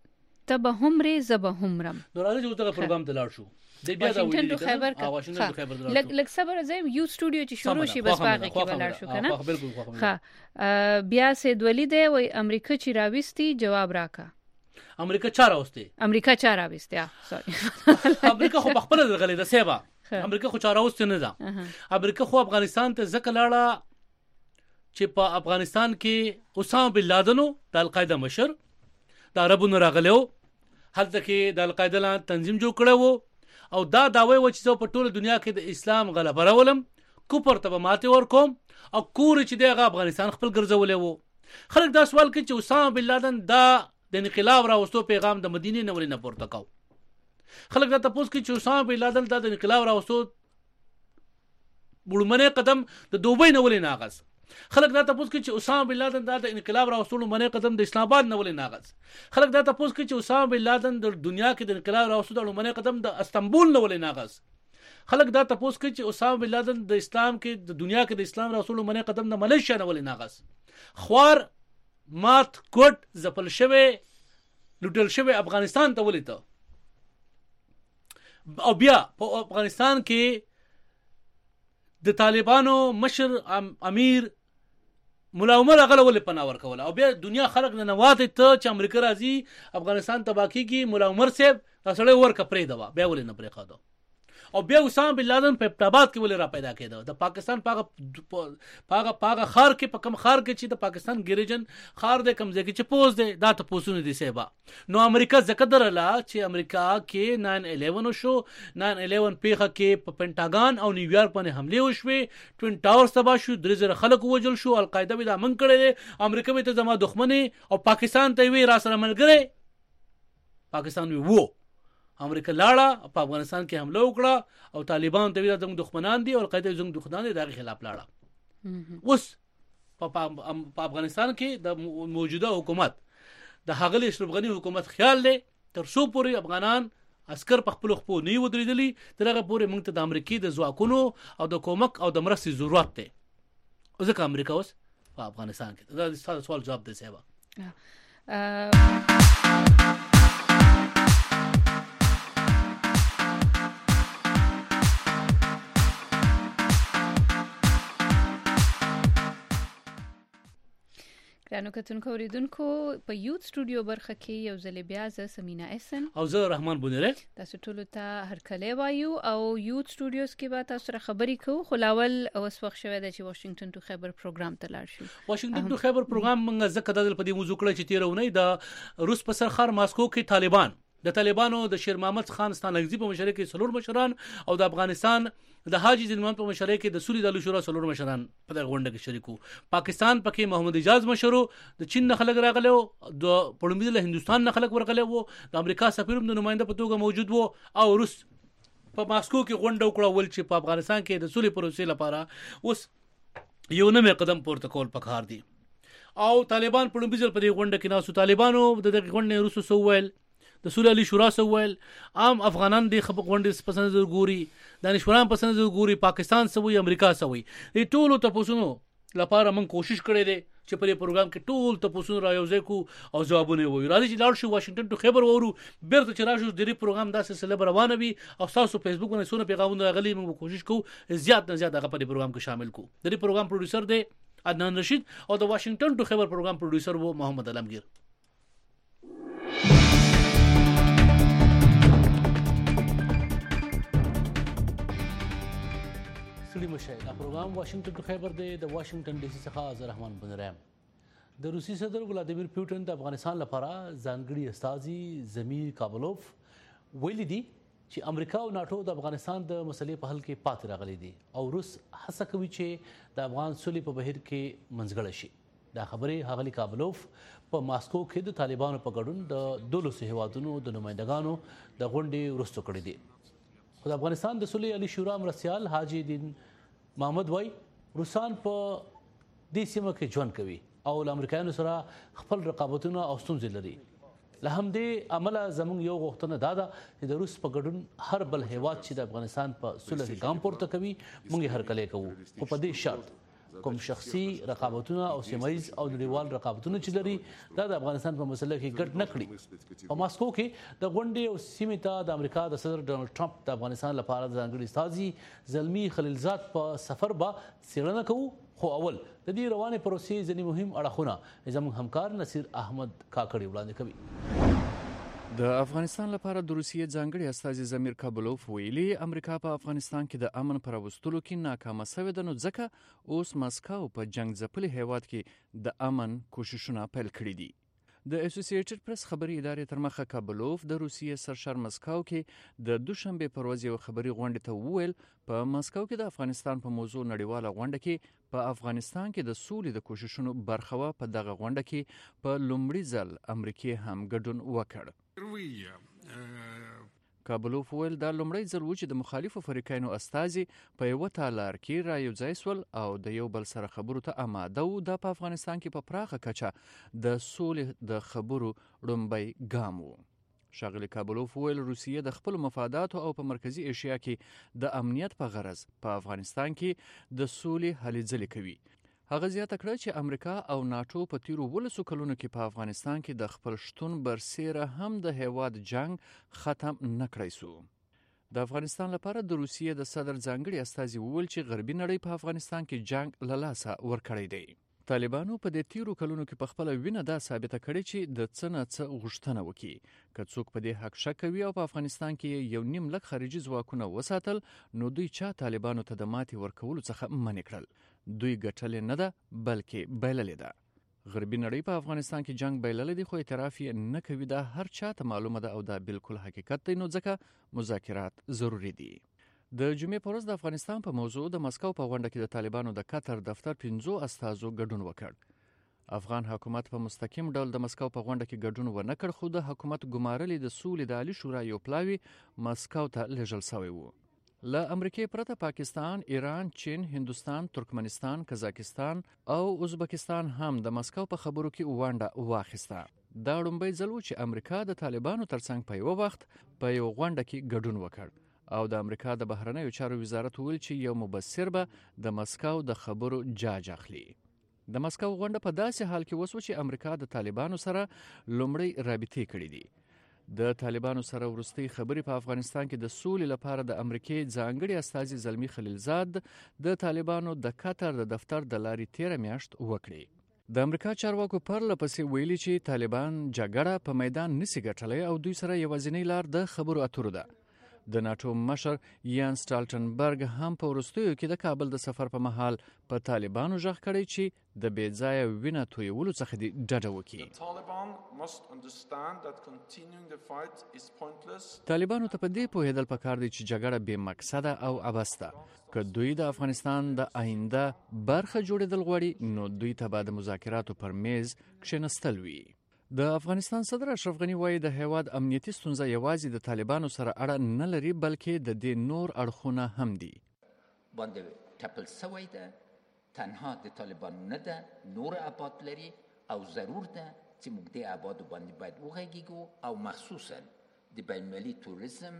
تب همره زب همرم. نو راځي چې دغه پروګرام ته لاړ شو. د بیا دا واشنگټن ټو خیبر ها واشنگټن ټو خیبر لګ لګ صبر زم یو سټوډیو چې شروع شي بس باغ کې ولاړ شو کنه. بالکل خو ها بیا سید ولی دی وای امریکا چې راوستي جواب راکا. امریکا چا راوستي؟ امریکا چا راوستي سوري. امریکا خو خپل غلې د سیبا. امریکا خو چا راوستي نه ده. امریکا خو افغانستان ته ځکه لاړه چې په افغانستان کې اسامه بن لادن د القاعده مشر د عربونو راغلو هلته کې د القاعده لاندې تنظیم جوړ کړو او دا داوی و چې زه په ټوله دنیا کې د اسلام غلبه راولم کوپر ته ماته ور کوم او کور چې دغه افغانستان خپل ګرځولې وو. خلک دا سوال کوي چې اسامه بن لادن دا د انقلاب راوستو پیغام د مدینه نه ولې نه پورته کاو. خلک دا تاسو کوي چې اسامه بن لادن دا د انقلاب راوستو بړمنه قدم د دوبۍ نه ولې ناغز. خلک دا تاسو کوي چې اسامه بن لادن دا د انقلاب راوستلو منې قدم د اسلام آباد نه ولې ناغز. خلک دا تاسو کوي چې اسامه بن لادن د دنیا کې د انقلاب راوستلو منې قدم د استنبول نه ولې ناغز. خلک دا تاسو کوي چې اسامه بن لادن د اسلام کې د دنیا کې د اسلام راوستلو منې قدم د ملیشیا نه ولې ناغز. خوار مات کوټ زپل شوی لوټل شوی افغانستان ته ولې ته او بیا په افغانستان کې د طالبانو مشر امیر مولا عمر هغه ولې پناور کوله او بیا دنیا خلک نه نواته ته چې امریکا راځي افغانستان تباکی کی مولا عمر صاحب تاسو ورکه پرې دوا بیا ولې نه پرې خاطو او بیا اسامه بن لادن په ابتاباد کې ولې را پیدا کېده د پاکستان پاغه پاغه پاغه خار کې په کم خار کې چې د پاکستان ګریجن خار د کم ځای کې چې پوز دی دا ته پوسونه دي سیبا. نو امریکا زکه درلا چې امریکا کې ناین الیون شو ناین الیون پیخه کې په پینټاګان او نیویارک باندې حمله وشوه ټوین ټاور تبا شو درې زره خلک وجل شو القاعده به دا من کړي امریکا به ته زما دښمنی او پاکستان ته وی را سره ملګری پاکستان وی وو امریکا لاړه په افغانستان کې حمله وکړه او طالبان ته ویل زموږ دښمنان دي او القاعده زموږ دښمنان دي دغه خلاف لاړه. اوس په افغانستان کې د موجوده حکومت د هغه اشرف غنی حکومت خیال دی تر څو پورې افغانان عسكر په خپل خپل نه ودرېدلی ترغه پورې موږ ته د امریکای د ځواکونو او د کومک او د مرستې ضرورت دی. ځکه امریکا اوس په افغانستان کې دا د سوال جواب دی سیبا. ګرانو کتونکو اوریدونکو په یوت سټوډیو برخه کې یو ځل بیا ز سمینا احسن او زه رحمان بونره تاسو ټول ته هرکلی وایو او یوت سټوډیوز کې به تاسو سره خبرې کوو خو لاول اوس وخت شوه د چې واشنگټن ټو خیبر پروګرام ته لاړ شو. واشنگټن ټو خیبر پروګرام موږ ځکه د په دې موضوع کړه چې تیرونه د روس په سرخر ماسکو کې طالبان د طالبانو د شیر محمد خان ستانګزی په مشرۍ کې څلور مشران او د افغانستان د حاجی زلمان په مشرۍ کې د سوري د شورا څلور مشران په دغه غونډه کې شریکو. پاکستان پکې محمد اجاز مشرو د چین نه خلک راغلو د پړمبي له هندستان نه خلک ورغلو د امریکا سفیر د نماینده په توګه موجود وو او روس په ماسکو کې غونډه وکړه ول چې په افغانستان کې د سولې پروسې لپاره اوس یو نوې قدم پورته کول پکار دي او طالبان پړمبي ځل په دې غونډه کې ناسو طالبانو د دغه غونډې روسو سوویل د سوري علي شورا سوویل عام افغانان د خپ غونډې پسند زور ګوري دانشوران پسند زور ګوري پاکستان سوي امریکا سوي دې ټول ته پوسونو لپاره من کوشش کړې دي چې په دې پروګرام کې ټول ته پوسونو رايوځي کو او ځوابونه وي راځي چې لاړ شو واشنگټن ټو خیبر ورو بیرته چې راشو د دې پروګرام داسې سلسله روانه وي او تاسو فیسبوک باندې سونه پیغامونه غلي موږ کوشش کوو زیات نه زیات هغه په دې پروګرام کې شامل کو. د دې پروګرام پروډوسر دی عدنان رشید او د واشنگټن ټو خیبر پروګرام پروډوسر وو محمد علمگیر. سړي مشه دا پروګرام واشنگټن ټو خیبر دی د واشنگټن ډي سي څخه زه رحمان بنرم. د روسي صدر ولادیمیر پوتین د افغانستان لپاره ځانګړي استازي زمیر کابلوف ویلي دي چې امریکا او ناتو د افغانستان د مسلې په حل کې پاتې راغلي دي او روس هڅه کوي چې د افغان صلح په بهیر کې منځګړی شي. دا خبرې هغلی کابلوف په ماسکو کې د طالبانو په ګډون د دولسو هیوادونو د نمائندګانو د غونډې وروسته کړې دي. خو د افغانستان د صلح علي شورا مرستیال حاجی دین محمد وای روسان په دې سیمه کې ژوند کوي او له امریکایانو سره خپل رقابتونه او ستونزې لري. له همدې عمله زموږ یو غوښتنه دا ده چې د روس په ګډون هر بل هیواد چې د افغانستان په صلح کې ګام پورته کوي موږ هر کله کوو خو په دې شرط کوم شخصي رقابتونه او سیمایي او نړیوال رقابتونه چې لري دا د افغانستان په مسله کې ګډ نه کړي. په ماسکو کې د غونډې او سیمې ته د امریکا د صدر ډونالد ټرمپ د افغانستان لپاره ځانګړي استازي زلمی خلیلزاد په سفر به څېړنه کوو، خو اول د دې روانې پروسې ځینې مهم اړخونه زموږ همکار نصیر احمد کاکړي وړاندې کوي. د افغانستان لپاره د روسیې ځانګړي استازي زمیر کابلوف ویلي امریکا په افغانستان کې د امن پر راوستلو کې ناکامه شوې ده، نو ځکه اوس مسکو په جنگ ځپلي هیواد کې د امن کوششونه پیل کړي دي. د اسوسییټډ پریس خبري ادارې تر مخه کابلوف د روسیې سرشار مسکو کې د دوشنبه پر ورځ یو خبري غونډه ته وویل په مسکو کې د افغانستان په موضوع نړیواله غونډه کې په افغانستان کې د سولې د کوششونو برخه و. په دغه غونډه کې په لومړي ځل امریکای هم ګډون وکړ. کابلوف ویل دا لومړی ځل و چې د مخالفو فریقینو استازي په یو تالار کې را یو ځای سول او د یو بل سره خبرو ته آماده وو. دا په افغانستان کې په پراخه کچه د سولې د خبرو لومړی ګام و. ښاغلي کابلوف ویل روسیه د خپل مفاداتو او په مرکزی ایشیا کې د امنیت په غرض په افغانستان کې د سولې هلې ځلې کوي. هغه زیاته کړه چې امریکا او ناتو په تیرو ولسو کلونو کې په افغانستان کې د خپل شتون برسیره هم د هیواد جنگ ختم نه کړی سو. د افغانستان لپاره د روسیې د صدر ځانګړي استازي وویل چې غربي نړۍ په افغانستان کې جنگ له لاسه ورکړی دی. طالبانو په دې تیرو کلونو کې په خپل وینه دا ثابته کړې چې د څه نه څه غوښتنه وکړي. که څوک په دې حق شک کوي او په افغانستان کې یو نیم لک خارجي ځواکونه وساتل، نو دوی چا طالبانو ته د ماتې ورکولو څخه منع کړل. دوی ګټلې نه ده بلکې بایللې ده. غربي نړۍ په افغانستان کې جنگ بایللې دي، خو اعتراف یې نه کوي. دا هر چا ته معلومه ده او دا بالکل حقیقت دی، نو ځکه مذاکرات ضروری دي. د جمعې په ورځ د افغانستان په موضوع د مسکو په غونډه کې د طالبانو د قطر دفتر پنځو استازو ګډون وکړ. افغان حکومت په مستقیم ډول د مسکو په غونډه کې ګډون ونه کړ، خو د حکومت ګمارلې د سولې د عالی شورا یو پلاوی مسکو ته لېږل شوی و. له امریکای پرته پاکستان، ایران، چین، هندوستان، ترکمنستان، قزاقستان او ازبکستان هم د مسکو په خبرو کې ونډه واخیسته. دا لومړی ځل و چې امریکا د طالبانو ترڅنګ په یو وخت په یو غونډه کې ګډون وکړ. او د امریکا د بهرنیو چارو وزارت ویل چې یو مبصر به د مسکو د خبرو جاج اخلي. د مسکو غونډه په داسې حال کې وسو چې امریکا د طالبانو سره لومړی رابطې کړې دي. د طالبانو سره ورستۍ خبرې په افغانستان کې د سولې لپاره د امریکای ځانګړي استازي زلمی خلیلزاد د طالبانو د قطر د دفتر د لارې تیر میاشت وکړي. د امریکا چارواکو پرله پسې ویلي چې طالبان جګړه په میدان نسی ګټلې او دوی سره یوازینی لار د خبرو اترو ده. د ناتو مشر یان سټالټنبرګ هم په وروستیو کې د کابل د سفر په مهال په طالبانو ژغ کړی چې د بې ځایه وینه تویولو څخه دې ډډه وکړي. طالبانو ته په دې پوهېدل پکار دی چې جګړه بې مقصده او عبث ده. که دوی د افغانستان د آینده برخه جوړېدل غواړي، نو دوی ته به د مذاکراتو پر میز کښېنستل وي. د افغانستان صدر اشرف غنی وایي د هیواد امنیتي ستونزه یوازې د طالبانو سره اړه نه لري، بلکې د دې نور اړخونه هم دي. باندې ټپل سوی ده، تنها د طالبانو نه ده، نور ابعاد لري او ضرور ده چې موږ دې ابعادو باندې باید وغږیږو او مخصوصا د بین المللي توریزم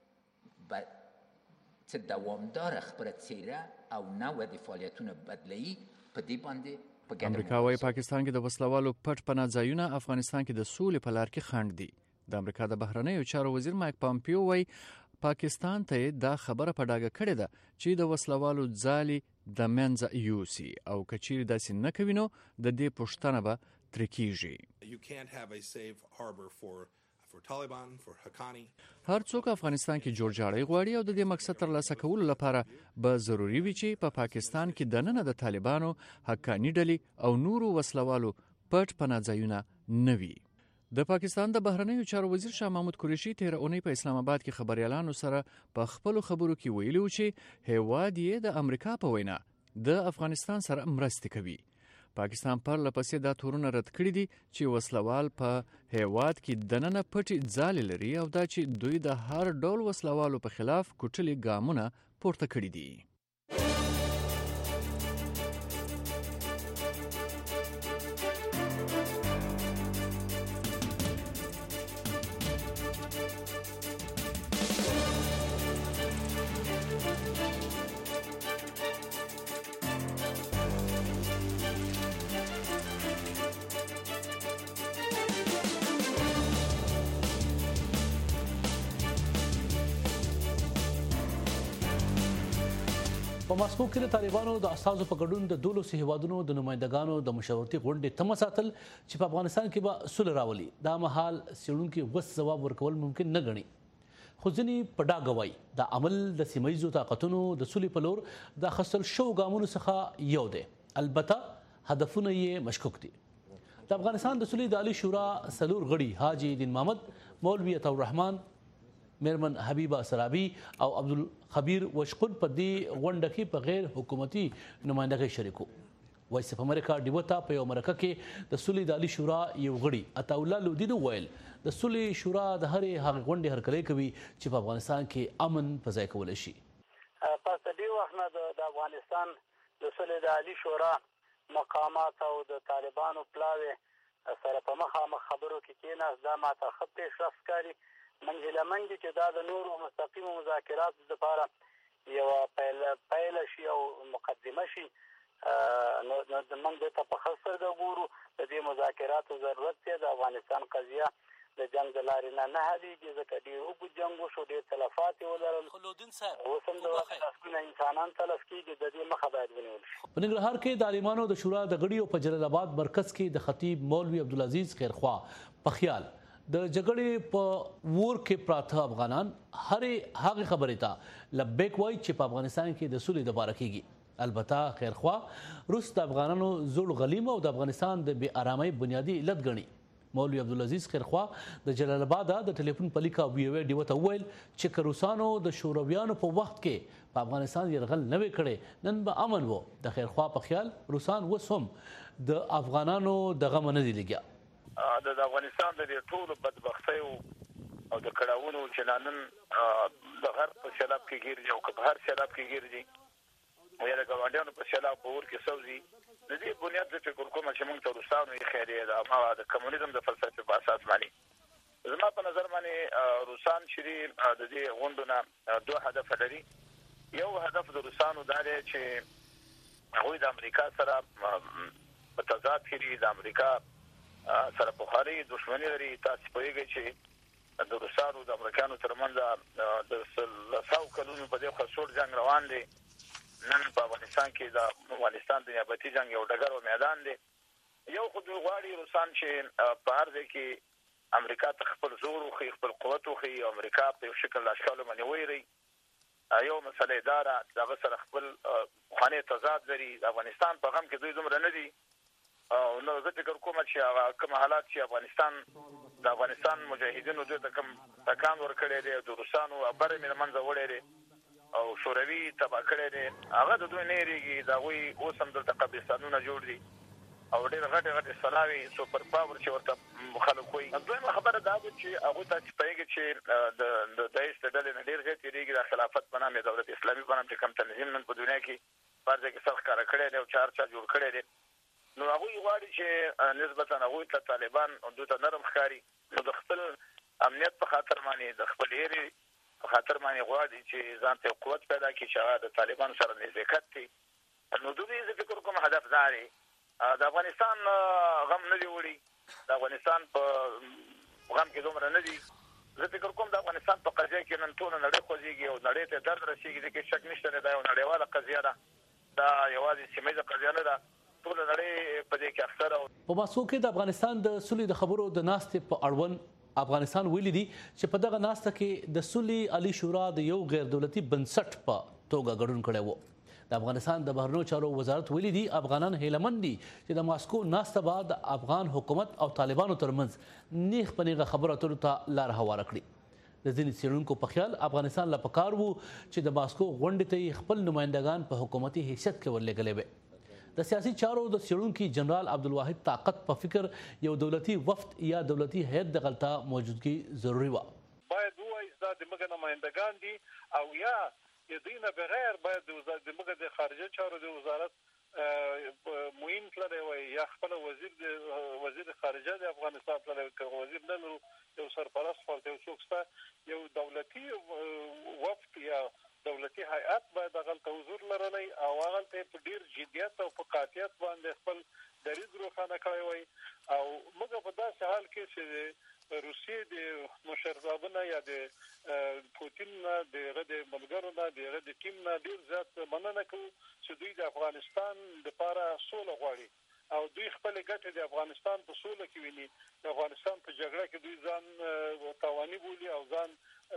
چې دوامداره خبره څیره او نوع د فعالیتونو بدلوي په دې باندې. امریکا وايي پاکستان کې د وسلوالو پټ پناه ځایونه افغانستان کې د سولې په لار کې خنډ دي. د امریکا د بهرنیو چارو وزیر مایک پامپیو وايي پاکستان ته دا خبره په ډاګه کړې ده چې د وسلوالو ځالي د منځه یوسي او کچیر داسې نه کوي، نو د دې پوښتنه به ترې کیږي. You can't have a safe harbor for for Taliban, for Haqqani. هر څوک افغانستان کې جوړ جاړی غواړي او د دې مقصد ترلاسه کولو لپاره به ضروری وي چې په پا پاکستان کې دننه د طالبانو، حقانی ډلې او نورو وسلوالو پټ پناهځایونه نه وي. د پاکستان د بهرنیو چارو وزیر شاه محمود قریشي تیر اونۍ په اسلام آباد کې خبريالانو سره په خپل خبرو کې ویلي و چې هیواد یې د امریکا په وینا د افغانستان سره مرسته کوي. پاکستان پر لپسې دا تورونه رد کړی دي چې وسلوال په هیواد کې دننه پټي ځالې لري او دا چې دوی د هر ډول وسلوالو په خلاف کوټلي ګامونه پورته کړی دي. په ماسکو کې د طالبانو د اساسو په ګډون د دولسو هیوادونو د نمائندګانو د مشاورتي غونډې تمه ساتل چې په افغانستان کې به سوله راولي. دا مهال څېړونکي غوڅ ځواب ورکول ممکن نه ګڼي، خو ځینې په ډاګه وایي دا عمل د سیمه ییزو طاقتونو د سولې په لور د اخیستل شوو ګامونو څخه یو دی، البته هدفونه یې مشکوک دي. د افغانستان د سولې د عالي شورا څلور غړي حاجي دین محمد، مولوي عطاالرحمن، میرمن حبیبه سرابي او عبدالخبیر وشقون په دې غونډه کې په غیر حکومتي نمائندګۍ شریک وو. وایس اف امریکا ډیوتا په یو مرکه کې د سولې د عالي شورا یو غړي عطاالله لودین وویل د سولې شورا د هرې هغې غونډې هرکلی کوي چې په افغانستان کې امن په ځای کولی شي. پس د دې وخت نه د افغانستان د سولې د عالي شورا مقامات او د طالبانو پلاوې سره په مخامخ خبرو کې کېناست. دا ماته ښه پیشرفت ښکاري. منځله منځ چې دا د نورو مستقیمو مذاکراتو لپاره یوه پیله شي او مقدمه شي، نو موږ دې ته په ښه سترګه ګورو. د دې مذاکراتو ضرورت دی. د افغانستان قضیه د جنګ د لارې نه نه حلېږي، ځکه ډېر اوږد جنګ وشو، ډېر تلفات یې ولرل، اوس هم د لسګونه انسانان تلف کېږي. د دې مخه باید ونیول شي. په ننګرهار کې د عالمانو د شورا د غړیو په جلال آباد مرکز کې د خطیب مولوي عبدالعزیز خیرخوا په خیال د جګړې په ور کې پراته افغانان هرې هغې خبرې ته لبیک وایي چې په افغانستان کې د سولې دپاره کیږي. البته خیرخوا روس د افغانانو زوړ غلیم او د افغانستان د بې ارامۍ بنیادي علت ګڼي. مولوي عبدالعزیز خیرخوا د جلال آباد د ټلیفون په لیکه ویوې ډیو ته وویل چې که روسانو د شورویانو په وخت کې په افغانستان یرغل نه وی کړی نن به امن و. د خیرخوا په خیال روسان اوس هم د افغانانو د غمه نه دي لګیا. د افغانستان د دې ټولو بدبختیو او د کړاوونو چې نن د غرب په سیلاب کې ګرځي او که په هر سیلاب کې ګرځي او یا د ګاونډیانو په سیلاب په اور کې سوځي، د دې بنیاد زه فکر کوم چې موږ ته روسانو ایښی دی د هماغه د کمونیزم د فلسفې په اساس باندې. زما په نظر باندې روسان چې د دې غونډو نه دوه هدف لري. یو هدف د روسانو دا دی چې هغوی د امریکا سره په تضاد کې دي، د امریکا سره پخوانۍ دښمني لري. تاسې پوهېږئ چې د روسانو د امریکایانو ترمنځ د لسو کلونو په دې خوا سوړ جنګ روان دی. نن په افغانستان کې د افغانستان د نیابتي جنګ یو ډګر او میدان دی. یو خو دوی غواړي روسان چې په هر ځای کې امریکا ته خپل زور وښیي، خپل قوت وښیي او امریکا په یو شکل اشکالو باندې ویری. یو مسله دا ده چې هغه سره خپل پخوانی تضاد لري. د افغانستان په غم کې دوی دومره نه دي او نو زه فکر کوم چې هغه کوم حالات چې افغانستان د افغانستان مجاهدینو دوی ته کوم تکان ورکړی دی، د روسانو بره مې له منځه وړی دی او شوروي تباه کړی دی، هغه د دوی نه هېرېږي. د هغوی اوس هم دلته قبرستانونه جوړ دي او ډېر غټې غټې سلاوي سوپر پاور چې ورته خلک وایي. دویمه خبره دا ده چې هغوی تاسې پوهېږئ چې د داعش د ډلې نه ډېر زیات هېرېږي. د خلافت په نام یا دولت اسلامي په نام چې کوم تنظیم نن په دنیا کې په هر ځای کې سر ښکاره کړی دی او چار چا جوړ کړی دی، نو هغوی غواړي چې نسبتا هغوی ته طالبان دوی ته نرم ښکاري. نو د خپل امنیت په خاطر باندې، د خپل هیرې په خاطر باندې غواړي چې ځان ته قوت پیدا کړي چې هغه د طالبانو سره نزدېکت کړي. نو دوی زه فکر کوم هدف دا دی. د افغانستان غم نه دی وړي، د افغانستان په غم کې دومره نه دي. زه فکر کوم د افغانستان په قضیه کې نن ټوله نړۍ خوځېږي او نړۍ ته درد رسېږي. دې کې شک نشته دی، دا یو نړیواله قضیه ده، دا یوازې سیمه ییزه قضیه نه ده. په ماسکو کې د افغانستان د سولې د خبرو د ناستې په اړوند افغانستان ویلي دي چې په دغه ناسته کې د سولې عالي شورا د یو غیر دولتي بنسټ په توګه ګډون کړی و. د افغانستان د بهرنیو چارو وزارت ویلي دي افغانان هیلهمند دي چې د ماسکو ناسته به د افغان حکومت او طالبانو ترمنځ نیغ په نیغه خبرو اترو ته لار هواره کړي. د ځینې څېړونکو په خیال افغانستان له پکار و چې د ماسکو غونډې ته خپل نمایندګان په حکومتي حیثیت کې ورلېږلی وی. د سیاسي چارو د څېړونکي جنرال عبدالواحد طاقت په فکر یو دولتي وفد یا دولتي هیئت دغلته موجودګي ضروري وه. باید ووایي دا د موږ نمایندګان دي او یا د دوی نه بغیر باید د موږ د خارجه چارو د وزارت معین تللی وای یا خپل وزیر د وزیر خارجه د افغانستان تللی که وزیر نه لرو یو سرپرست خپل یو څوک شته یو دولتي وفد یا دولتي هیئت باید هغلته حضور لرلی او هغلته په ډېر جدیت او په قاطعیت باندې خپل دریځ روښانه کړی وای او موږ په داسې حال کې چې روسیې د مشرتابه یا د پوتین نه دغه د ملګرو نه دغه د ټیم نه ډیر زیات مننه کوو چې دوی د افغانستان لپاره سوله غواړي او دوی خپل ګټه د افغانستان په سوله کې ویني. د افغانستان په جګړه کې دوی ځان تاواني بولي او ځان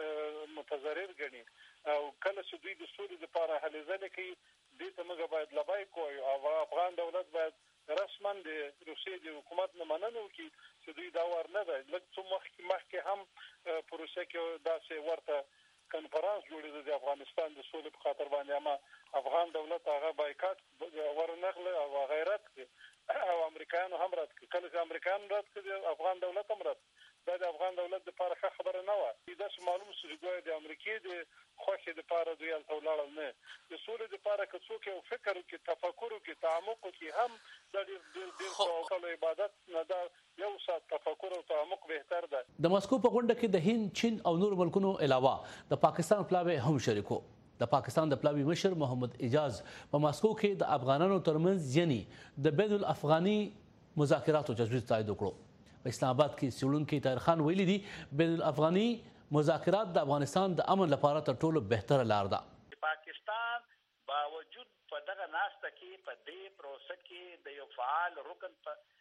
متضرر ګڼي او کله چې دوی د سولې لپاره هلې ځلې کوي دې ته موږ باید لبیک ووایو او افغان دولت باید رسما د روسیې د حکومت نه مننه وکړي چې دوی دا ور نه ده. لږ څه مخکې مخکې هم په روسیه کې داسې ورته کنفرانس جوړېده د افغانستان د سولې په خاطر باندې، اما افغان دولت هغه بایکاټ ورنغله او غیرت کړي او امریکایانو هم رد کړي. کله چې امریکایان رد کړي افغان دولت هم رد. دا د افغان دولت لپاره ښه خبره نه وه. داسې معلوم شو چې ګویا د امریکې د خوښې لپاره دوی هلته ولاړل. نه د سولې لپاره که څوک یو فکر وکړي، تفکر وکړي، تعمق وکړي، هم دا ډېر ډېر ډېر سوال عبادت نه ده، یو ساعت تفکر او تعمق بهتر ده. د ماسکو په غونډه کې د هند، چین او نور ملکونو علاوه د پاکستان پلاوی هم شریکو. د پاکستان د پلاوی مشر محمد اجاز په ماسکو کې د افغانانو ترمنځ یعنی د بین الافغاني مذاکراتو تجویز تایید وکړو. په اسلام آباد کې څېړونکي طاهر خان ویلي دي بین الافغاني مذاکرات د افغانستان د امن لپاره تر ټولو بهتره لار ده. پاکستان باوجود په دغه ناسته کې په دې پروسه کې د یو فعال رکن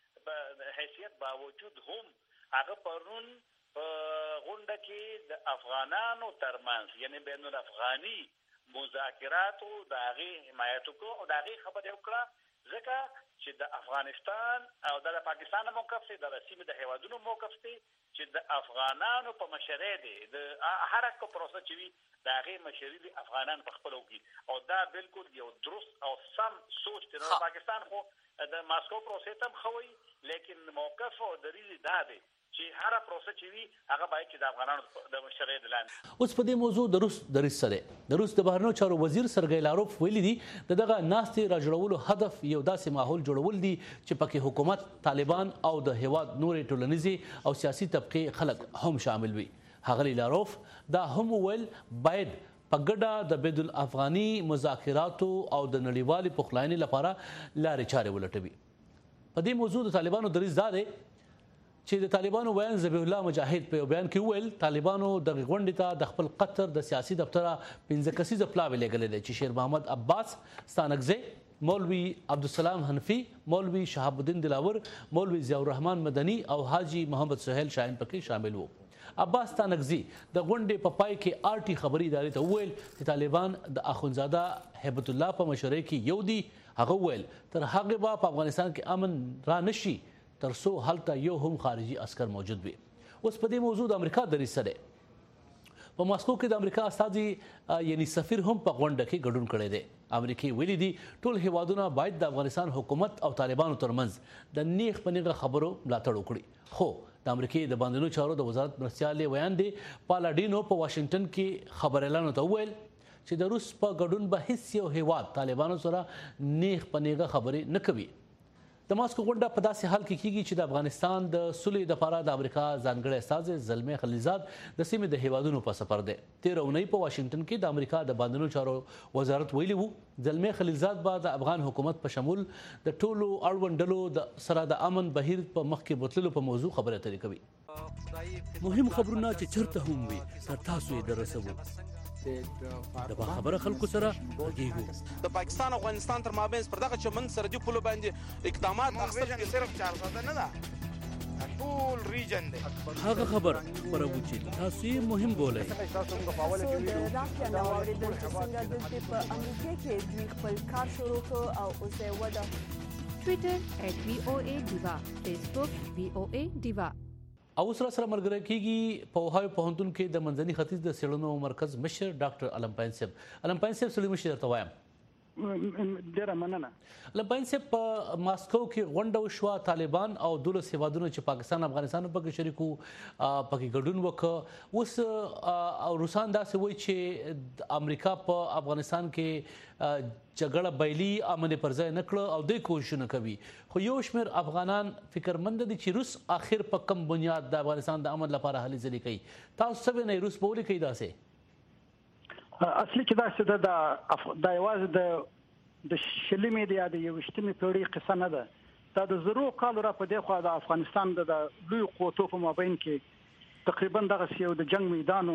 په حیثیت باوجود هم هغه پرون په غونډه کې د افغانانو ترمنځ یعنی بین الافغاني مذاکراتو د هغې حمایت وکړو او د هغې خبرې وکړه، ځکه چې د افغانستان او د پاکستان موقف دی، د سیمې د هیوادونو موقف دی چې د افغانانو په مشرۍ دی د هر کوم پروسه چې وي د هغې مشري د افغانان په خپلو کې او دا بالکل یو درست او سم سوچ دی. د پاکستان خو د ماسکو پروسې ته هم ښه وایي، لیکن موقف او دریځ دا دی چې هر پروسه چې وي هغه باید چې د افغانانو د مشرۍ د لاندې. اوس په دې موضوع د روس دریځ څه دی؟ د روس د بهرنیو چارو وزیر سرګی لاروف ویلي دي د دغه ناستې راجوړولو هدف یو داسې ماحول جوړول دي چې پکې حکومت، طالبان او د هیواد نورې ټولنیزې او سیاسي طبقې خلک هم شامل وي. ښاغلي لاروف دا هم وویل باید په ګډه د بین الافغاني مذاکراتو او د نړیوالې پخلاینې لپاره لارې چارې ولټوي. په دې موضوع د طالبانو دریځ دا دی چې د طالبانو ویان ذبیح الله مجاهد په یو بیان کې وویل طالبانو دغه غونډې ته د خپل قطر د سیاسي دفتره پنځه کسیزه پلاوی لېږلی دی چې شیر محمد عباس ستانکزی، مولوي عبدالسلام حنفي، مولوي شهاب الدین دلاور، مولوي ضیاء الرحمن مدني او حاجی محمد سهیل شاهین پکې شامل وو. عباس ستانکزی د غونډې په پای کې آر ټي خبري ادارې ته وویل چې طالبان د اخوندزاده هیبت الله په مشرۍ کې یو دي. هغه وویل تر هغې به په افغانستان کې امن را نشي تر څو هلته یو هم خارجي عسکر موجود وي. اوس په دې موضوع د امریکا دریځ څه دی؟ په ماسکو کې د امریکا استازي یعنی سفیر هم په غونډه کې ګډون کړی دی. امریکې ویلي دي ټول هیوادونه باید د افغانستان حکومت او طالبانو ترمنځ د نیغ په نیغه خبرو ملاتړ وکړي. خو د امریکې د باندنیو چارو د وزارت مرستیال ویان دی پالاډینو په واشنگټن کې خبريالانو ته وویل چې د روس په ګډون به هیڅ یو هیواد طالبانو سره نیغ په نیغه خبرې نه کوي. د ماسکو غونډه په داسې حال کې کیږي چې د افغانستان د سولې لپاره د امریکا ځانګړی استازی زلمي خلیلزاد د سیمې د هیوادونو په سفر دی. تېره اونۍ په واشنگټن کې د امریکا د باندنیو چارو وزارت ویلي وو زلمي خلیلزاد به د افغان حکومت په شمول د ټولو اړوند ډلو سره د امن بهیر په مخکې بوتللو په موضوع خبرې اترې کوي. مهم خبرونه چې چرته هم وي تر تاسو یې دررسوو. د باخبره خلکو سره غږیږو. د پاکستان او افغانستان تر مابین پر دغه چمن سرحدي پولو باندې اقدامات اخیستل کې صرف چار ساده نه ده، ټول ریجن دی. هغه خبر خبرو چې تاسو یې مهم بولئ. تاسو د راکیا نو اوریدل چې څنګه د په امریکا کې دوی خپل کار شروع کړ او اوس یې ودا ټوئیټر ایٹ وی او ای دیوا، فیسبوک وی او ای دیوا. او سره سره ملګری کیږي په اوهایو پوهنتون کې د منځني ختیځ د څېړنو مرکز مشر ډاکټر علم پاین صاحب. علم پاین صاحب سلیم مشر ته وایم ډیره مننه. علم پاین صاحب په ماسکو کې غونډه وشوه، طالبان او دولس هیوادونو چې پاکستان افغانستان پکې شریکو پکې ګډون وکړ. اوس روسان داسې وایي چې امریکا په افغانستان کې جګړه بیلي امن پر ځای نه کړه او دوی کوششونه کوي، خو یو شمېر افغانان فکرمند دي چې روس آخر په کم بنیاد د افغانستان د امن لپاره هلې ځلې کوي. تاسو څه وینئ روس به ولې کوي داسې؟ اصلي کې داسې ده د دا یوازې د د شلمې د یا د یوویشتمې پېړۍ قصه نه ده. دا د زرو کالو را په دې خوا د افغانستان د لوی قوتو په مابین کې تقریبا دغه یو د جنگ میدانو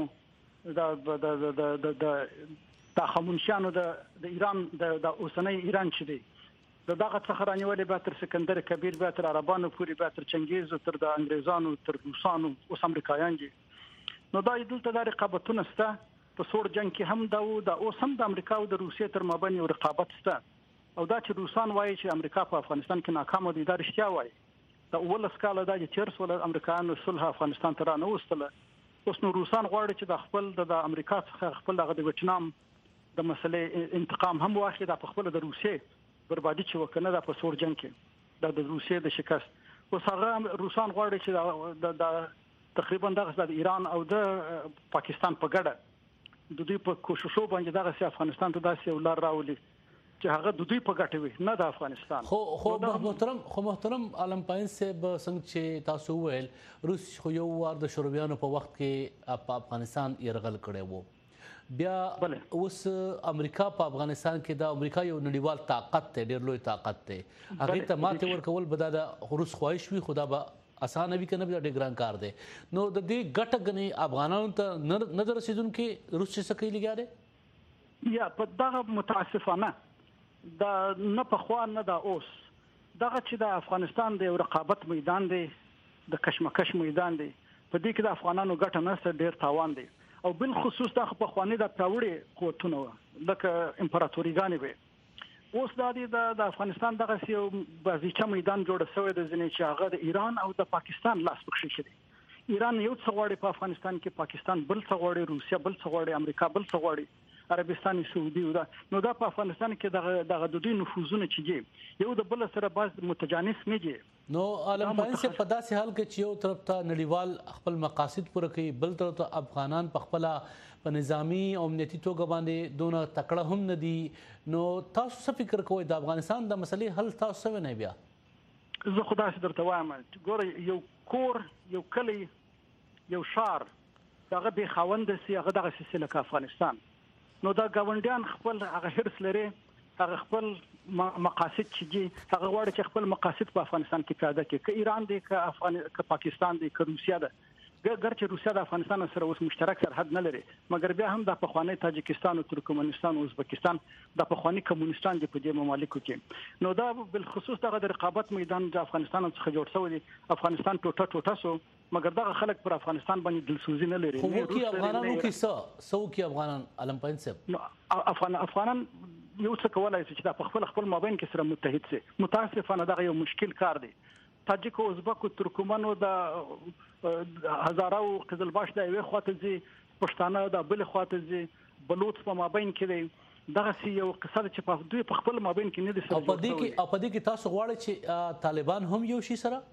د د د د د خاموشانو د د ایران د د اوسنۍ ایران چې دی د دغه څخه رانیولې به تر سکندر کبیر به تر عربانو پورې به تر چنګیز تر د انګریزانو تر روسانو اوس امریکایان دي نو دا دلته د رقابتونه سته په سور جنگ کې هم دا و د اوس هم د امریکا او د روسیې تر مابین یو رقابت سته او دا چې روسان وایي چې امریکا په افغانستان کې ناکام دي دا رښتیا وایي دا ولس کاله دا چې چیرس ول امریکایانو صلح افغانستان ته رانه وستله اوس نو روسان غواړي چې د خپل د امریکا څخه خپل دغه د ویتنام د مسلې انتقام هم واخلي د خپل د روسیې بربادي چې وکنه د په سور جنگ کې د روسیې د شکست اوس هغه روسان غواړي چې د تقریبا دغه د ایران او د پاکستان په ګډه د دوی په کوششو باندې دغه افغانستان ته داسې ولر راولي چې هغه د دوی په ګټه وي نه د افغانستان خو خو محترم خو محترم عالم پاین صاحب څنګه چې تاسو ویل روس خو یو وار د شورویانو په وخت کې په افغانستان يرغل کړی وو بیا اوس امریکا په افغانستان کې د امریکا یو نړیوال طاقت ته ډېر لوی طاقت ته هغه ته ماته ورکول به د روس خواهش وي خدا به اسانه وي کنه ډېر ګران کار دی نو د دې ګټه غني افغانانو ته نظر رسیدونکو روس څه کوي لګاره یا په دغه متاسفانه دا نه په خوا نه دا اوس دغه چې د افغانستان د رقابت میدان دی د کشمکش میدان دی په دې کې د افغانانو ګټه نشته ډېر تاوان دی او بل خصوص د په خواني د پیاوړي قوتونه لکه امپراتوریګانې وي اوس د د افغانستان دغه یو بازیچه میدان جوړ شوی د ځینې چې هغه د ایران او د پاکستان لاس پکښې شي ایران یو څه غواړي په افغانستان کې پاکستان بل څه غواړي روسیا بل څه غواړي امریکا بل څه غواړي عربستان سعودي ودا نو دا په افغانستان کې دغه دغه د دوی نفوذونه چې یو د بل سره باز متجانس نه دي نو عالم پاین سے په داسې حال کې چې یو طرف ته نړیوال خپل مقاصد پوره کوي بل طرف ته افغانان په خپل په نظامی او امنیتي توګه باندې دونه تکړه هم نه دي نو تاسو څه فکر کوئ د افغانستان د مسلې حل تاسو نه بیا زه خدای سره درته وایم ګوره یو کور یو کلی یو شار دغه به خوند سي هغه دغه سلسله کې افغانستان نو دا ګاونډیان خپل هغه هرڅ لري هغه خپل مقاصد چې هغه غواړي چې خپل مقاصد په افغانستان کې پیاده کړي که ایران دی که افغان که پاکستان دی که روسیا ده ګرچې روسیا د افغانستان سره اوس مشترک سرحد نه لري مګر بیا هم د پخوانی تاجکستان او ترکمنستان او ازبکستان د پخوانی کمونستان د په دې ممالکو کې نو دا بل خصوص دغه د رقابت میدان د افغانستان څخه جوړ شوی دی افغانستان ټوټه ټوټه سو مګر دغه خلک پر افغانستان باندې دلسوزي نه لري خو کې افغانانو کې څه سو کې افغانان علم پاین صاحب افغان افغانان یو څه کولای شي چې د خپل خپل مابین کې سره متحد شي متاسفانه دغه یو مشکل کار دی تاجک او ازبک او ترکمنو د هزارو قزلباش د یوې خواته زی پښتانه د بل خواته زی بلوط په مابین کې دی دغه یو قصه چې په دوی په خپل مابین کې نه دي سره او په دې کې او په دې کې تاسو غواړئ چې طالبان هم یو شي سره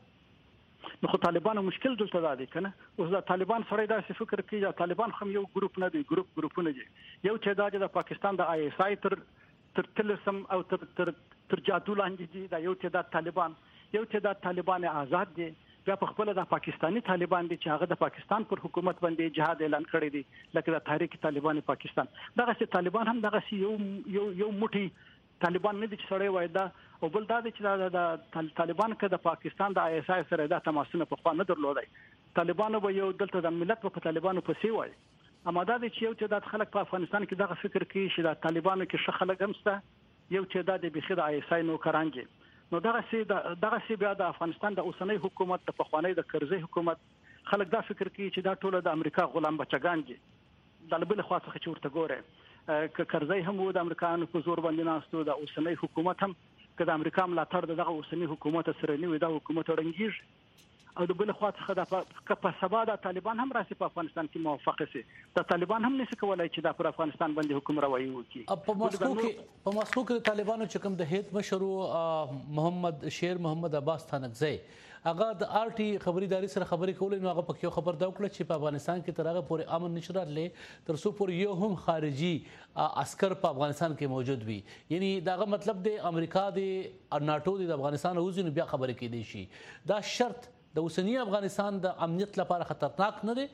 نو خو طالبانو مشکل دلته دی کنه اوس د طالبان سره دا فکر کوي چې طالبان هم یو ګروپ نه دی ګروپ ګروپونه دي یو چې د پاکستان د آی اس آی تر تر تلسم او تر تر تر جادو لاندې دي دا یو چې د طالبان یو چې د طالبان آزاد دي بیا په خپل د پاکستانی طالبان دي چې هغه د پاکستان پر حکومت باندې جهاد اعلان کړی دي لکه د تحریک طالبان پاکستان دغه چې طالبان هم دغه یو یو یو موټي طالبان نه دي چې سړی وای دا او بل دا چې د طالبان کې د پاکستان د آی اس آی سره د تماسونه په خوا نه درلودای طالبانو به یو دلته د ملت په طالبانو پسې وای اما دا چې یو چې د خلک په افغانستان کې دغه فکر کوي چې د طالبانو کې ش خلک همسته یو چې د بخیر آی اس آی نو کرانګي نو دغه سي دغه سي بیا د افغانستان د اوسنۍ حکومت د پخوانی د کرزي حکومت خلک دا فکر کوي چې دا ټول د امریکا غلام بچگان دي د بل خوا څخه چې ورته ګوره ک کرزي هم د امریکایانو په زور باندې ناستو د اوسنۍ حکومت هم که د امریکا ملاتړ دغه اوسنۍ حکومت سره نیوي دا حکومت ورنګیږي او د بل خوا څخه د په سبا د طالبان هم راسي په افغانستان کې موافقه سي د طالبان هم نشي کولای چې د پر افغانستان باندې حکومت راوي وکړي په ماسکو کې په ماسکو کې طالبانو چې کوم د هیت مشرو محمد شیر محمد عباس تانکزی هغه د آر ټي خبريداري سره خبرې کولې نو هغه پکې یو خبر دا وکړه چې په افغانستان کې تر هغه پورې امن نشرات لې تر څو پورې یو هم خارجي عسكر په افغانستان کې موجود وي یعنی داغه مطلب د امریکا د ناتو د افغانستان اوزینو بیا خبرې کېدې شي دا شرط د اوسنی افغانستان د امنیت لپاره خطرناک نه دی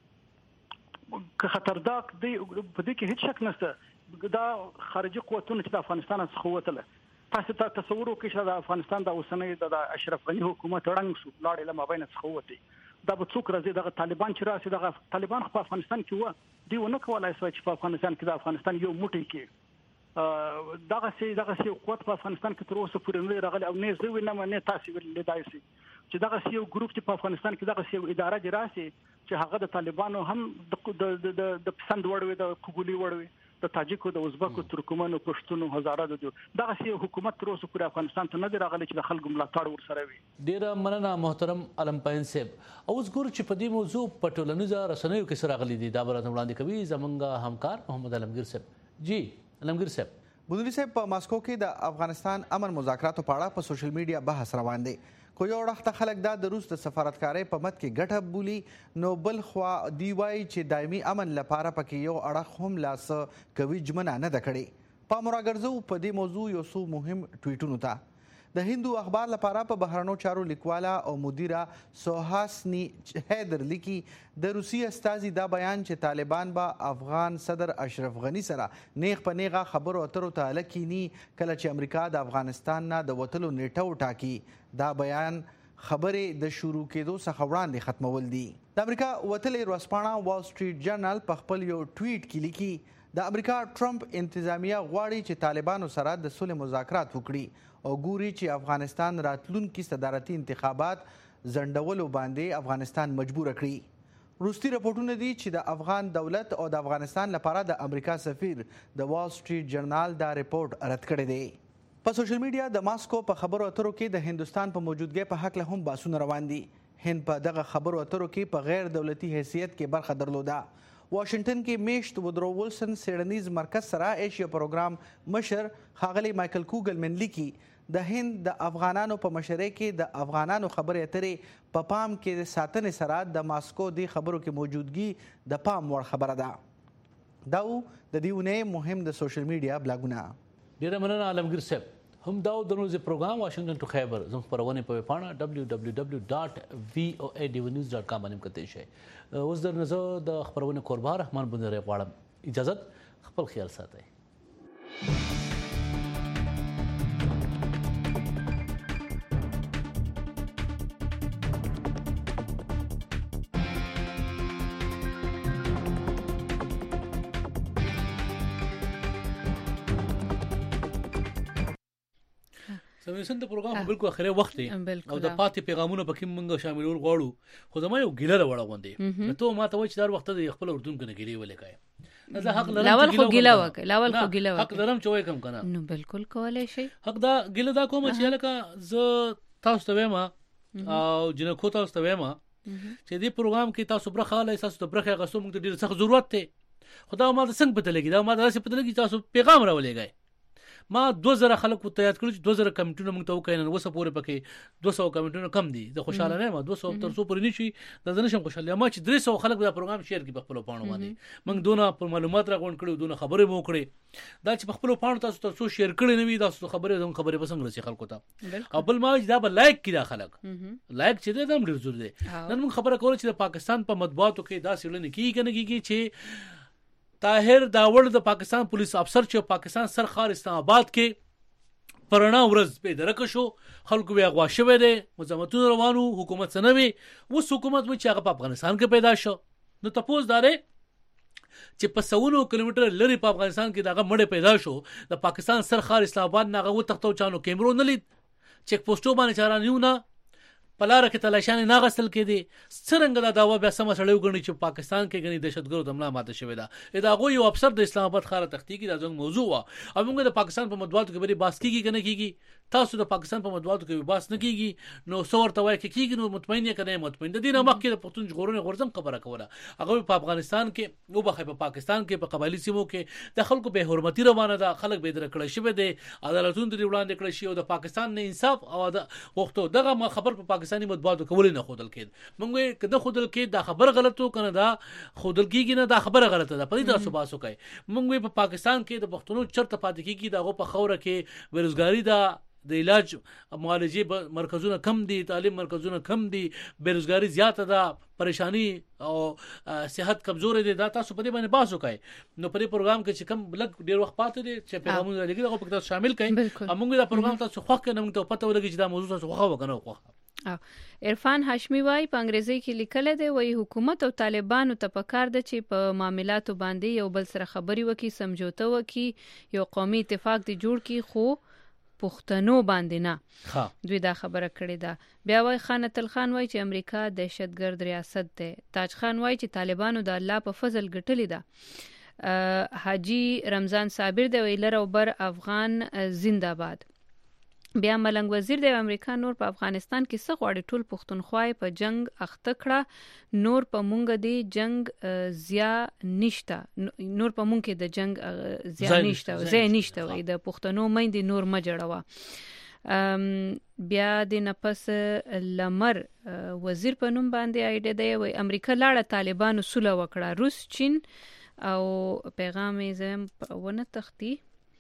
که خطرناک دی په دې کې هیڅ شک نشته دا خارجي قوتونه چې د افغانستان څخه وتله تاسو ته تصور وکړئ چې د افغانستان د اوسنۍ د اشرف غنی حکومت رنګ شو لاړې له مابین څخه وتی دا به څوک راځي دغه طالبان چې راشي دغه طالبان په افغانستان کې و دی ونه کولای شي چې په افغانستان کې د افغانستان یو موټی کې دغه سي دغه سي قوت په افغانستان کې تر اوسه پورې نه راغلی او نه زوی نه نه تاسو ولیدای شي چې دغه سي یو ګروپ چې په افغانستان کې دغه سي اداره دی راشي چې هغه د طالبانو هم د د د پسند وړوي د قبولي وړوي د تاجیکو د ازبکو ترکمنو پښتونو هزاره د دغه سي حکومت تر اوسه پورې افغانستان ته نه دی راغلی چې د خلکو ملاتړ ورسره وي. ډیره مننه محترم علم پاین صاحب. اوس ګور چې په دې موضوع په ټولنیزو رسنیو کې سره غلي دي دا به وړاندې کوي زمونږ همکار محمد علمگیر صاحب. جی علمگیر صاحب. بودری صاحب په ماسکو کې د افغانستان امن مذاکراتو په اړه په سوشل میډیا بحث روان دی. کو یو وخت خلک دا د روس د سفارتکارۍ په مت کې ګټه بولي نو بل خوا دی وایي چې دایمي امن لپاره پکې یو اړخ هم لاس کوي ژمنه نه ده کړې. پام راګرځو په دې موضوع یو څو مهم ټویټونو ته. د هندو اخبار لپاره په بهرنیو چارو لیکواله او مدیره سوهاسنی حیدر لیکي د روسي استازي دا بیان چې طالبان به افغان صدر اشرف غنی سره نیغ په نیغه خبرو اترو ته لکینی کله چې امریکا د افغانستان نه د وتلو نیټه وټاکي. دا بیان خبرې د شروع کېدو څخه وړاندې ختمول دي. د امریکا وتلې ورځپاڼه وال سټریټ جرنل په خپل یو ټویټ کې لیکي د امریکا ټرمپ انتظامیه غواړي چې طالبانو سره د صلح مذاکرات وکړي او ګوري چې افغانستان راتلونکي صدارتي انتخابات ځنډولو باندې افغانستان مجبور کړي. روسي راپورټونه دي چې د افغان دولت او د افغانستان لپاره د امریکا سفیر د وال سټریټ جرنل دا ریپورت رد کړی دی. په سوشل میډیا د ماسکو په خبرو اترو کې د هندستان په موجودګۍ په حق له هم باسونه روان دي. هند په دغه خبرو اترو کې په غیر دولتي حیثیت کې برخه درلوده. واشنگټن کې میشت وودرو ولسن سیډنیز مرکز سره ایشیا پروګرام مشر ښاغلی مایکل کوګلمن لیکي د هند د افغانانو په مشرۍ کې د افغانانو خبرې اترې په پام کې د ساتنې سره د ماسکو د خبرو کې موجودګي د پام وړ خبره ده. دا د دې اونۍ مهم د سوشل میډیا بلاګونه. ډیره مننه عالمگیر صاحب. هم دا د نوز پروګرام واشنگټن ټو خیبر زموږ خپرونه په ویبپاڼه دبلیو دبلیو دبلیو ډاټ وی او ای ډی نیوز ډاټ کام باندې کتلی شئ. اوس در نظر د خپرونه قربان رحمان بندری غواړم اجازت خپل خیال ساتئ. سمېسن د پروګرام بالکل اخري وخت دی او د پاتې پیغامونو پکې موږ شاملول غواړو خو زما یو ګیله راوړه غوندې نو ته ما ته وایي چې دا وخت د خپل اردن کې نه ګیلې ولیکای نه حق لرم لاول خو ګیله وکړه لاول خو ګیله حق لرم چې وای کم کنه نو بالکل کولای شي حق دا ګیله دا کوم چې لکه ز تاسو ته وایم او جنکو تاسو ته وایم چې دې پروګرام کې تاسو برخه لای تاسو ته برخه غوښتو موږ ته ډیر سخت ضرورت دی خدا ما ته څنګه پته لګی دا ما ته څه پته لګی تاسو پیغام راولېږئ ما دو زره خلک ته یاد کړل چې دو زره کمیټونه موږ ته وکاینن وسه پورې پکې دوه سوه کمیټونه کم دي د خوشاله نه ما دوه سوه تر څو پورې نشي د ځنشم خوشاله ما چې درې سوه خلک دا پروګرام شیر کړي په خپل پاڼو باندې موږ دونه پر معلومات راغونډ کړو دونه خبرې مو کړې دا چې په خپل پاڼو تاسو ته څو شیر کړي نه وي تاسو خبرې زموږ خبرې پسند رسي خلکو ته خپل ما دا به لایک کړي دا خلک لایک چې دا هم ډیر ضروري دی نن موږ خبره کوله چې د پاکستان په مطبوعاتو کې دا سیړنې کیږي کنه کیږي چې طاهر داوړ د پاکستان پولیس افسر چې پاکستان سرخار اسلام آباد کې پرانا ورځ په درکه شو خلکو بیا غوا شوه دي مزامتونه روانو حکومت سنوي اوس حکومت مو چې هغه په افغانستان کې پیدا شو نو تاسو دارې چې په سونو کیلومتر لري په افغانستان کې دغه مړ پیدا شو د پاکستان سرخار اسلام آباد ناغه و تختو چانو کیمرو نه لید چک پوسټو باندې چاران یو نه پلاره کې تلاشان نه غسل کې دي څنګه دا داوا بیا سم سړیو غني چې پاکستان کې غني دهشتګرد حمله ماته شوې ده دا غو یو افسر د اسلام آباد خاره تختی کې دا څنګه موضوع وا او موږ د پاکستان په مطبوعاتو کې بری باس کیږي کنه کیږي تاسو د پاکستان په مطبوعاتو کې باس نه کیږي نو څور ته وای کیږي نو مطمئن یې کنه مطمئن د دې نه مخکې د پښتون ژغورنې غورځنګ خبره کوله هغه په افغانستان کې او په پاکستان کې په قبایلی سیمو کې د خلکو به حرمتي روانه ده خلک به درکړی شوی دي عدالتونه د وړاندې کړی شي او د پاکستان نه انصاف او د وختو دغه خبر په پاکستاني مطبوعاتو کې نه خودل کېد موږ کده خودل کې دا خبر غلطو کنه دا خودل کېږي نه دا خبره غلطه ده پدې تاسو باسو کوي موږ په پاکستان کې د پښتنو چرته پاتې کېږي دا په خوره کې بیروزګاری دا د علاج معالجه مرکزونه کم دي تعلیم مرکزونه کم دي بیروزګاری زیاته ده پریشانی او صحت کمزور دي دا تاسو په دې باندې باسو کوي نو په دې پروګرام کې چې کم بلک ډیر وخت پاتې دي چې پیغامونه لګي دا په تاسو شامل کړئ موږ دا پروګرام تاسو خو کې نه موږ ته پته ولګي چې دا موضوع تاسو خو وکنه خو عرفان هاشمی وای په انګریزي کې لیکل دی وای حکومت او طالبانو ته پکار ده چې په معاملاتو باندې یو بل سره خبري وکي سمجوته وکي یو قومي اتفاق دی جوړ کی خو پښتنو باندې نه دوی دا خبره کړې ده بیا وای خان تل خان وای چې امریکا دهشتګرد ریاست ده تاج خان وای چې طالبانو د الله په فضل ګټلې ده حاجی رمضان صابر دی ویلر او بر افغان زنده‌باد بیا ملنګ وزیر د امریکا نور په افغانستان کې څه غواړي ټول پښتونخوا په جنگ اخته کړه نور په مونږ دی جنگ زیا نشته نور په مونږ کې د جنگ زیا نشته زیا نشته وای د پښتنو مېندې نور ما جوړوا بیا د نفس لمر وزیر په نوم باندې ایډه دی وای امریکا لاړه طالبانو سوله وکړه روس چین او پیغام یې زم ونه تختی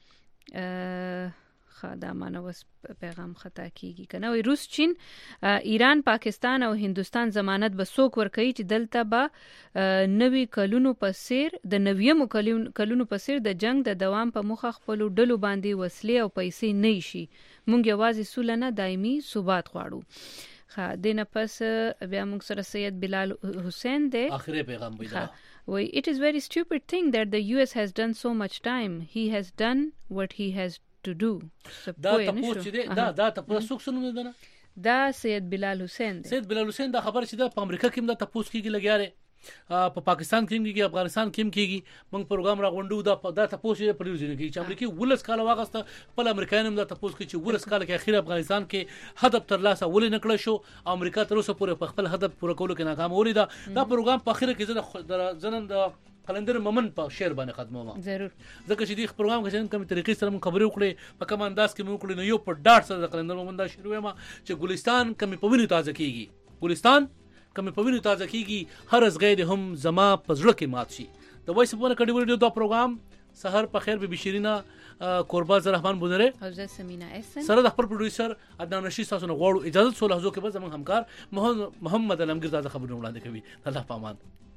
دا مانه وس پیغام خطا کیږي کنه وي روس چین ایران پاکستان او هندستان ضمانت به څوک ورکوي چې دلته به نوي کلونو په سیر د نویمو کلونو په سیر د جنگ د دوام په مخه خپل ډلو باندې وسلې او پیسې نه شي مونږ یوازې سوله نه دایمي ثبات غواړو خا دنه پس بیا مونږ سره سید بلال حسین دی اخري پیغام ویدا وای it is very stupid thing that the U S has done so much time he has done what he has to do دا تاسو چې دا دا تاسو څوک سنونه ده نه دا سید بلال حسین دی سید بلال حسین دا خبر چې دا په امریکا کې دا تاسو کېږي لګیاره په پاکستان کې کېږي افغانستان کې کېږي موږ پروګرام راغونډو دا دا تاسو چې په ریوزن کې چې امریکا ولس کال واغسته په امریکایانو دا تاسو کې چې ولس کال کې اخیر افغانستان کې هدف تر لاسه ولې نکړل شو امریکا تر اوسه پورې په خپل هدف پوره کولو کې ناکام ولیدا دا پروګرام په اخر کې زه زنن د قلندر ممن په شعر باندې ختموم ضرور ځکه چې دې پروګرام کې کوم طریقې سره موږ خبرې وکړې په کوم انداز کې موږ وکړو نو یو په ډاټ سره د قلندر ممن دا شروع ما چې ګلستان کمی په وینو تازه کیږي ګلستان کمی په وینو تازه کیږي هر از غیر هم زما په زړه کې مات شي د وایس په کډی ویډیو دا پروګرام سحر په خیر به بشیرینا قرباز رحمان بونره او زه سمینا احسن سره د خپل پروډوسر عدنان رشید تاسو نه غواړو اجازه سول حضور کې به زمون همکار محمد علمگیر دا خبرونه وړاندې کوي الله پامان